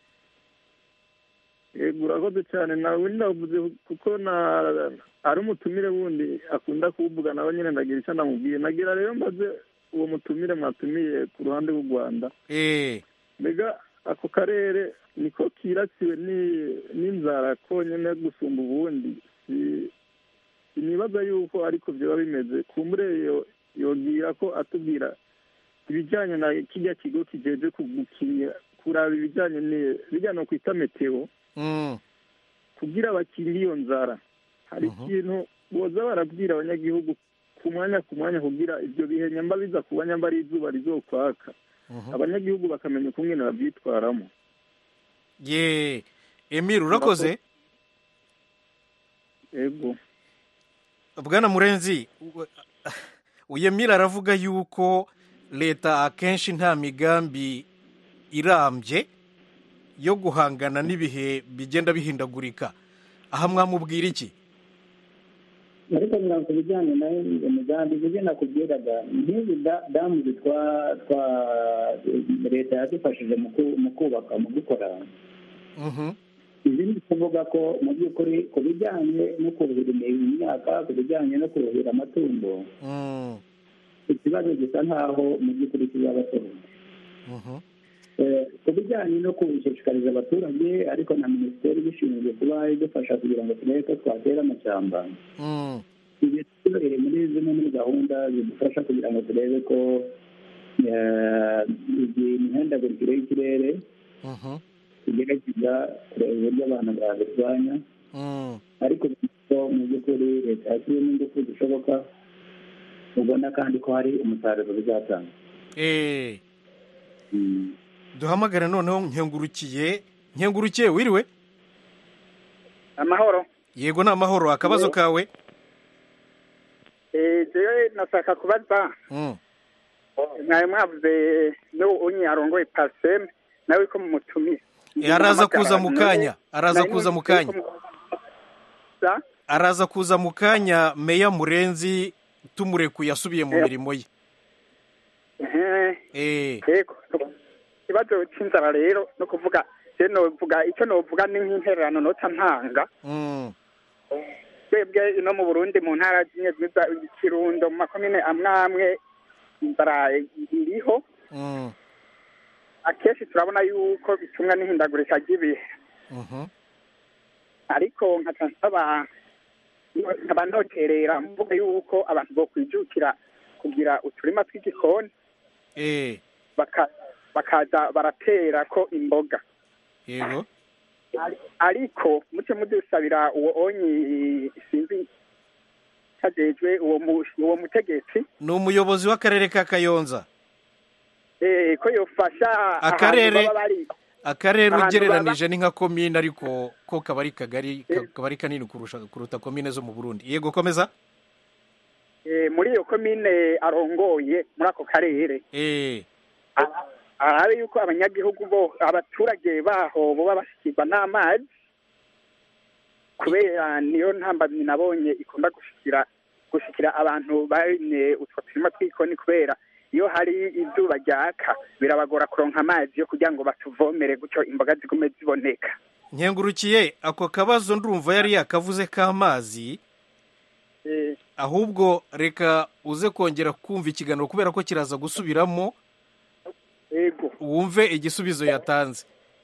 Urakoze cyane. nawe ndavuze kuko ari umutumire wundi akunda kuvuga, nawe nyine ndagira icyo namubwiye. Nagira rero mbaze uwo mutumire mwatumiye ku ruhande rw'u Rwanda, mbega ako karere niko kiratsiwe n'inzara konyine gusumba ubundi? Nibaza yuko ariko byaba bimeze. Kumbure yogira ko atubwira ibijyanye na kijya kigo kijeje kuraba ibijyanye no kwita meteo, kugira bakinge iyo nzara. Hari ikintu boza barabwira abanyagihugu ku mwanya kugira ibyo bihe nyamba biza kuba nyamba ari izuba rizokwaka, abanyagihugu bakamenya uko ngene bavyitwaramo. Emile, urakoze. Ego. Bwana Murenzi, Emile aravuga yuko leta akenshi nta migambi irambye yo guhangana n'ibihe bigenda bihindagurika. Aha mwamubwira iki? Ariko ku bijyanye nayo imigambi ibyo nakubwiraga, nk'izi damu leta yadufashije mu kubaka, mu gukora, izindi kuvuga ko mu by'ukuri ku bijyanye no kuruhira imyaka, ku bijyanye no kuruhira amatungo, ikibazo gisa nk'aho mu by'ukuri kizaba cyoroshye. Ku bijyanye no gushishikariza abaturage, ariko na minisiteri ibishinzwe kuba idufasha kugira ngo turebe ko twatera amashyamba, muri zimwe muri gahunda zidufasha kugira ngo turebe ko imihindagurikire y'ikirere tugerageza kureba uburyo abantu babirwanya, ariko mu by'ukuri leta yashyizemo ingufu zishoboka, ubona kandi ko hari umusaruro bizatanga. Duhamagara noneho Nkengurukiye, wiriwe? Amahoro. Yego ni amahoro. Akabazo kawe? Jewe nashaka kubaza, mwawe mwavuze no unyi arongoye Parsem nawe ko mumutumire. Araza kuza mu kanya. Araza kuza mu kanya. Meya Murenzi tumurekuye yasubiye mu mirimo ye. Yego. Ikibazo cy'inzara rero no kuvuga icyo novuga ni nk'intererano nota ntanga. Twebwe ino mu Burundi mu ntara zimwe Kirundo mu makomine amwe inzara iriho. Akenshi turabona yuko bitumwa n'ihindagurika ry'ibihe. Ariko nkaba ntoterera mvuga yuko abantu bokwijukira kugira uturima tw'igikoni, bakaza baratera ko imboga. Yego. Ariko muce mudusabira uwo onyi sinzi kajejwe uwo mutegetsi ni umuyobozi w'akarere ka Kayonza. Ko yofasha akarere ugereranije ni nka komine, ariko ko kabari kanini kuruta komine zo mu Burundi. Yego, komeza. Muri iyo komine arongoye muri ako karere, arabe yuko abanyagihugu abaturage baho boba bashikirwa n'amazi, kubera niyo ntambamyi nabonye ikunda gushikira abantu bane utwo turima tw'ikoni, kubera iyo hari izuba ryaka birabagora kuronka amazi yo kugira ngo batuvomere gutyo imboga zigume ziboneka. Nkengurukiye, ako kabazo ndumva yari yakavuze k'amazi, ahubwo reka uze kongera kumva ikiganiro kubera ko kiraza gusubiramo. Yego. Wumve igisubizo yatanze.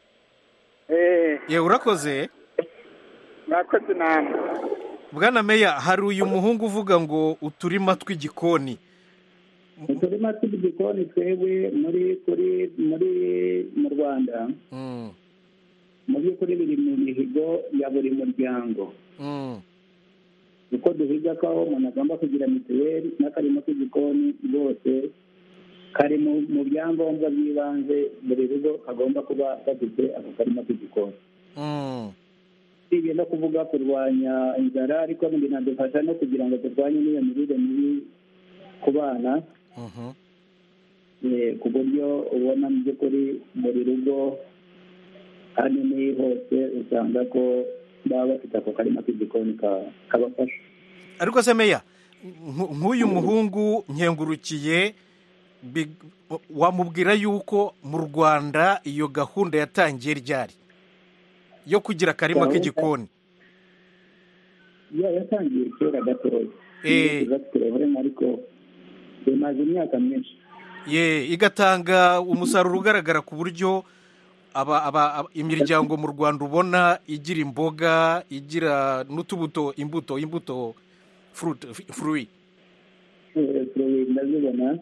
Urakoze. Murakoze namwe. Bwana Meya, hari uyu muhungu uvuga ngo uturima tw'igikoni. Uturima tw'igikoni twebwe mu Rwanda, mu by'ukuri biri mu mihigo ya buri muryango. Uko duhiga ko umuntu agomba kugira mituweli, n'akarima k'igikoni rwose kari mu byangombwa by'ibanze buri rugo kagomba kuba gafite ako karima k'igikoni. Usibye no kuvuga kurwanya inzara, ariko binadufasha no kugira ngo turwanye n'iyo mirire mibi ku bana, ku buryo ubona mu by'ukuri buri rugo hanini hose usanga ko baba bafite ako karima k'igikoni kabafasha. Ariko se Meya, nk'uyu muhungu Nkengurukiye, wamubwira yuko mu Rwanda iyo gahunda yatangiye ryari yo kugira akarima k'igikoni? Yatangiye kera gatoya, ariko bimaze imyaka myinshi. Igatanga umusaruro ugaragara ku buryo imiryango mu Rwanda ubona igira imboga, igira n'utubuto, imbuto fruit. Ndazibona.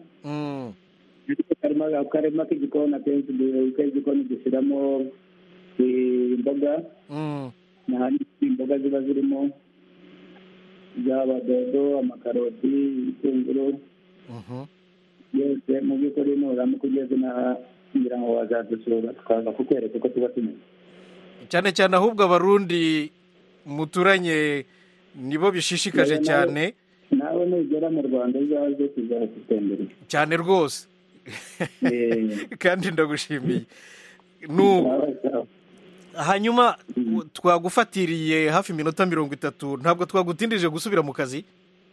Akarima k'igikoni akenshi k'igikoni dushyiramo imboga, imboga ziba zirimo zaba dodo, amakaroti, ibitunguru, byose mu by'ukuri nuramuka ugeze n'aha kugira ngo wazadusura tukaza kukwereka uko tuba tumeze. Cyane cyane ahubwo abarundi muturanye nibo bishishikaje cyane. Nawe nugera mu Rwanda uzaze tuzagutemberera cyane rwose. Kandi ndagushimiye. Hanyuma twagufatiriye hafi iminota 30, ntabwo twagutindije gusubira mu kazi?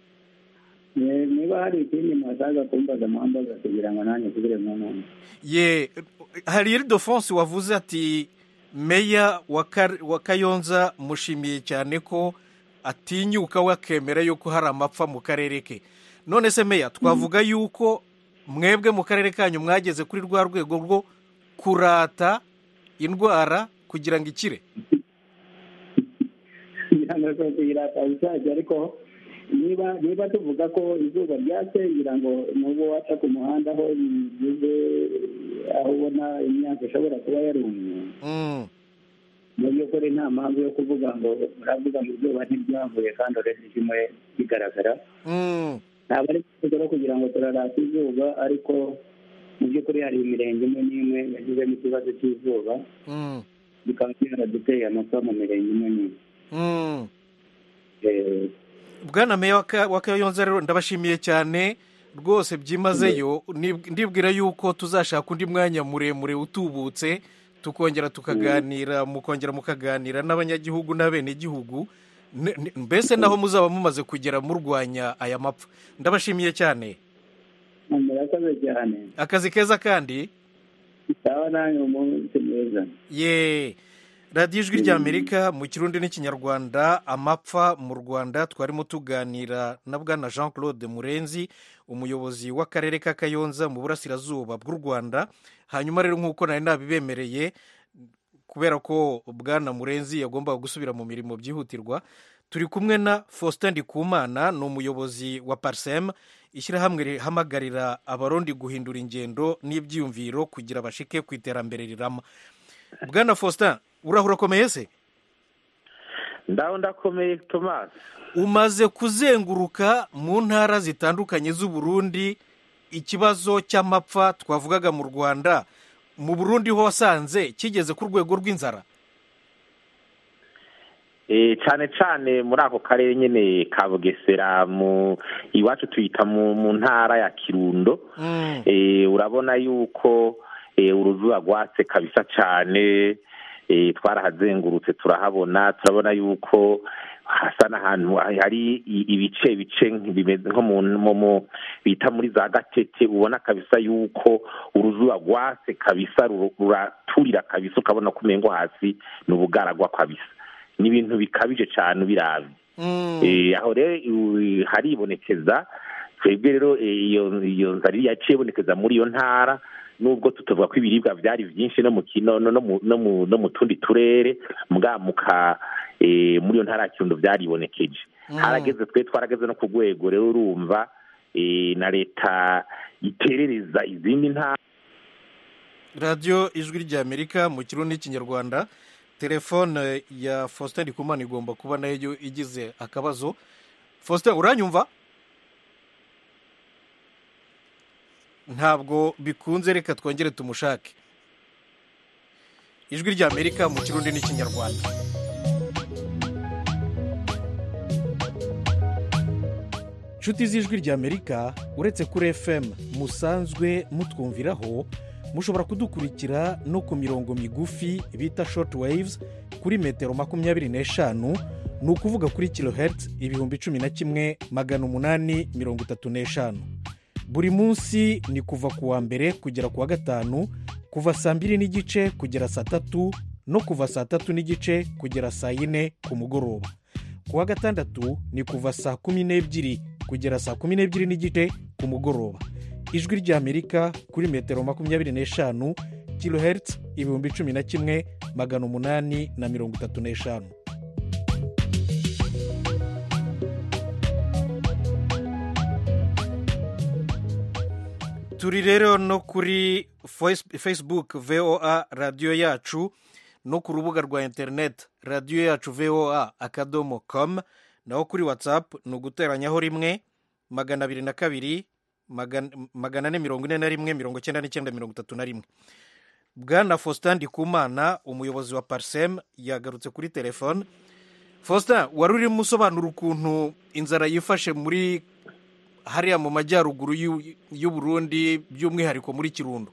Niba hari ikindi mwazaga kumbaza mwambaza kugira ngo nanjye nsubire mu nama. Hari Ildefonse wavuze ati meya wa Kayonza mushimiye cyane ko atinyuka wakemera yuko hari amapfa mu karere ke. None se meya, twavuga yuko mwebwe mu karere kanyu mwageze kuri rwa rwego rwo kurata indwara kugira ngo ikire? Ariko niba tuvuga ko izuba ryatse ngira ngo n'ubwo waca ku muhanda aho bigeze aho ubona imyaka ishobora kuba yarumye, mu by'ukuri nta mpamvu yo kuvuga ngo muravuga ngo izuba ntiryavuye kandi uretse kimwe bigaragara. Ntabwo ari rero kugira ngo turarata izuba, ariko mu by'ukuri hari imirenge imwe n'imwe yagizemo ikibazo cy'izuba bikaba byaraduteye amapfa mu mirenge imwe n'imwe. Bwana meya wa Kayonza rero ndabashimiye cyane rwose byimazeyo. Ndibwira yuko tuzashaka undi mwanya muremure utubutse tukongera tukaganira, mukongera mukaganira n'abanyagihugu n'abenegihugu, mbese naho muzaba mumaze kugera murwanya aya mapfa. Ndabashimiye cyane. Murakoze cyane. Akazi keza kandi. Sawa nanyu umunsi mwiza. Radiyo Ijwi ry'Amerika mu Kirundi n'Ikinyarwanda. Amapfa mu Rwanda twarimo tuganira na Bwana Jean Claude Murenzi, umuyobozi w'akarere ka Kayonza mu burasirazuba bw'u Rwanda. Hanyuma rero nk'uko nari nabibemereye, kubera ko Bwana Murenzi yagombaga gusubira mu mirimo byihutirwa, turi kumwe na Faustin Ndikumana, ni umuyobozi wa Parsem, ishyirahamwe rihamagarira abarundi guhindura ingendo n'ibyiyumviro kugira bashike ku iterambere rirama. Bwana Faustin, urakomeye se? Ndakomeye Thomas. Umaze kuzenguruka mu ntara zitandukanye z'u Burundi, ikibazo cy'amapfa twavugaga mu Rwanda, mu Burundi ho wasanze kigeze ku rwego rw'inzara? Cyane cyane muri ako karere nyine ka Bugesera, mu iwacu tuyita mu ntara ya Kirundo. Urabona yuko uruzuba rwatse kabisa cyane. Twarahazengurutse turabona yuko hasa n'ahantu hari ibice bimeze nko mu bita muri za Gatete. Ubona kabisa yuko uruzuba rwatse kabisa ruraturira kabisa, ukabona ko umengo hasi ni ubugaragwa kabisa. Ni ibintu bikabije cyane ubirabi. Aho rero haribonekeza, twebwe rero iyo nzara yaciye ibonekeza muri iyo ntara, nubwo tutuvuga ko ibiribwa byari byinshi no mu kino no mu tundi turere, mugamuka muri iyo ntara ya Kirundo byaribonekeje. Twarageze no ku rwego rero urumva na leta iterereza izindi ntara. Radiyo Ijwi ry'Amerika mu Kirundi n'Ikinyarwanda. Telefone ya Faustin Ndikumana igomba kuba nayo igize akabazo. Faustin, uranyumva? Ntabwo bikunze, reka twongere tumushake. Ijwi ry'Amerika mu Kirundi n'Ikinyarwanda. Nshuti z'Ijwi ry'Amerika, uretse kuri FM musanzwe mutwumviraho, mushobora kudukurikira no ku mirongo migufi bita short waves kuri metero 25, ni ukuvuga kuri kilohertz 11,835. Buri munsi ni kuva ku wa mbere kugera ku wa gatanu, kuva saa 2:30 kugera saa 3, no kuva saa 3:30 kugera saa 4 ku mugoroba. Ku wa gatandatu ni kuva saa 12 kugera saa 12:30 ku mugoroba. Ijwi ry'Amerika kuri metero 25, kilohertz 11,835. Turi rero no kuri Facebook VOA radiyo yacu, no ku rubuga rwa internet radiyo yacu voa.com, naho kuri WhatsApp ni uguteranyaho 1 222 Bwana Faustin Ndikumana, umuyobozi wa Parsem, yagarutse kuri telefone. Faustin, wari urimo usobanura ukuntu inzara yifashe muri hariya mu majyaruguru y'u Burundi, by'umwihariko muri Kirundo.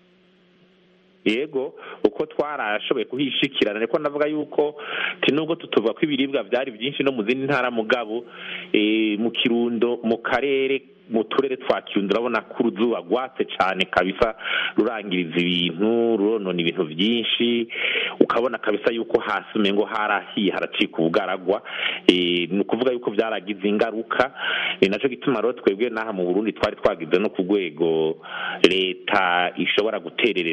Yego, uko twarashoboye kuhishikirana, ariko navuga yuko nubwo tutuvuga ko ibiribwa byari byinshi no mu zindi ntara, mugabo mu Kirundo, mu karere mu turere twa Kirundo urabona ko uruzuba rwatse cyane kabisa rurangiriza ibintu ruronona ibintu byinshi ukabona kabisa yuko hasi umengo harahiye haracika ubugaragwa ni ukuvuga yuko byaragize ingaruka nacyo gituma rero twebwe n'aha mu Burundi twari twagize no ku rwego leta ishobora gutererera.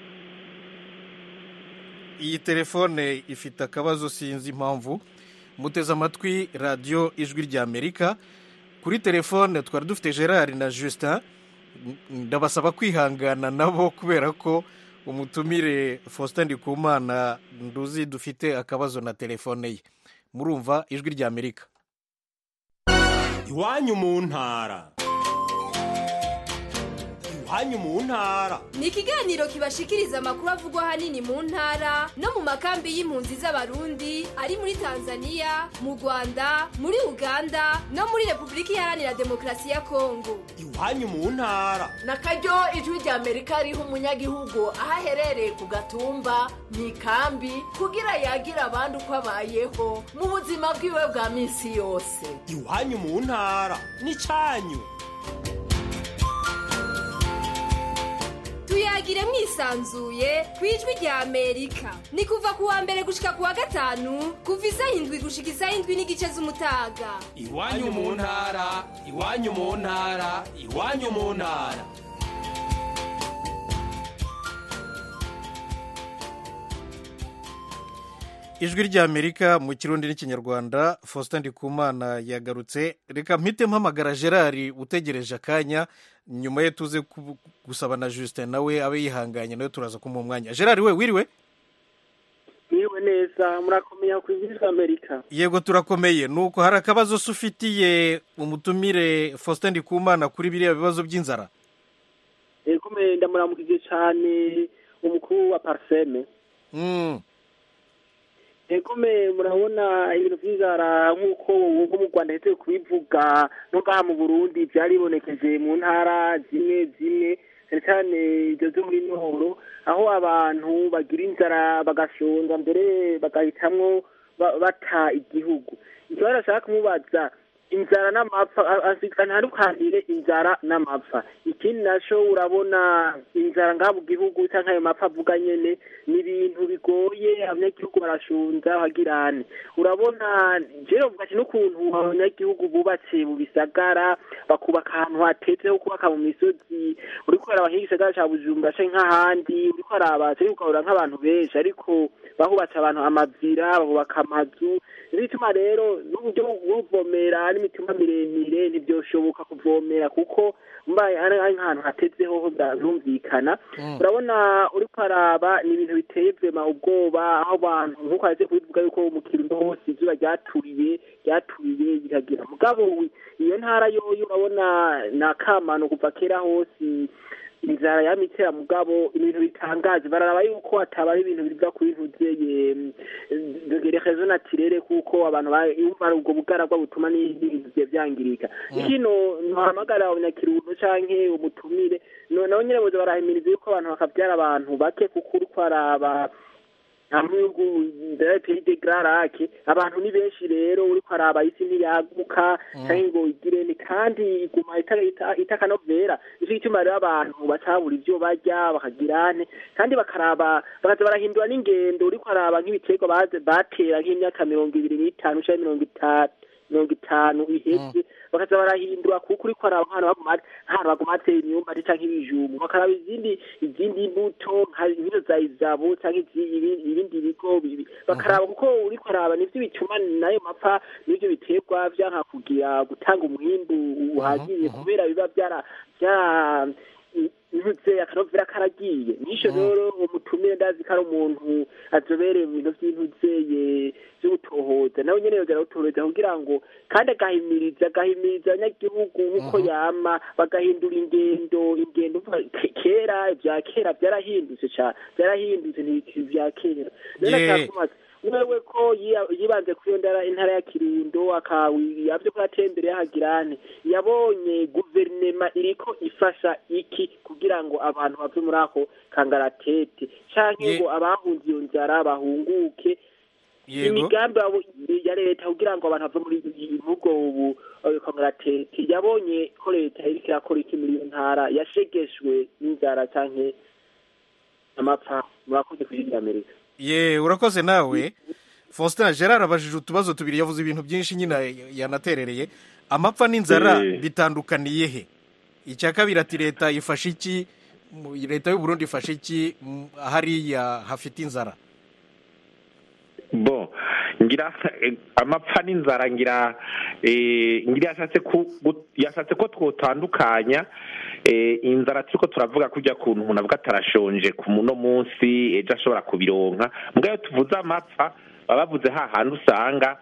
Iyi telefone ifite akabazo sinzi impamvu. Muteze amatwi radiyo ijwi rya Amerika. Kuri telefone twari dufite Gerard na Justin, ndabasaba kwihangana nabo kubera ko umutumire Faustin Ndikumana nduzi dufite akabazo na telefone ye. Murumva ijwi rya Amerika. Iwanyu mu ntara. Iwanyu mu ntara ni ikiganiro kibashikiriza amakuru avugwa ahanini mu ntara no mu makambi y'impunzi z'abarundi ari muri Tanzania, mu Rwanda, muri Uganda no muri Repubulika Iharanira Demokarasi ya Kongo. Iwanyu mu ntara nakaryo ijwi rya Amerika riha umunyagihugu aho aherereye ku gatumba mu ikambi kugira yagira abandi uko abayeho mu buzima bwiwe bwa minsi yose. Iwanyu mu ntara ni cyanyu. Tuyagire mwisanzuye kwijwi rya Amerika. Ni kuva kuwa mbere gushika kuwa gatanu kuva isaha 7 gushika isaha 7 n'igice z'umutaga. Iwanyu mu ntara, iwanyu mu ntara, iwanyu mu ntara. Ijwi rya Amerika mu Kirundi n'Ikinyarwanda. Faustin Ndikumana yagarutse. Reka mpite mpamagara Gerard utegereje akanya, nyuma ye tuze gusaba na Justin nawe abe yihanganye nawe turaza kumuha umwanya. Gerard we wiriwe? Wiriwe neza, murakomeye ku ijwi rya Amerika. Yego turakomeye. Nuko hari akabazo sufitiye umutumire Faustin Ndikumana kuri biriya bibazo by'inzara? Yego ndamuramukije cyane umukuru wa Parseme. Ego murabona ibintu by'inzara nk'uko mu Rwanda hetse kubivuga no ngaha mu Burundi byaribonekeje mu ntara zimwe cyane ibyo zo muri Noro aho abantu bagira inzara bagashonza mbere bagahitamwo bata igihugu. Icyo barashaka kumubaza inzara n'amapfa ntandukaniye inzara n'amapfa. Ikindi naco urabona inzara ngaha mu gihugu cyangwa ayo mapfa avuga nyene ni ibintu bigoye abanyagihugu barashunza bagirane. Urabona jero vuga ati n'ukuntu abanyagihugu bubatse mu bisagara bakubaka ahantu hatetse ho kubaka mu misozi uriko araba nk'igisagara ca Bujumbura canke nk'ahandi uriko araba cyo ukabura nk'abantu benshi ariko bahubatse abantu amavira bahubaka amazu. Bituma rero n'uburyo buvomera n'imitima miremire ntibyoshoboka kuvomera kuko mbaye ari nk'ahantu hatezeho byumvikana. Urabona uri kwaraba ni ibintu biteye vema ubwoba aho abantu nk'uko yaje kubivuga yuko mu Kirundo hose izuba ryaturiye biragira mugabo iyo ntara yoyo urabona nakamano kuva kera hose inzara yamitera mugabo ibintu bitangaje bararaba yuko ataba ibintu biza kubintuzeye dogerekezo natirere kuko abantu bumva ubwo bugaragwa butuma n'ibintu byangirika. Ikino ntahamagara abanyakirundo canke umutumire naho nyene boze barahimiriza yuko abantu bakabyara abantu bake kuko uri kwaraba amugu ndetse de grarake abantu ni benshi rero uri kwaraba isi ntiyaguka cyangwa ngo igire ni kandi iguma itakanovera icyo cyuma rero abantu batabura ibyo bajya bakagirane kandi bakaraba bakaza barahindura n'ingendo uri kwaraba nk'ibitego batera nk'imyaka 25 cyangwa 50 iheze bakaza barahindura kuko uri kwaraba hano bagumate imyumba cyangwa ibijumbu bakaraba izindi mbuto nk'izo zayizabo cyangwa ibindi bigo bakaraba kuko uri kwaraba nivyo bituma nayo mapfa n'ibyo biterwa byanka kugira gutanga umwimbu uhagije kubera biba byara ntuze akanovera karagiye nisho rero umutumire ndazi kari umuntu azobereye mu bintu by'intuzeye byo gutohoza nawe nyene yogera gutohoza kugira ngo kandi agahimiriza abanyagihugu nk'uko yama bagahindura ingendo kera ibya kera byarahindutse ntibya kera rero wewe ko yibanze kuyondera intara ya Kirundo yavyo ko yatembere yahagirane yabonye guverinema iriko ifasha iki kugira ngo abantu bave muri ako kangaratete canke ngo abahunze iyo nzara bahunguke imigambi ya leta kugira ngo abantu bave muri ubwo ubu kongeratete yabonye ko leta iriko irakora iki muri iyo ntara yashegeshwe n'inzara canke amapfa murakoze kuri Amerika. Urakoze nawe. Faustin Gerard abajije utubazo tubiri, yavuze ibintu byinshi nyine yanaterereye. Amapfa n'inzara bitandukaniye he? Icya kabiri ati leta ifashe iki, leta y'u Burundi ifashe iki hariya hafite inzara? Bon, ngira amapfa n'inzara ngira yashatse ko twotandukanya inzara turiko turavuga kujya kuntu umuntu avuga atarashonje ku muno munsi ejo ashobora kubironka. Mugayo tuvuze amapfa baba bavuze hahandi usanga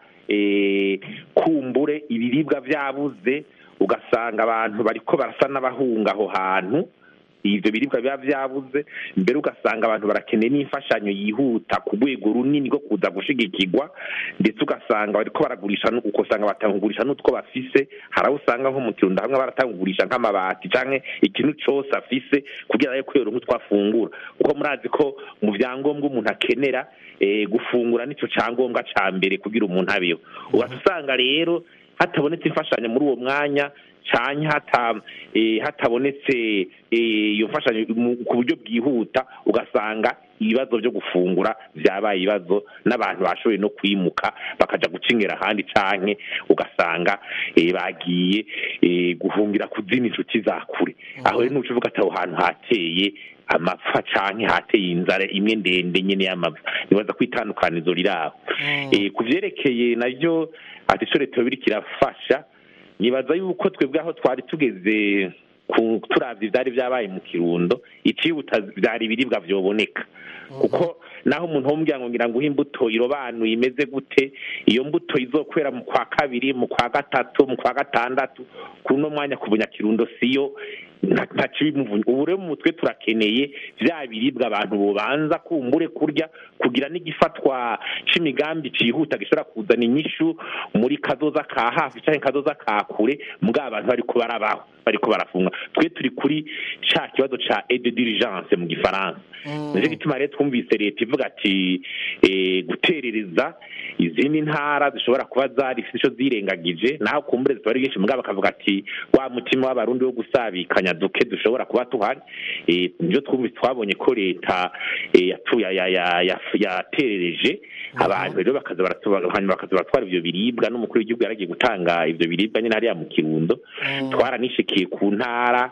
kumbure ibiribwa byabuze, ugasanga abantu bariko barasa n'abahunga aho hantu ivyo biribwa biba vyabuze, mbere ugasanga abantu barakeneye n'imfashanyo yihuta ku rwego runini rwo kuza gushigikirwa, ndetse ugasanga bariko baragurisha, ukosanga batangugurisha n'utwo bafise. Haraho usanga nko mu Kirundo hamwe baratangugurisha nk'amabati canke ikintu cose afise kugira ayo kwero nk'utwo afungura, kuko murazi ko mu vyangombwa umuntu akenera gufungura nico cangombwa ca mbere kugira umuntu abeho. Ugasanga rero hatabonetse imfashanyo muri uwo mwanya canke hatabonetse iyo mfashanyo ku buryo bwihuta, ugasanga ibibazo byo gufungura vyabaye ibibazo, n'abantu bashoboye no kwimuka bakaja gucingera ahandi, canke ugasanga bagiye guhungira kuzina inshuti za kure. Aho rero nuco uvuga ati aho hantu hateye amapfa canke hateye inzara imwe ndende nyene y'amapfa, nibaza kwitandukanizo riraho. Kuvyerekeye navyo ati ico leta biriko irafasha, nibaza yuko twebwe aho twari tugeze turavye ivyari vyabaye mu Kirundo, icihuta vyari ibiribwa vyoboneka, kuko naho umuntu wombwira ngo ngira ngo imbuto irobanuye imeze gute, iyo mbuto izokwera mu kwa kabiri, mu kwa gatatu, mu kwa gatandatu, kuno mwanya ku Bunyakirundo siyo ntacibimuvunye. Ubu rero mu mutwe turakeneye vya biribwa abantu bobanza kumbure kurya kugira n'igifatwa c'imigambi cihuta gishobora kuzana inyishu muri kazoza ka hafi canke kazoza ka kure, mugabo abantu bariko barabaho bariko barafunga. Twe turi kuri ca kibazo ca aide d'urgence mu Gifaransa. Nico gituma rero twumvise leta ivuga ati guterereza izindi ntara zishobora kuba zari ico zirengagije, naho kumbure zitwari byinshi, mugabo bakavuga ati wa mutima w'abarundi wo gusabikanya duke dushobora kuba tuhari. Nivyo twumvise, twabonye ko leta yaterereje abantu rero bakaza baratwara ivyo biribwa, n'umukuru w'igihugu yaragiye gutanga ivyo biribwa nyine hariya mu Kirundo. Twaranishikiye ku ntara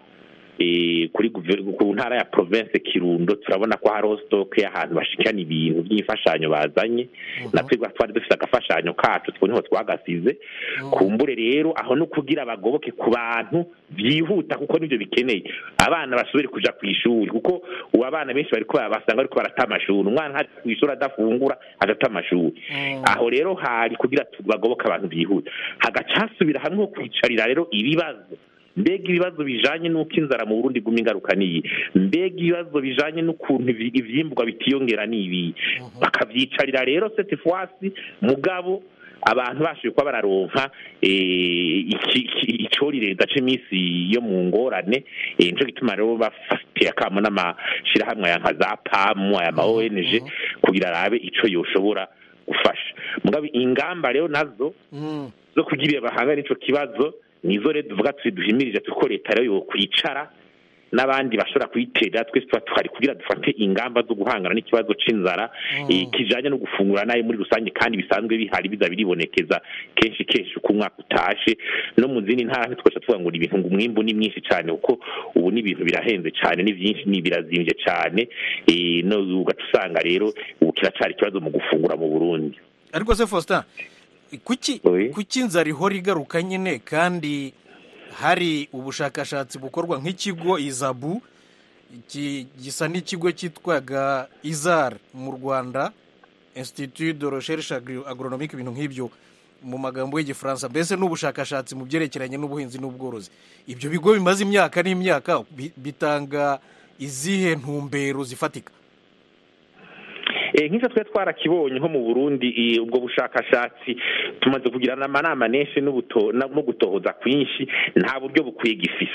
ku ntara ya province Kirundo, turabona ko hariho stock y'ahantu bashikana ibintu by'imfashanyo bazanye, natwe twari dufite agafashanyo kacu twoniho twagasize. Kumbure rero aho no kugira abagoboke ku bantu byihuta, kuko nivyo bikeneye abana basubire kuja ku ishuri, kuko ubu abana benshi bariko basanga bariko barata amashuri, umwana hari ku ishuri adafungura adata amashuri. Aho rero hari kugira tubagoboka abantu byihuta, hagacasubira hamwe ho kwicarira rero ibibazo. Mbega ibibazo bijanye n'uko inzara mu Burundi guma ingaruka niyi, mbega ibibazo bijanye n'ukuntu ivyimburwa bitiyongera nibi, bakavyicarira rero cette fois mugabo abantu bashoboye kuba bararonka icorireza c'imisi yo mu ngorane. Nico gituma rero bafatiye akamo n'amashirahamwe aya nka za PAM, aya ma ONG kugira arabe ico yoshobora gufasha. Mugabo ingamba rero nazo zo kugira bahanga n'ico kibazo nizo rero tuvuga duhimirije tuko leta rero yo kwicara n'abandi bashobora kwitera, twese twari kugira dufate ingamba zo guhangana n'ikibazo c'inzara kijanye no gufungura nayo muri rusange, kandi bisanzwe bihari biza biribonekeza kenshi uko umwaka utashe. No mu zindi ntara ntitwasha tuvuga ngo ibintu ngo umwimbu ni mwinshi cyane, kuko ubu n'ibintu birahenze cyane, ni byinshi, ni birazimvye cyane, no ugatusanga rero ubu kiracari ikibazo mu gufungura mu Burundi. Ariko se Faustin, kuki inzara ihora igaruka nyine, kandi hari ubushakashatsi bukorwa nk'ikigo Izabu gisa n'ikigo cyitwaga IZAR mu Rwanda, Institut de Recherche Agronomique, ibintu nk'ibyo mu magambo y'Igifaransa, mbese n'ubushakashatsi mu byerekeranye n'ubuhinzi n'ubworozi. Ibyo bigo bimaze imyaka n'imyaka bitanga izihe ntumbero zifatika? Nk'icyo twe twarakibonye nko mu Burundi, ubwo bushakashatsi tumaze kugirana amanama menshi no gutohoza kwinshi, nta buryo bukwiye gifise.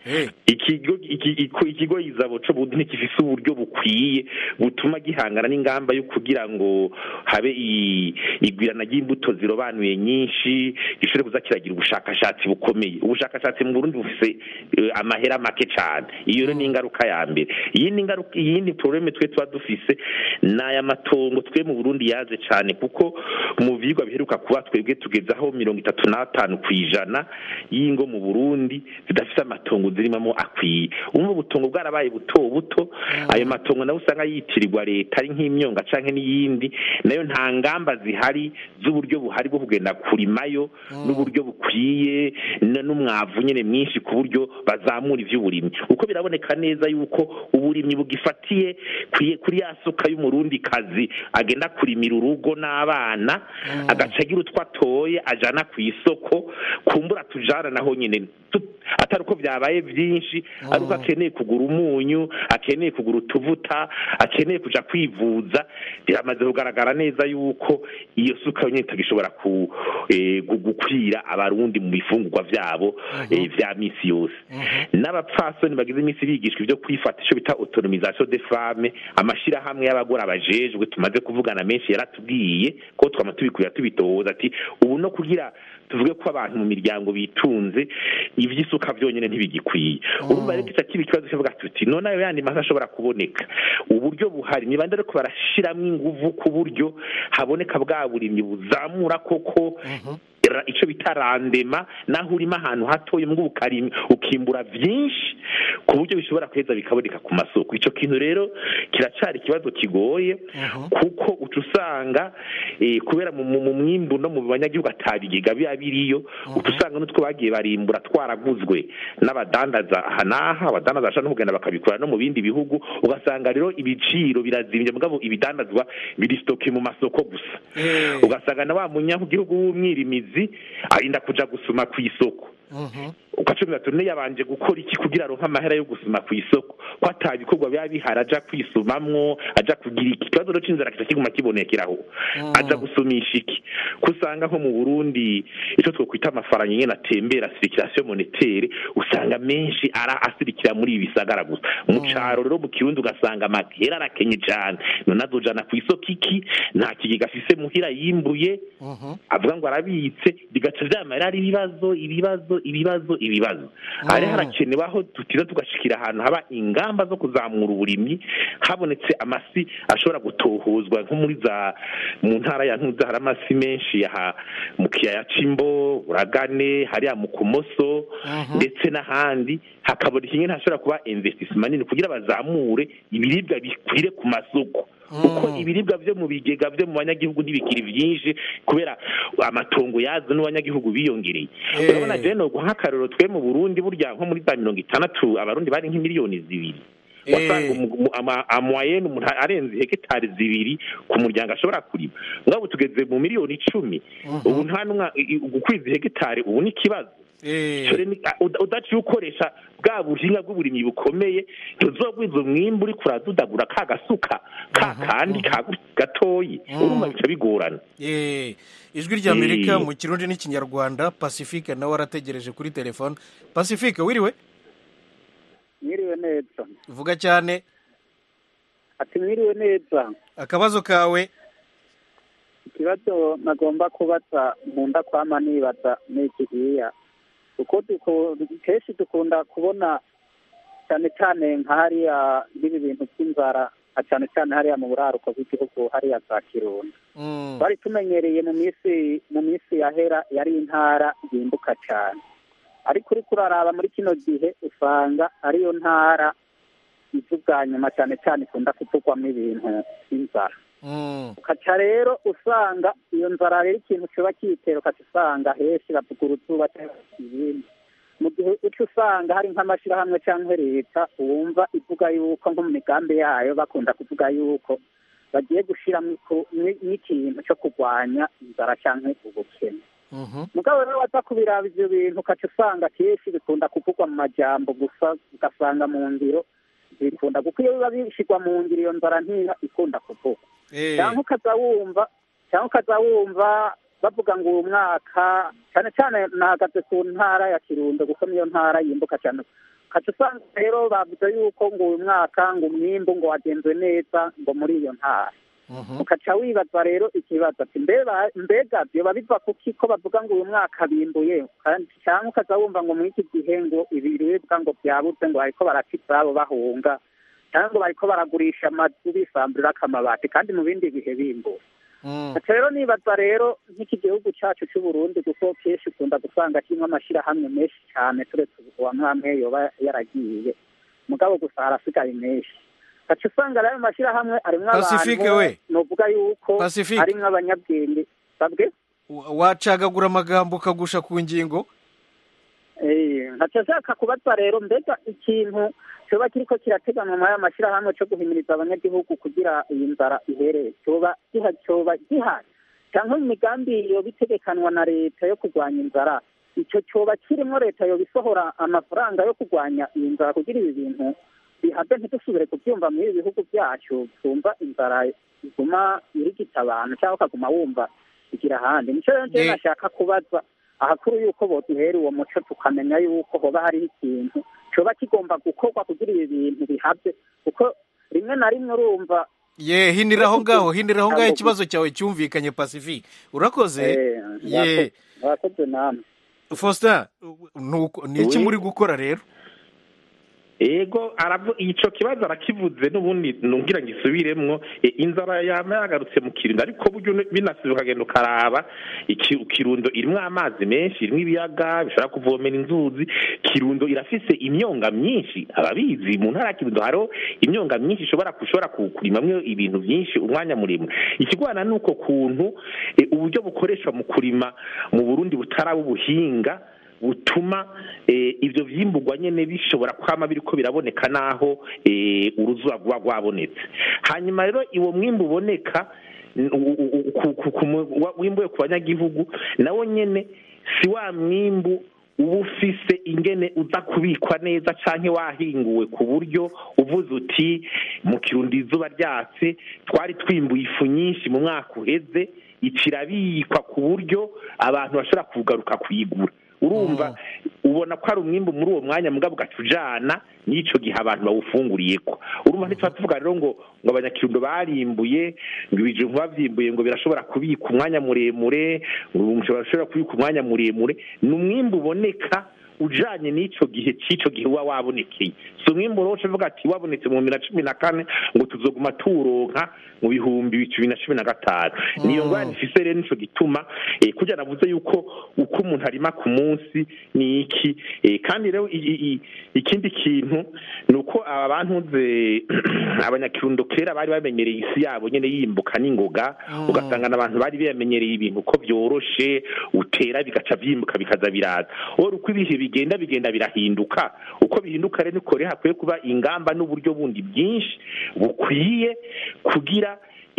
ikigo izabo co Burundi ntikifise uburyo bukwiye butuma gihangana n'ingamba yo kugira ngo habe igwirana ry'imbuto zirobanuye nyinshi gishobore kuza kiragira ubushakashatsi bukomeye. Ubushakashatsi mu Burundi bufise amahera make cyane, iyo ni ingaruka ya mbere. Iyindi probleme twe tuba dufise n'aya matongo twe mu Burundi yaje cyane, kuko mu vyigwa biheruka kuba twebwe tugezaho 35% y'ingo mu Burundi zidafise amatongo zirimamo akwiye. Ubutongo bwarabaye buto ayo matongo nawe usanga yitirirwa leta ari nk'imyonga canke n'iyindi, nayo nta ngamba zihari z'uburyo buhari bwo kugenda kurimayo n'uburyo bukwiye n'umwavu nyene mwinshi ku buryo bazamura ivy'uburimyi. Uko biraboneka neza yuko uburimyi bugifatiye kuri ya suka y'umurundi kazi agenda kurimira urugo n'abana agaca agira utwo atoye ajana ku isoko, kumbura tujana naho nyene atari uko vyabaye vyinshi, ariko akeneye kugura umunyu, akeneye kugura utuvuta, akeneye kuja kwivuza. Biramaze kugaragara neza yuko iyo suka nyene itagishobora gukwira abarundi mu bifungurwa vyabo vya misi yose. N'abapfasoni bagize imisi bigishwa ivyo kwifata ico bita autonomisation des femmes, amashirahamwe y'abagore abajejwe tumaze kuvugana menshi yaratubwiye ko twama tubikuye tubitoza ati ubu no kugira tuvuge ko abantu mu miryango bitunze ivy'isuka vyonyene ntibigikwiye. Urumva rero kica kibi kibazo kivuga tuti none ayo yandi masa ashobora kuboneka, uburyo buhari ni bande ariko barashiramwe inguvu ku buryo haboneka bwa burimyi buzamura koko ico bitarandema naho urima ahantu hatoye mu bukarimi ukimbura vyinshi ku buryo bishobora kweza bikaboneka ku masoko. Ico kintu rero kiracari ikibazo kigoye, kuko utusanga kubera mu mwimbu no mu banyagihugu atabigega biriyo, utusanga n'utwo bagiye barimbura twaraguzwe n'abadandaza hanaha, abadandaza ashaka no kugenda bakabikora no mu bindi bihugu, ugasanga rero ibiciro birazimvye mugabo ibidandazwa biri stoke mu masoko gusa. Ugasanga na wa munyagihugu w'umwirimizi arinda kuja gusuma ku isoko. Ukacumira tune yabanje gukora iki kugira aronka amahera yo gusuma ku isoko, ko atabikorwa biba bihara aja kwisumamwo, aja kugira iki kibazo no cinzara kica kiguma kibonekeraho, aja gusumisha iki. Kusanga nko mu Burundi ico twokwita amafaranga nyene atembera circulation monétaire, usanga menshi asirikira muri ibisagara gusa. Mu caro rero mu Kirundi ugasanga amahera arakenye cyane, none azojana ku isoko iki, nta kigega afise muhira yimbuye, avuga ngo arabitse, bigaca vyamara ari ibibazo. Hari harakenewe aho tutiza tugashikira ahantu haba ingamba zo kuzamura uburimyi, habonetse amasi ashobora gutohozwa nko muri mu ntara ya Ntuza hari amasi menshi ya mu kiyaya c'Imbo, Buragane, hariya mu Kumoso ndetse n'ahandi, hakabona ikintu hashobora kuba investissement nini kugira bazamure ibiribwa bikwire ku masoko. Uko ibiribwa vyo mu bigega vyo mu banyagihugu ntibikiri vyinshi kubera amatongo yazo n'abanyagihugu biyongereye. Urabona je no guhakarero twe mu Burundi burya nko muri 60 abarundi bari nk'imiliyoni 2. Wasanga amoyenne umuntu arenze hegitari 2 ku muryango ashobora kurima. Ngabo tugeze mu miliyoni 10. Ubu nta numwe gukwiza hegitari ubu ni kibazo. Udaciye ukoresha bwa buhinga bw'uburimyi bukomeye, ntuzogwiza umwimbu uri kuradudagura ka gasuka kandi gatoyi, urumva bica bigorana. Ijwi ry'Amerika mu Kirundi n'Ikinyarwanda. Pacifique nawe arategereje kuri telefone. Pacifique wiriwe? Mwiriwe neza. Vuga cyane. Ati mwiriwe neza. Akabazo kawe? Ikibazo nagomba kubaza nkunda kwama nibaza n'ikigiya, uko kenshi dukunda kubona cyane cyane nk'ahariya n'ibi bintu by'inzara, cyane cyane hariya mu buraruko bw'igihugu hariya za Kirundo. Bari tumenyereye mu minsi yahera yari intara yimbuka cyane, ariko uri kuraraba muri kino gihe usanga ariyo ntara izubwa nyuma cyane cyane ikunda kuvugwamo ibintu by'inzara. Ukaca rero usanga iyo nzara rero ikintu kiba kiyitera, ukaca usanga henshi bavuga uruzuba cyangwa ibindi. Mu gihe uca usanga hari nk'amashyirahamwe cyangwa leta wumva ivuga yuko nko mu migambi yayo bakunda kuvuga yuko bagiye gushyiramo n'ikintu cyo kurwanya inzara cyangwa ubukene. Mugabo rero waza kubiraba ivyo bintu ukaca usanga kenshi bikunda kuvugwa mu majambo gusa, ugasanga mu ngiro bikunda kuko iyo biba bishyirwa mu ngiro iyo nzara ntiba ikunda kuvugwa. Cyangwa ukaza wumva bavuga ngo uwo mwaka cyane cyane nahagaze ku ntara ya Kirundo kuko niyo ntara yimbuka cyane, ukaca usanga rero bavuze yuko ngo uyu mwaka ngo umwimbu ngo wagenze neza ngo muri iyo ntara ukaca wibaza rero ikibazo ati mbega byoba biva kuki ko bavuga ngo uyu mwaka bimbuye cyangwa ukaza wumva ngo muri iki gihe ngo ibiribwa ngo byabuze ngo bariko baraca izabo bahunga cyangwa ngo bariko baragurisha amazu bisambura akamabati kandi mu bindi bihe bimbura rero nibaza rero nk'iki gihugu cyacu cy'u Burundi kuko kenshi ukunda gusanga kirimo amashyirahamwe menshi cyane turetse uwa mwamwe yoba yaragiye mugabo gusa harasigaye menshi gace usanga rero amashyirahamwe arimwo abantu novuga yuko arimwo abanyabwenge sabwe wacagagura amagambo ukagusha ku ngingo nkaca nshaka kubaza rero mbega ikintu cyoba kiriko kirateganwa muri aya mashyirahamwe cyo guhimiriza abanyagihugu kugira iyi nzara ihereye cyoba gihari cyangwa imigambi yoba itegekanwa na leta yo kurwanya inzara icyo cyoba kirimo leta yoba isohora amafaranga yo kurwanya iyi nzara kugira ibi bintu bihave ntidusubire kubyumva muri ibi bihugu byacu twumva inzara iguma irigita abantu cyangwa ukaguma wumva igira ahandi nicyo rero njyewe nashaka kubaza ahakuru yuko boduhera uwo muco tukamenya yuko hoba hariho ikintu cyoba kigomba gukorwa kugira ibi bintu bihabye kuko rimwe na rimwe urumva hiniraho ngaho ikibazo cyawe cyumvikanye Pacifique urakoze urakoze namwe Faustin ni iki muri gukora rero ego ico kibazo arakivuze n'ubundi nungira ngisubiremwo inzara yama yagarutse mu Kirundo ariko buryo binasize ukagenda ukaraba Kirundo irimwo amazi menshi irimwo ibiyaga bishobora kuvomera inzuzi Kirundo irafise imyonga myinshi ababizi mu ntara Kirundo haro imyonga myinshi ishobora kurimamwo ibintu byinshi umwanya muremure ikigwana nuko kuntu uburyo bukoreshwa mu kurima mu Burundi butaraba ubuhinga butuma ibyo vyimburwa nyene bishobora kwama biriko biraboneka naho uruzuba rwa rwabonetse hanyuma rero iwo mwimbu uboneka wimbuye ku banyagihugu nawo nyene si wa mwimbu uba ufise ingene uza kubikwa neza canke wahinguwe ku buryo uvuze uti mu Kirundo izuba ryatse twari twimbuye ifu nyinshi mu mwaka uheze ikirabikwa ku buryo abantu bashobora kugaruka kuyigura urumva ubona ko ari umwimbu muri uwo mwanya mugabo gatujana n'ico gihe abantu bawufunguriyeko urumva ntitwa tuvuga rero ngo abanyakirundo barimbuye ngo ibijumbu bavyimbuye ngo birashobora kubika umwanya muremure ngo bashobora kubika umwanya muremure ni umwimbu uboneka ujanye n'ico gihe wabonekeye so umwimbu rero uvuga ati wabonetse mu 2014 ngo tuzoguma turonka mu bihumbi 2015 niyo ngwani ifise rero nico gituma kugira navuze yuko uko umuntu arima ku munsi ni iki kandi rero ikindi kintu nuko aba bantuze abanyakirundo kera bari bamenyereye isi yabo nyene yimbuka n'ingoga ugasanga n'abantu bari bamenyereye ibintu ko byoroshe utera bigaca vyimbuka bikaza biraza uko ibihe bigenda birahinduka uko bihinduka rero niko rero hakwiye kuba ingamba n'uburyo bundi bwinshi bukwiye kugira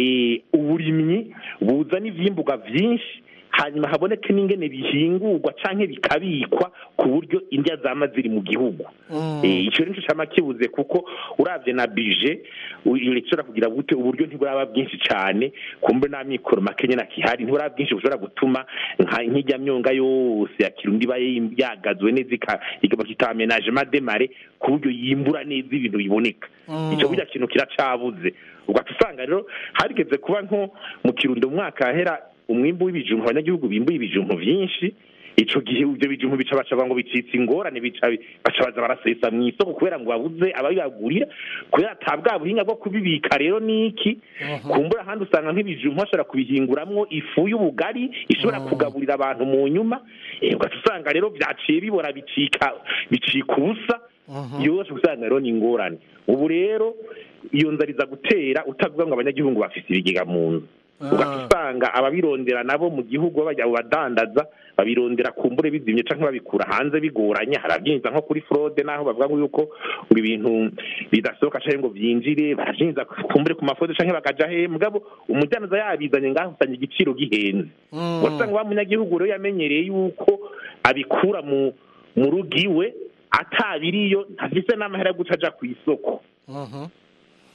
uburimyi buzana ivyimbuga vyinshi hanyuma haboneke n'ingene bihingurwa canke bikabikwa ku buryo indya zama ziri mu gihugu ico rero cama kibuze kuko uravye na budget urishobora kugira gute uburyo ntiburaba bwinshi cane kumbe na mikoro makenye na kihari ntiburaba bwinshi bushobora gutuma nk'ijya myonga yose ya Kirundi yagazwe neza ikaba menagement demare ku buryo yimbura neza ibintu biboneka ico burya kintu kiracabuze ugatusanga rero harigeze kuba nko mu Kirundo mwaka hera umwimbu w'ibijumbu abanyagihugu bimbuye ibijumbu vyinshi ico gihe ivyo bijumbu bica ngo bicitse ingorane baca barasesa mu isoko kubera ngo babuze ababigurira kubera atabwa buhinga bwo kubibika rero niki kumbura handi usanga nk'ibijumbu bashobora kubihinguramwo ifu y'ubugari ishobora kugaburira abantu mu nyuma ugatusanga rero vyaciye bibora bicika ubusa yose usanga rero ni ingorane ubu rero iyo nzariza gutera utavuga ngo abanyagihugu bafise ibigega mu nzu ugasanga ababirondera nabo mu gihugu bajya badandaza babirondera kumbure bizimye canke babikura hanze bigoranye harabyinza nko kuri fraude naho bavuga ngo yuko ngo ibintu bidasohoka canke ngo vyinjire barajinza kumbure ku mafraude canke bakaja he mugabo umudandaza yabizanye ngaho usanga igiciro gihenze wasanga wa munyagihugu rero yamenyereye yuko abikura mu rugiwe atabiriyo ntafise n'amahera yo gucaja ku isoko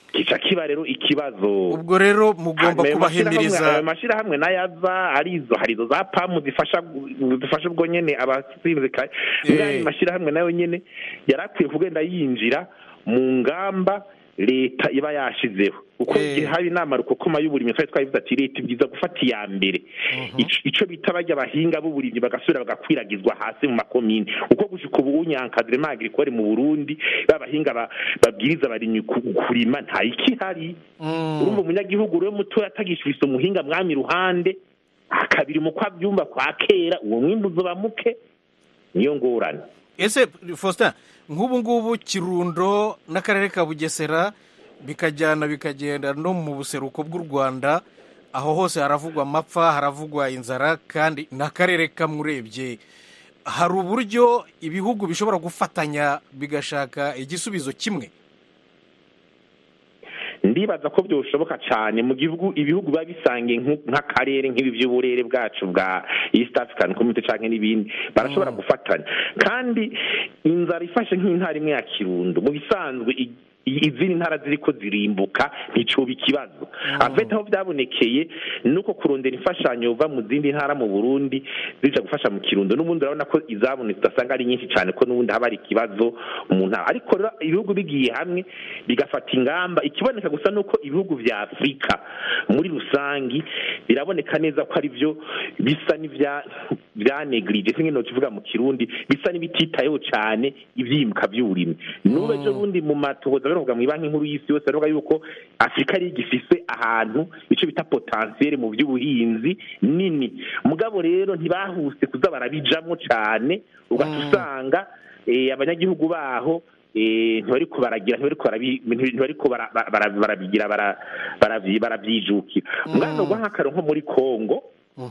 kica kiba rero ikibazo. Ubwo rero mugomba kubahimiriza amashirahamwe nayaza harizo za pamu zifasha ubwo nyene abasirikare ngani mashirahamwe nayo nyene yarakwiye kugenda yinjira mu ngamba leta iba yashizeho uko igihe hari inama rukokoma y'uburimyi twari twavuze ati leta ibyiza gufata iya mbere ico bita bajya bahinga b'uburimyi bagasubira bagakwiragizwa hasi mu makomine uko gushika ubu unyankadrement agricole mu Burundi babahinga babwiriza abarimyi kurima nta ikihari urumva umunyagihugu rero muto yatagishwise umuhinga mwami ruhande akabiri mu kwa byumba kwa kera uwo mwimbuzo bamuke niyo ngorane. Ese Faustin nk'ubu ngubu Kirundo n'akarere ka Bugesera bikagenda no mu buseruko bw'u Rwanda aho hose haravugwa amapfa haravugwa inzara kandi n'akarere kamwe urebye hari uburyo ibihugu bishobora gufatanya bigashaka igisubizo kimwe. Ndibaza ko byoshoboka cyane mu gihugu ibihugu biba bisangiye nk'akarere nk'ibi by'uburere bwacu bwa East African Community canke n'ibindi barashobora gufatanya kandi inzara ifashe nk'intara imwe ya Kirundo mu bisanzwe izindi ntara ziriko zirimbuka nticoba ikibazo afite aho byabonekeye nuko kurondera imfashanyo uva mu zindi ntara mu Burundi zija gufasha mu Kirundo n'ubundi urabona ko izabonetse utasanga ari nyinshi cyane ko n'ubundi haba ari ikibazo mu ntara ariko rero ibihugu bigiye hamwe bigafata ingamba ikiboneka gusa nuko ibihugu vya Afrika muri rusangi biraboneka neza ko ari byo bisa n'ivya neglige singe no tuvuga mu Kirundi bisa n'ibititayeho cyane ivyimuka by'uburimyi nube cyo bundi mu matohoza bavuga mu banki nkuru y'isi yose bavuga yuko Afrika ari gifise ahantu ico bita potentiel mu by'ubuhinzi nini mugabo rero ntibahuse kuza barabijamo cyane ugatusanga abanyagihugu baho ntibariko barabigira barabyijukira mwana gwa nk'akaro nko muri Kongo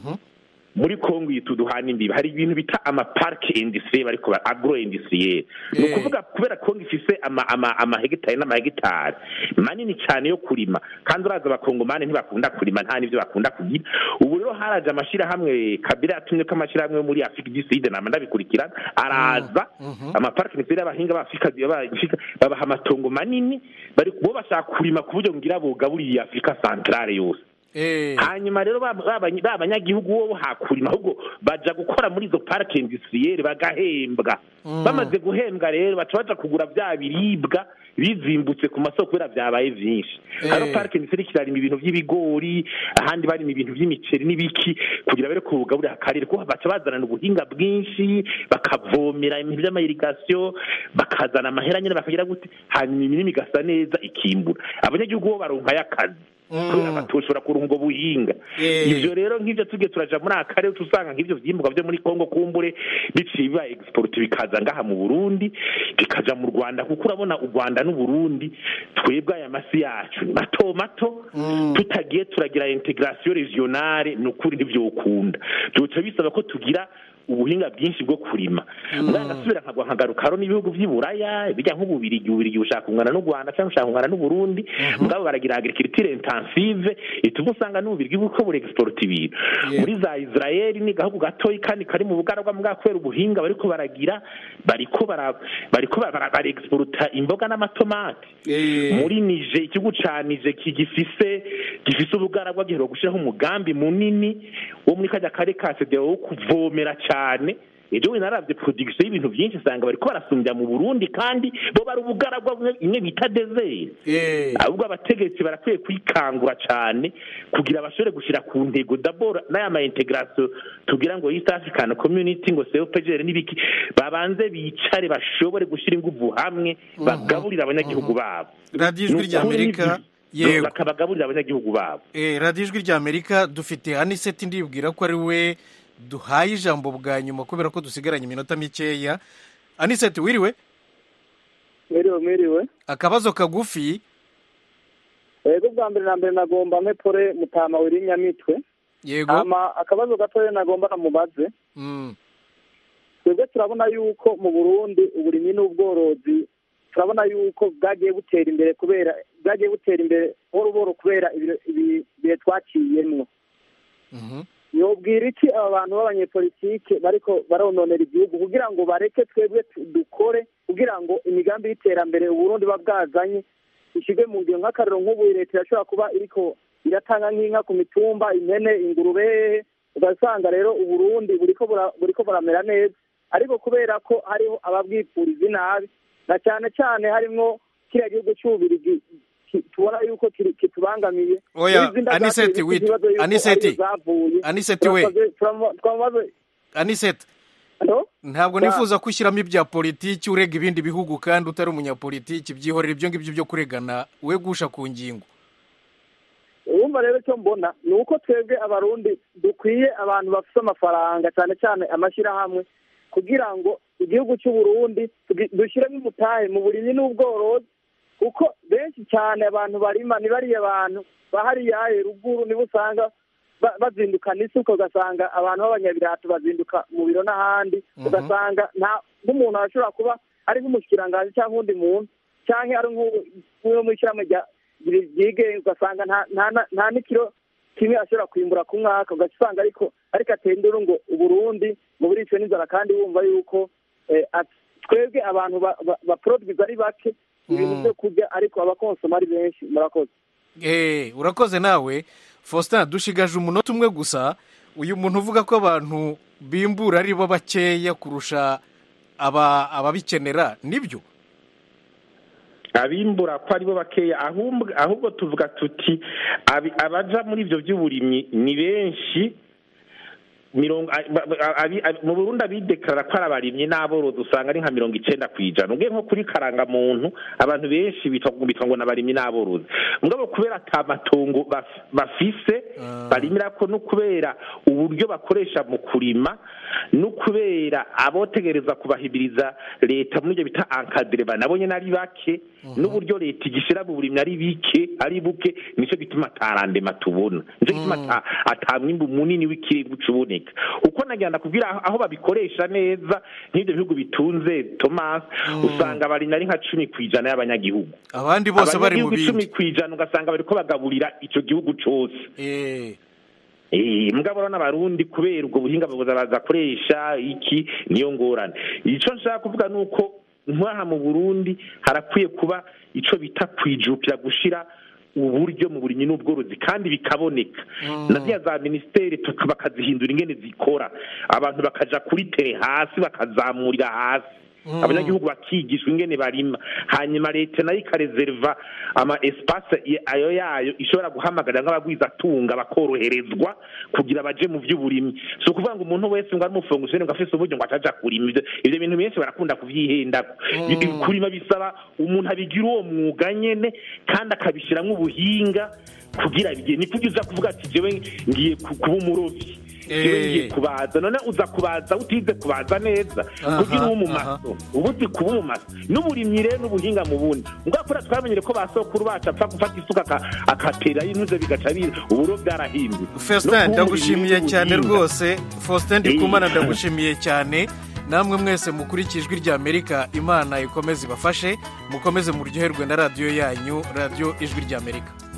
muri Kongo yituduhana imbibi hari ibintu bita ama park industrie bariko agro industrie no kuvuga kubera Kongo ifise ama hegitari n'amahegitari manini cyane yo kurima kandi uraza abakongomane ntibakunda kurima nta nivyo bakunda kugira ubu rero haraje amashira hamwe Kabila yatumye ko amashira hamwe muri Afrika du Sud na ndabikurikirana araza ama park industrie abahinga ba Afrika babaha amatongo manini bari bo bashaka kurima ku buryo ngira bogaburiye Afrika centrale yose hanyuma rero abanyagihugu bo hakurima ahubwo baja gukora muri izo park industrielle bagahembwa bamaze guhembwa rero baca kugura bya biribwa bizimbutse ku masoko kubera byabaye byinshi hano park industrielle kirarima ibintu by'ibigori ahandi bari ibintu by'imiceri n'ibiki kugira bare kugaburira akarere ko baca bazana ubuhinga bwinshi bakavomera ibintu by'amayirigation bakazana amahera nyine bakagira gute hanyuma imirimo igasa neza ikimbura abanyagihugu bo baronka y'akazi kubera batoshobora kurunga buhinga ivyo rero nk'ivyo tugiye turaja muri akarere tusanga nk'ivyo vyimbuka byo muri Kongo kumbure biciba export bikaza ngaha mu Burundi bikaja mu Rwanda kuko urabona u Rwanda n'u Burundi twebwe aya masi yacu mato tutagiye turagira integration regionale n'ukuri n'ivyo ukunda byoca bisaba ko tugira ubuhinga bwinshi bwo kurima mwana asubira nkagaruka haro n'ibihugu by'Iburaya bijya nk'ububirigi ushaka kungana n'u Rwanda cyangwa ushaka kungana n'u Burundi mugabo baragira agriculture intensive ituvu usanga n'ububirigi buko buri export ibintu muri za Israel ni gahugu gatoyi kandi kari mu bugaragwa mbwa kwera ubuhinga bariko baragira bariko bara exporta imboga n'amatomati muri Niger ikigu canije gifise ubugaragwa gihero gushiraho umugambi munini wo muri kajya kare kasede wo kuvomera cyane ejo naravye production y'ibintu byinshi usanga bariko barasumbya mu Burundi kandi bo bari ubugaragwa imwe bita desert ahubwo abategetsi barakwiye kwikangura cyane kugira bashobore gushira ku ntego d'abord n'aya ma integration tugira ngo East African Community ngo CPGR n'ibiki babanze bicare bashobore gushira inguvu hamwe bagaburira abanyagihugu babo Radio Ijwi ry'Amerika yego bakabagaburira abanyagihugu babo Radio Ijwi ry'Amerika dufite Aniseti ndibwira ko ari we duhaye ijambo bwa nyuma kubera ko dusigaranye iminota mikeya. Aniseti wiriwe? Mwiriwe. Akabazo kagufi. Yego bwa mbere na mbere nagomba mpepore mutama wirinya mitwe. Yego. Akabazo gatoye nagomba namubaze. Twebwe turabona yuko mu Burundi uburimyi n'ubworozi turabona yuko bwagiye butera imbere boro kubera ibi twaciyemwo. Yobwira iki aba bantu b'abanyepolitike bariko barononera igihugu kugira ngo bareke twebwe dukore kugira ngo imigambi y'iterambere Burundi babwazanye ishige mu ngiro nk'akarero nk'ubu leta irashobora kuba iriko iratanga nk'inka ku mitumba, impene, ingurube, ugasanga rero Uburundi buriko buramera neza, ariko kubera ko hariho ababwipfuriza inabi na cyane cyane harimwo kiriya gihugu c'Ububirigi tubona yuko kitubangamiye. Oya, Aniseti we Aniseti, ntabwo nifuza gushyiramo ibya politiki urega ibindi bihugu kandi utari umunyapolitiki, byihorera ibyo ngibyo byo kuregana, we gusha ku ngingo. Urumva rero cyo mbona ni uko twebwe Abarundi dukwiye abantu bafite amafaranga cyane cyane amashyirahamwe, kugira ngo igihugu cy'Uburundi dushyiremo umutahe mu burimyi n'ubworozi, kuko benshi cyane abantu barima ni bariya abantu bahariyaye ruguru, nibo usanga bazindukana isuka, ugasanga abantu b'abanyabirato bazinduka mu biro n'ahandi, ugasanga nk'umuntu arashobora kuba ari nk'umushikiranganji cyangwa undi muntu cyangwa ari nk'uwo mu ishyirahamwe ryigenga, ugasanga nta n'ikiro kimwe ashobora kwimbura ku mwaka, ugasanga ariko atendera ngo Uburundi ngo buricwe n'inzara, kandi wumva yuko twebwe abantu baproduce ari bake ibintu byo kurya, ariko abakonsoma ari benshi. Murakoze. Urakoze nawe Faustin, dushigaje umunota umwe gusa. Uyu muntu uvuga ko abantu bimbura ari bo bakeya kurusha ababikenera, nibyo? Abimbura ko ari bo bakeya, ahubwo tuvuga tuti abaja muri ibyo by'uburimyi ni benshi. Mu Burundi abidekarara ko ari abarimyi n'aborozi usanga ari nka 90%. Ubwe nko kuri karangamuntu abantu benshi bitwa ngo n'abarimyi n'aborozi, mugabo kubera atamatongo bafise barimira ko, no kubera uburyo bakoresha mu kurima, no kubera abotegereza kubahibiriza leta muri byo bita encadrement nabonye nari bake, n'uburyo leta igishira mu burimyi ari buke, nico gituma atarandema tubona, nico gituma atamwimbu munini w'ikirego cubone. Uko nagenda kubwira aho babikoresha neza n'ibyo bihugu bitunze Thomas, usanga bari nari nka 10% y'abanyagihugu, abandi bose bari mu bindi 10% ugasanga bariko bagaburira ico gihugu cose. Mugabo n'Abarundi kubera ubwo buhinga bazakoresha iki niyo ngorane. Ico nshaka kuvuga nuko nk'aha mu Burundi harakwiye kuba ico bita kwijukira gushira uburyo mu burimyi n'ubworozi kandi bikaboneka, na za ministeri bakazihindura ingene zikora, abantu bakaja kuri tere hasi bakazamurira hasi, abanyagihugu bakigishwa ingene barima, hanyuma leta nayo ikareserva ama espace yayo ishobora guhamagarira nk'abagwiza atunga bakoroherezwa kugira baje mu by'uburimyi. So kuvuga ngo umuntu wese ngo ari umufungusene ngo afise uburyo ngo ataja kurima, ivyo bintu benshi barakunda kuvyihenda. Kurima bisaba umuntu abigira uwo mwuga nyene kandi akabishiramwo ubuhinga kugira bigire, ni kugiza kuvuga ati jewe ngiye kuba umurovyi, ngiye kubaza, none uza kubaza utize kubaza neza kugira uwo mu maso, ubuti kuba mu maso n'uburimyi rero n'ubuhinga mu bundi. Mugakora twamenyere ko basokuru bacu apfa gufata isuka akatera y'intuze bigaca uburo byarahimbye. Faustin, ndagushimiye cyane rwose. Faustin Ndikumana, ndagushimiye cyane. Namwe mwese mukurikijwe irya Amerika, Imana ikomeze ibafashe, mukomeze muryoherwe na radio yanyu, Radio Ijwi ry'Amerika.